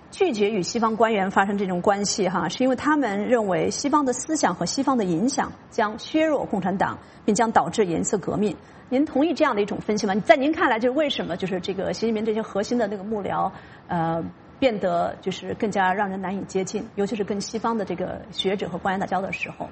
拒绝与西方官员发生这种关系哈，是因为他们认为西方的思想和西方的影响将削弱共产党，并将导致颜色革命。您同意这样的一种分析吗？在您看来，就是为什么就是这个习近平这些核心的那个幕僚呃变得就是更加让人难以接近，尤其是跟西方的这个学者和官员打交道的时候？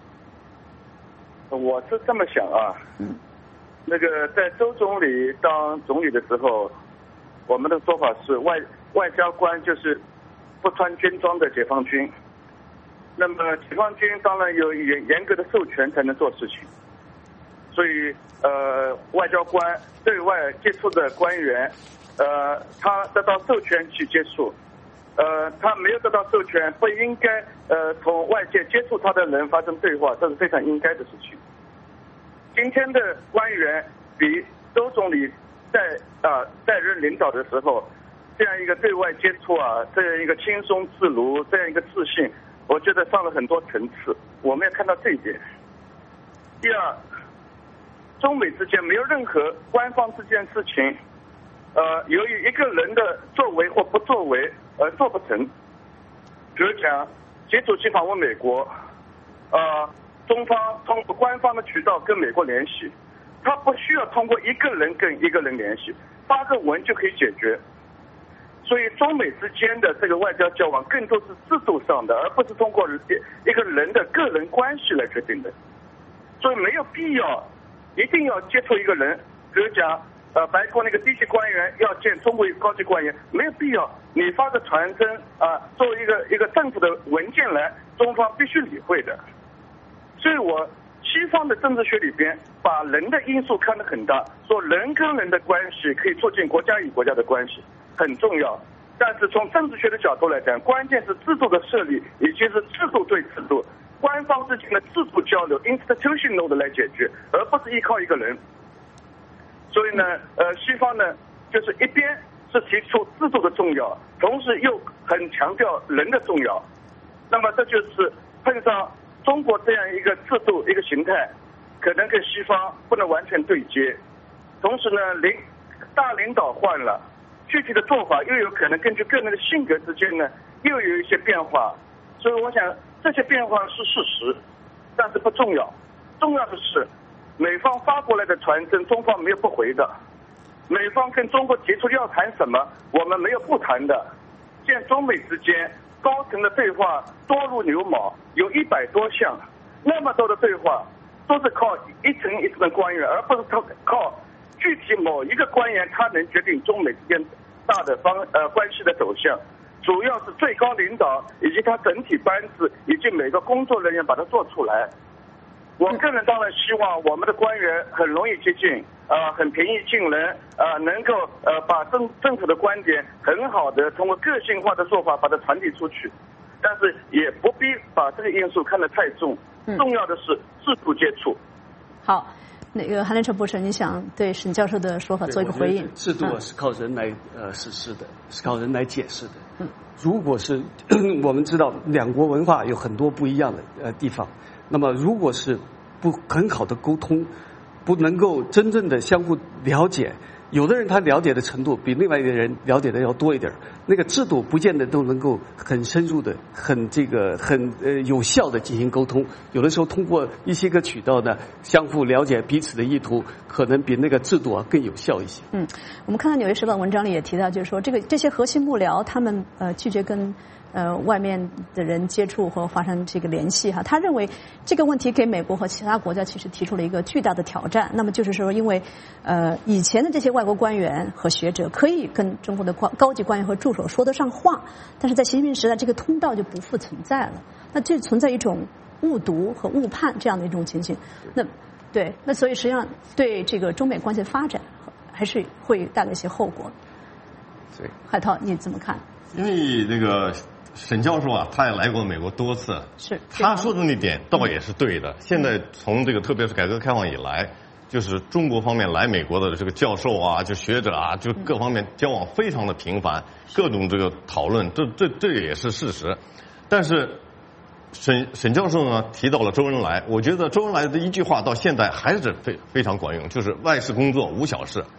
我是这么想啊，嗯，那个在周总理当总理的时候，我们的说法是外外交官就是不穿军装的解放军。那么解放军当然有严严格的授权才能做事情，所以呃外交官对外接触的官员，呃他得到授权去接触，呃他没有得到授权不应该呃同外界接触他的人发生对话，这是非常应该的事情。今天的官员比周总理在啊在任领导的时候，这样一个对外接触啊，这样一个轻松自如，这样一个自信，我觉得上了很多层次。我们要看到这一点。第二，中美之间没有任何官方这件事情，呃，由于一个人的作为或不作为而做不成。比如讲，习主席访问美国，呃。中方通过官方的渠道跟美国联系，他不需要通过一个人跟一个人联系，发个文就可以解决。所以中美之间的这个外交交往更多是制度上的，而不是通过一个人的个人关系来决定的。所以没有必要一定要接触一个人，比如讲呃白宫那个低级官员要见中国高级官员，没有必要。你发个传真啊、呃，作为一个一个政府的文件来，中方必须理会的。所以我西方的政治学里边把人的因素看得很大，说人跟人的关系可以促进国家与国家的关系，很重要。但是从政治学的角度来讲，关键是制度的设立，以及是制度对制度，官方之间的制度交流 institutional 的来解决，而不是依靠一个人。所以呢，呃，西方呢就是一边是提出制度的重要，同时又很强调人的重要。那么这就是碰上中国这样一个制度一个形态，可能跟西方不能完全对接。同时呢，领大领导换了，具体的做法又有可能根据个人的性格之间呢，又有一些变化。所以我想这些变化是事实，但是不重要。重要的是，美方发过来的传真，中方没有不回的。美方跟中国提出要谈什么，我们没有不谈的。现中美之间高层的对话多如牛毛，有一百多项，那么多的对话都是靠一层一层的官员，而不是靠靠具体某一个官员他能决定中美之间大的方呃关系的走向。主要是最高领导以及他整体班子以及每个工作人员把它做出来。我个人当然希望我们的官员很容易接近，呃，很平易近人，呃，能够呃把政政府的观点很好的通过个性化的做法把它传递出去，但是也不必把这个因素看得太重，重要的是制度接触。 好，那个韩连成博士，你想对沈教授的说法做一个回应？ 制度是靠人来呃实施的，是靠人来解释的。嗯，如果是我们知道两国文化有很多不一样的呃地方。那么，如果是不很好的沟通，不能够真正的相互了解，有的人他了解的程度比另外一个人了解的要多一点，那个制度不见得都能够很深入的、很这个、很呃有效的进行沟通。有的时候通过一些个渠道呢，相互了解彼此的意图，可能比那个制度啊更有效一些。 嗯，我们看到《纽约时报》文章里也提到，就是说这个这些核心幕僚他们呃拒绝跟。呃，外面的人接触或发生这个联系哈，他认为这个问题给美国和其他国家其实提出了一个巨大的挑战。那么就是说，因为呃以前的这些外国官员和学者可以跟中国的高高级官员和助手说得上话，但是在习近平时代，这个通道就不复存在了。那这存在一种误读和误判这样的一种情形。那对，那所以实际上对这个中美关系的发展还是会带来一些后果。 对， 海涛你怎么看？ 因为那个。沈教授啊，他也来过美国多次， 是他说的那点倒也是对的。现在从这个特别是改革开放以来，就是中国方面来美国的这个教授啊，就学者啊，就各方面交往非常的频繁，各种这个讨论，这这这也是事实。但是沈沈教授呢提到了周恩来，我觉得周恩来的一句话到现在还是非非常管用，就是外事工作无小事。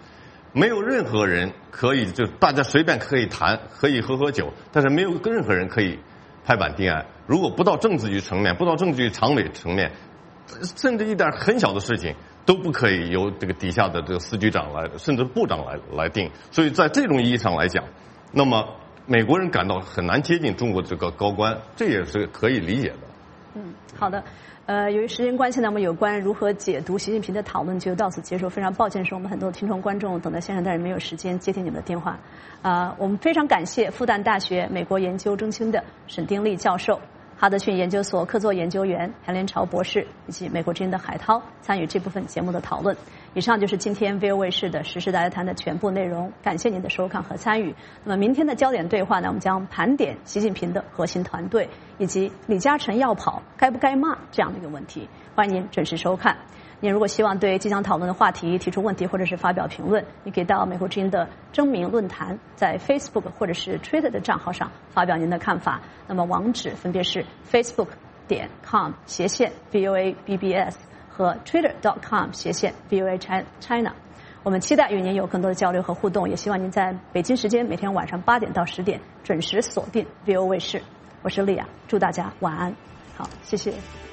没有任何人可以就大家随便可以谈，可以喝喝酒，但是没有任何人可以拍板定案。如果不到政治局层面，不到政治局常委层面，甚至一点很小的事情都不可以由这个底下的这个司局长来，甚至部长来来定。所以在这种意义上来讲，那么美国人感到很难接近中国这个高官，这也是可以理解的。 嗯，好的。呃，由于时间关系呢，我们有关如何解读习近平的讨论就到此结束。非常抱歉，是我们很多听众观众等在线上，但是没有时间接听你们的电话。啊、呃，我们非常感谢复旦大学美国研究中心的沈丁力教授、哈德逊研究所客座研究员韩连朝博士以及美国之音的海涛参与这部分节目的讨论。以上就是今天 V O 卫视的时事大家谈的全部内容，感谢您的收看和参与。那么明天的焦点对话呢，我们将盘点习近平的核心团队以及李嘉诚要跑该不该骂这样的一个问题。欢迎您准时收看。您如果希望对即将讨论的话题提出问题或者是发表评论，你可以到美国之音的征名论坛，在 Facebook 或者是 Twitter 的账号上发表您的看法。那么网址分别是 facebook 点 com 斜线 V O A B B S 和 twitter dot com 斜线 V O A China。我们期待与您有更多的交流和互动，也希望您在北京时间每天晚上八点到十点准时锁定 V O 卫视。我是丽亚，祝大家晚安。好，谢谢。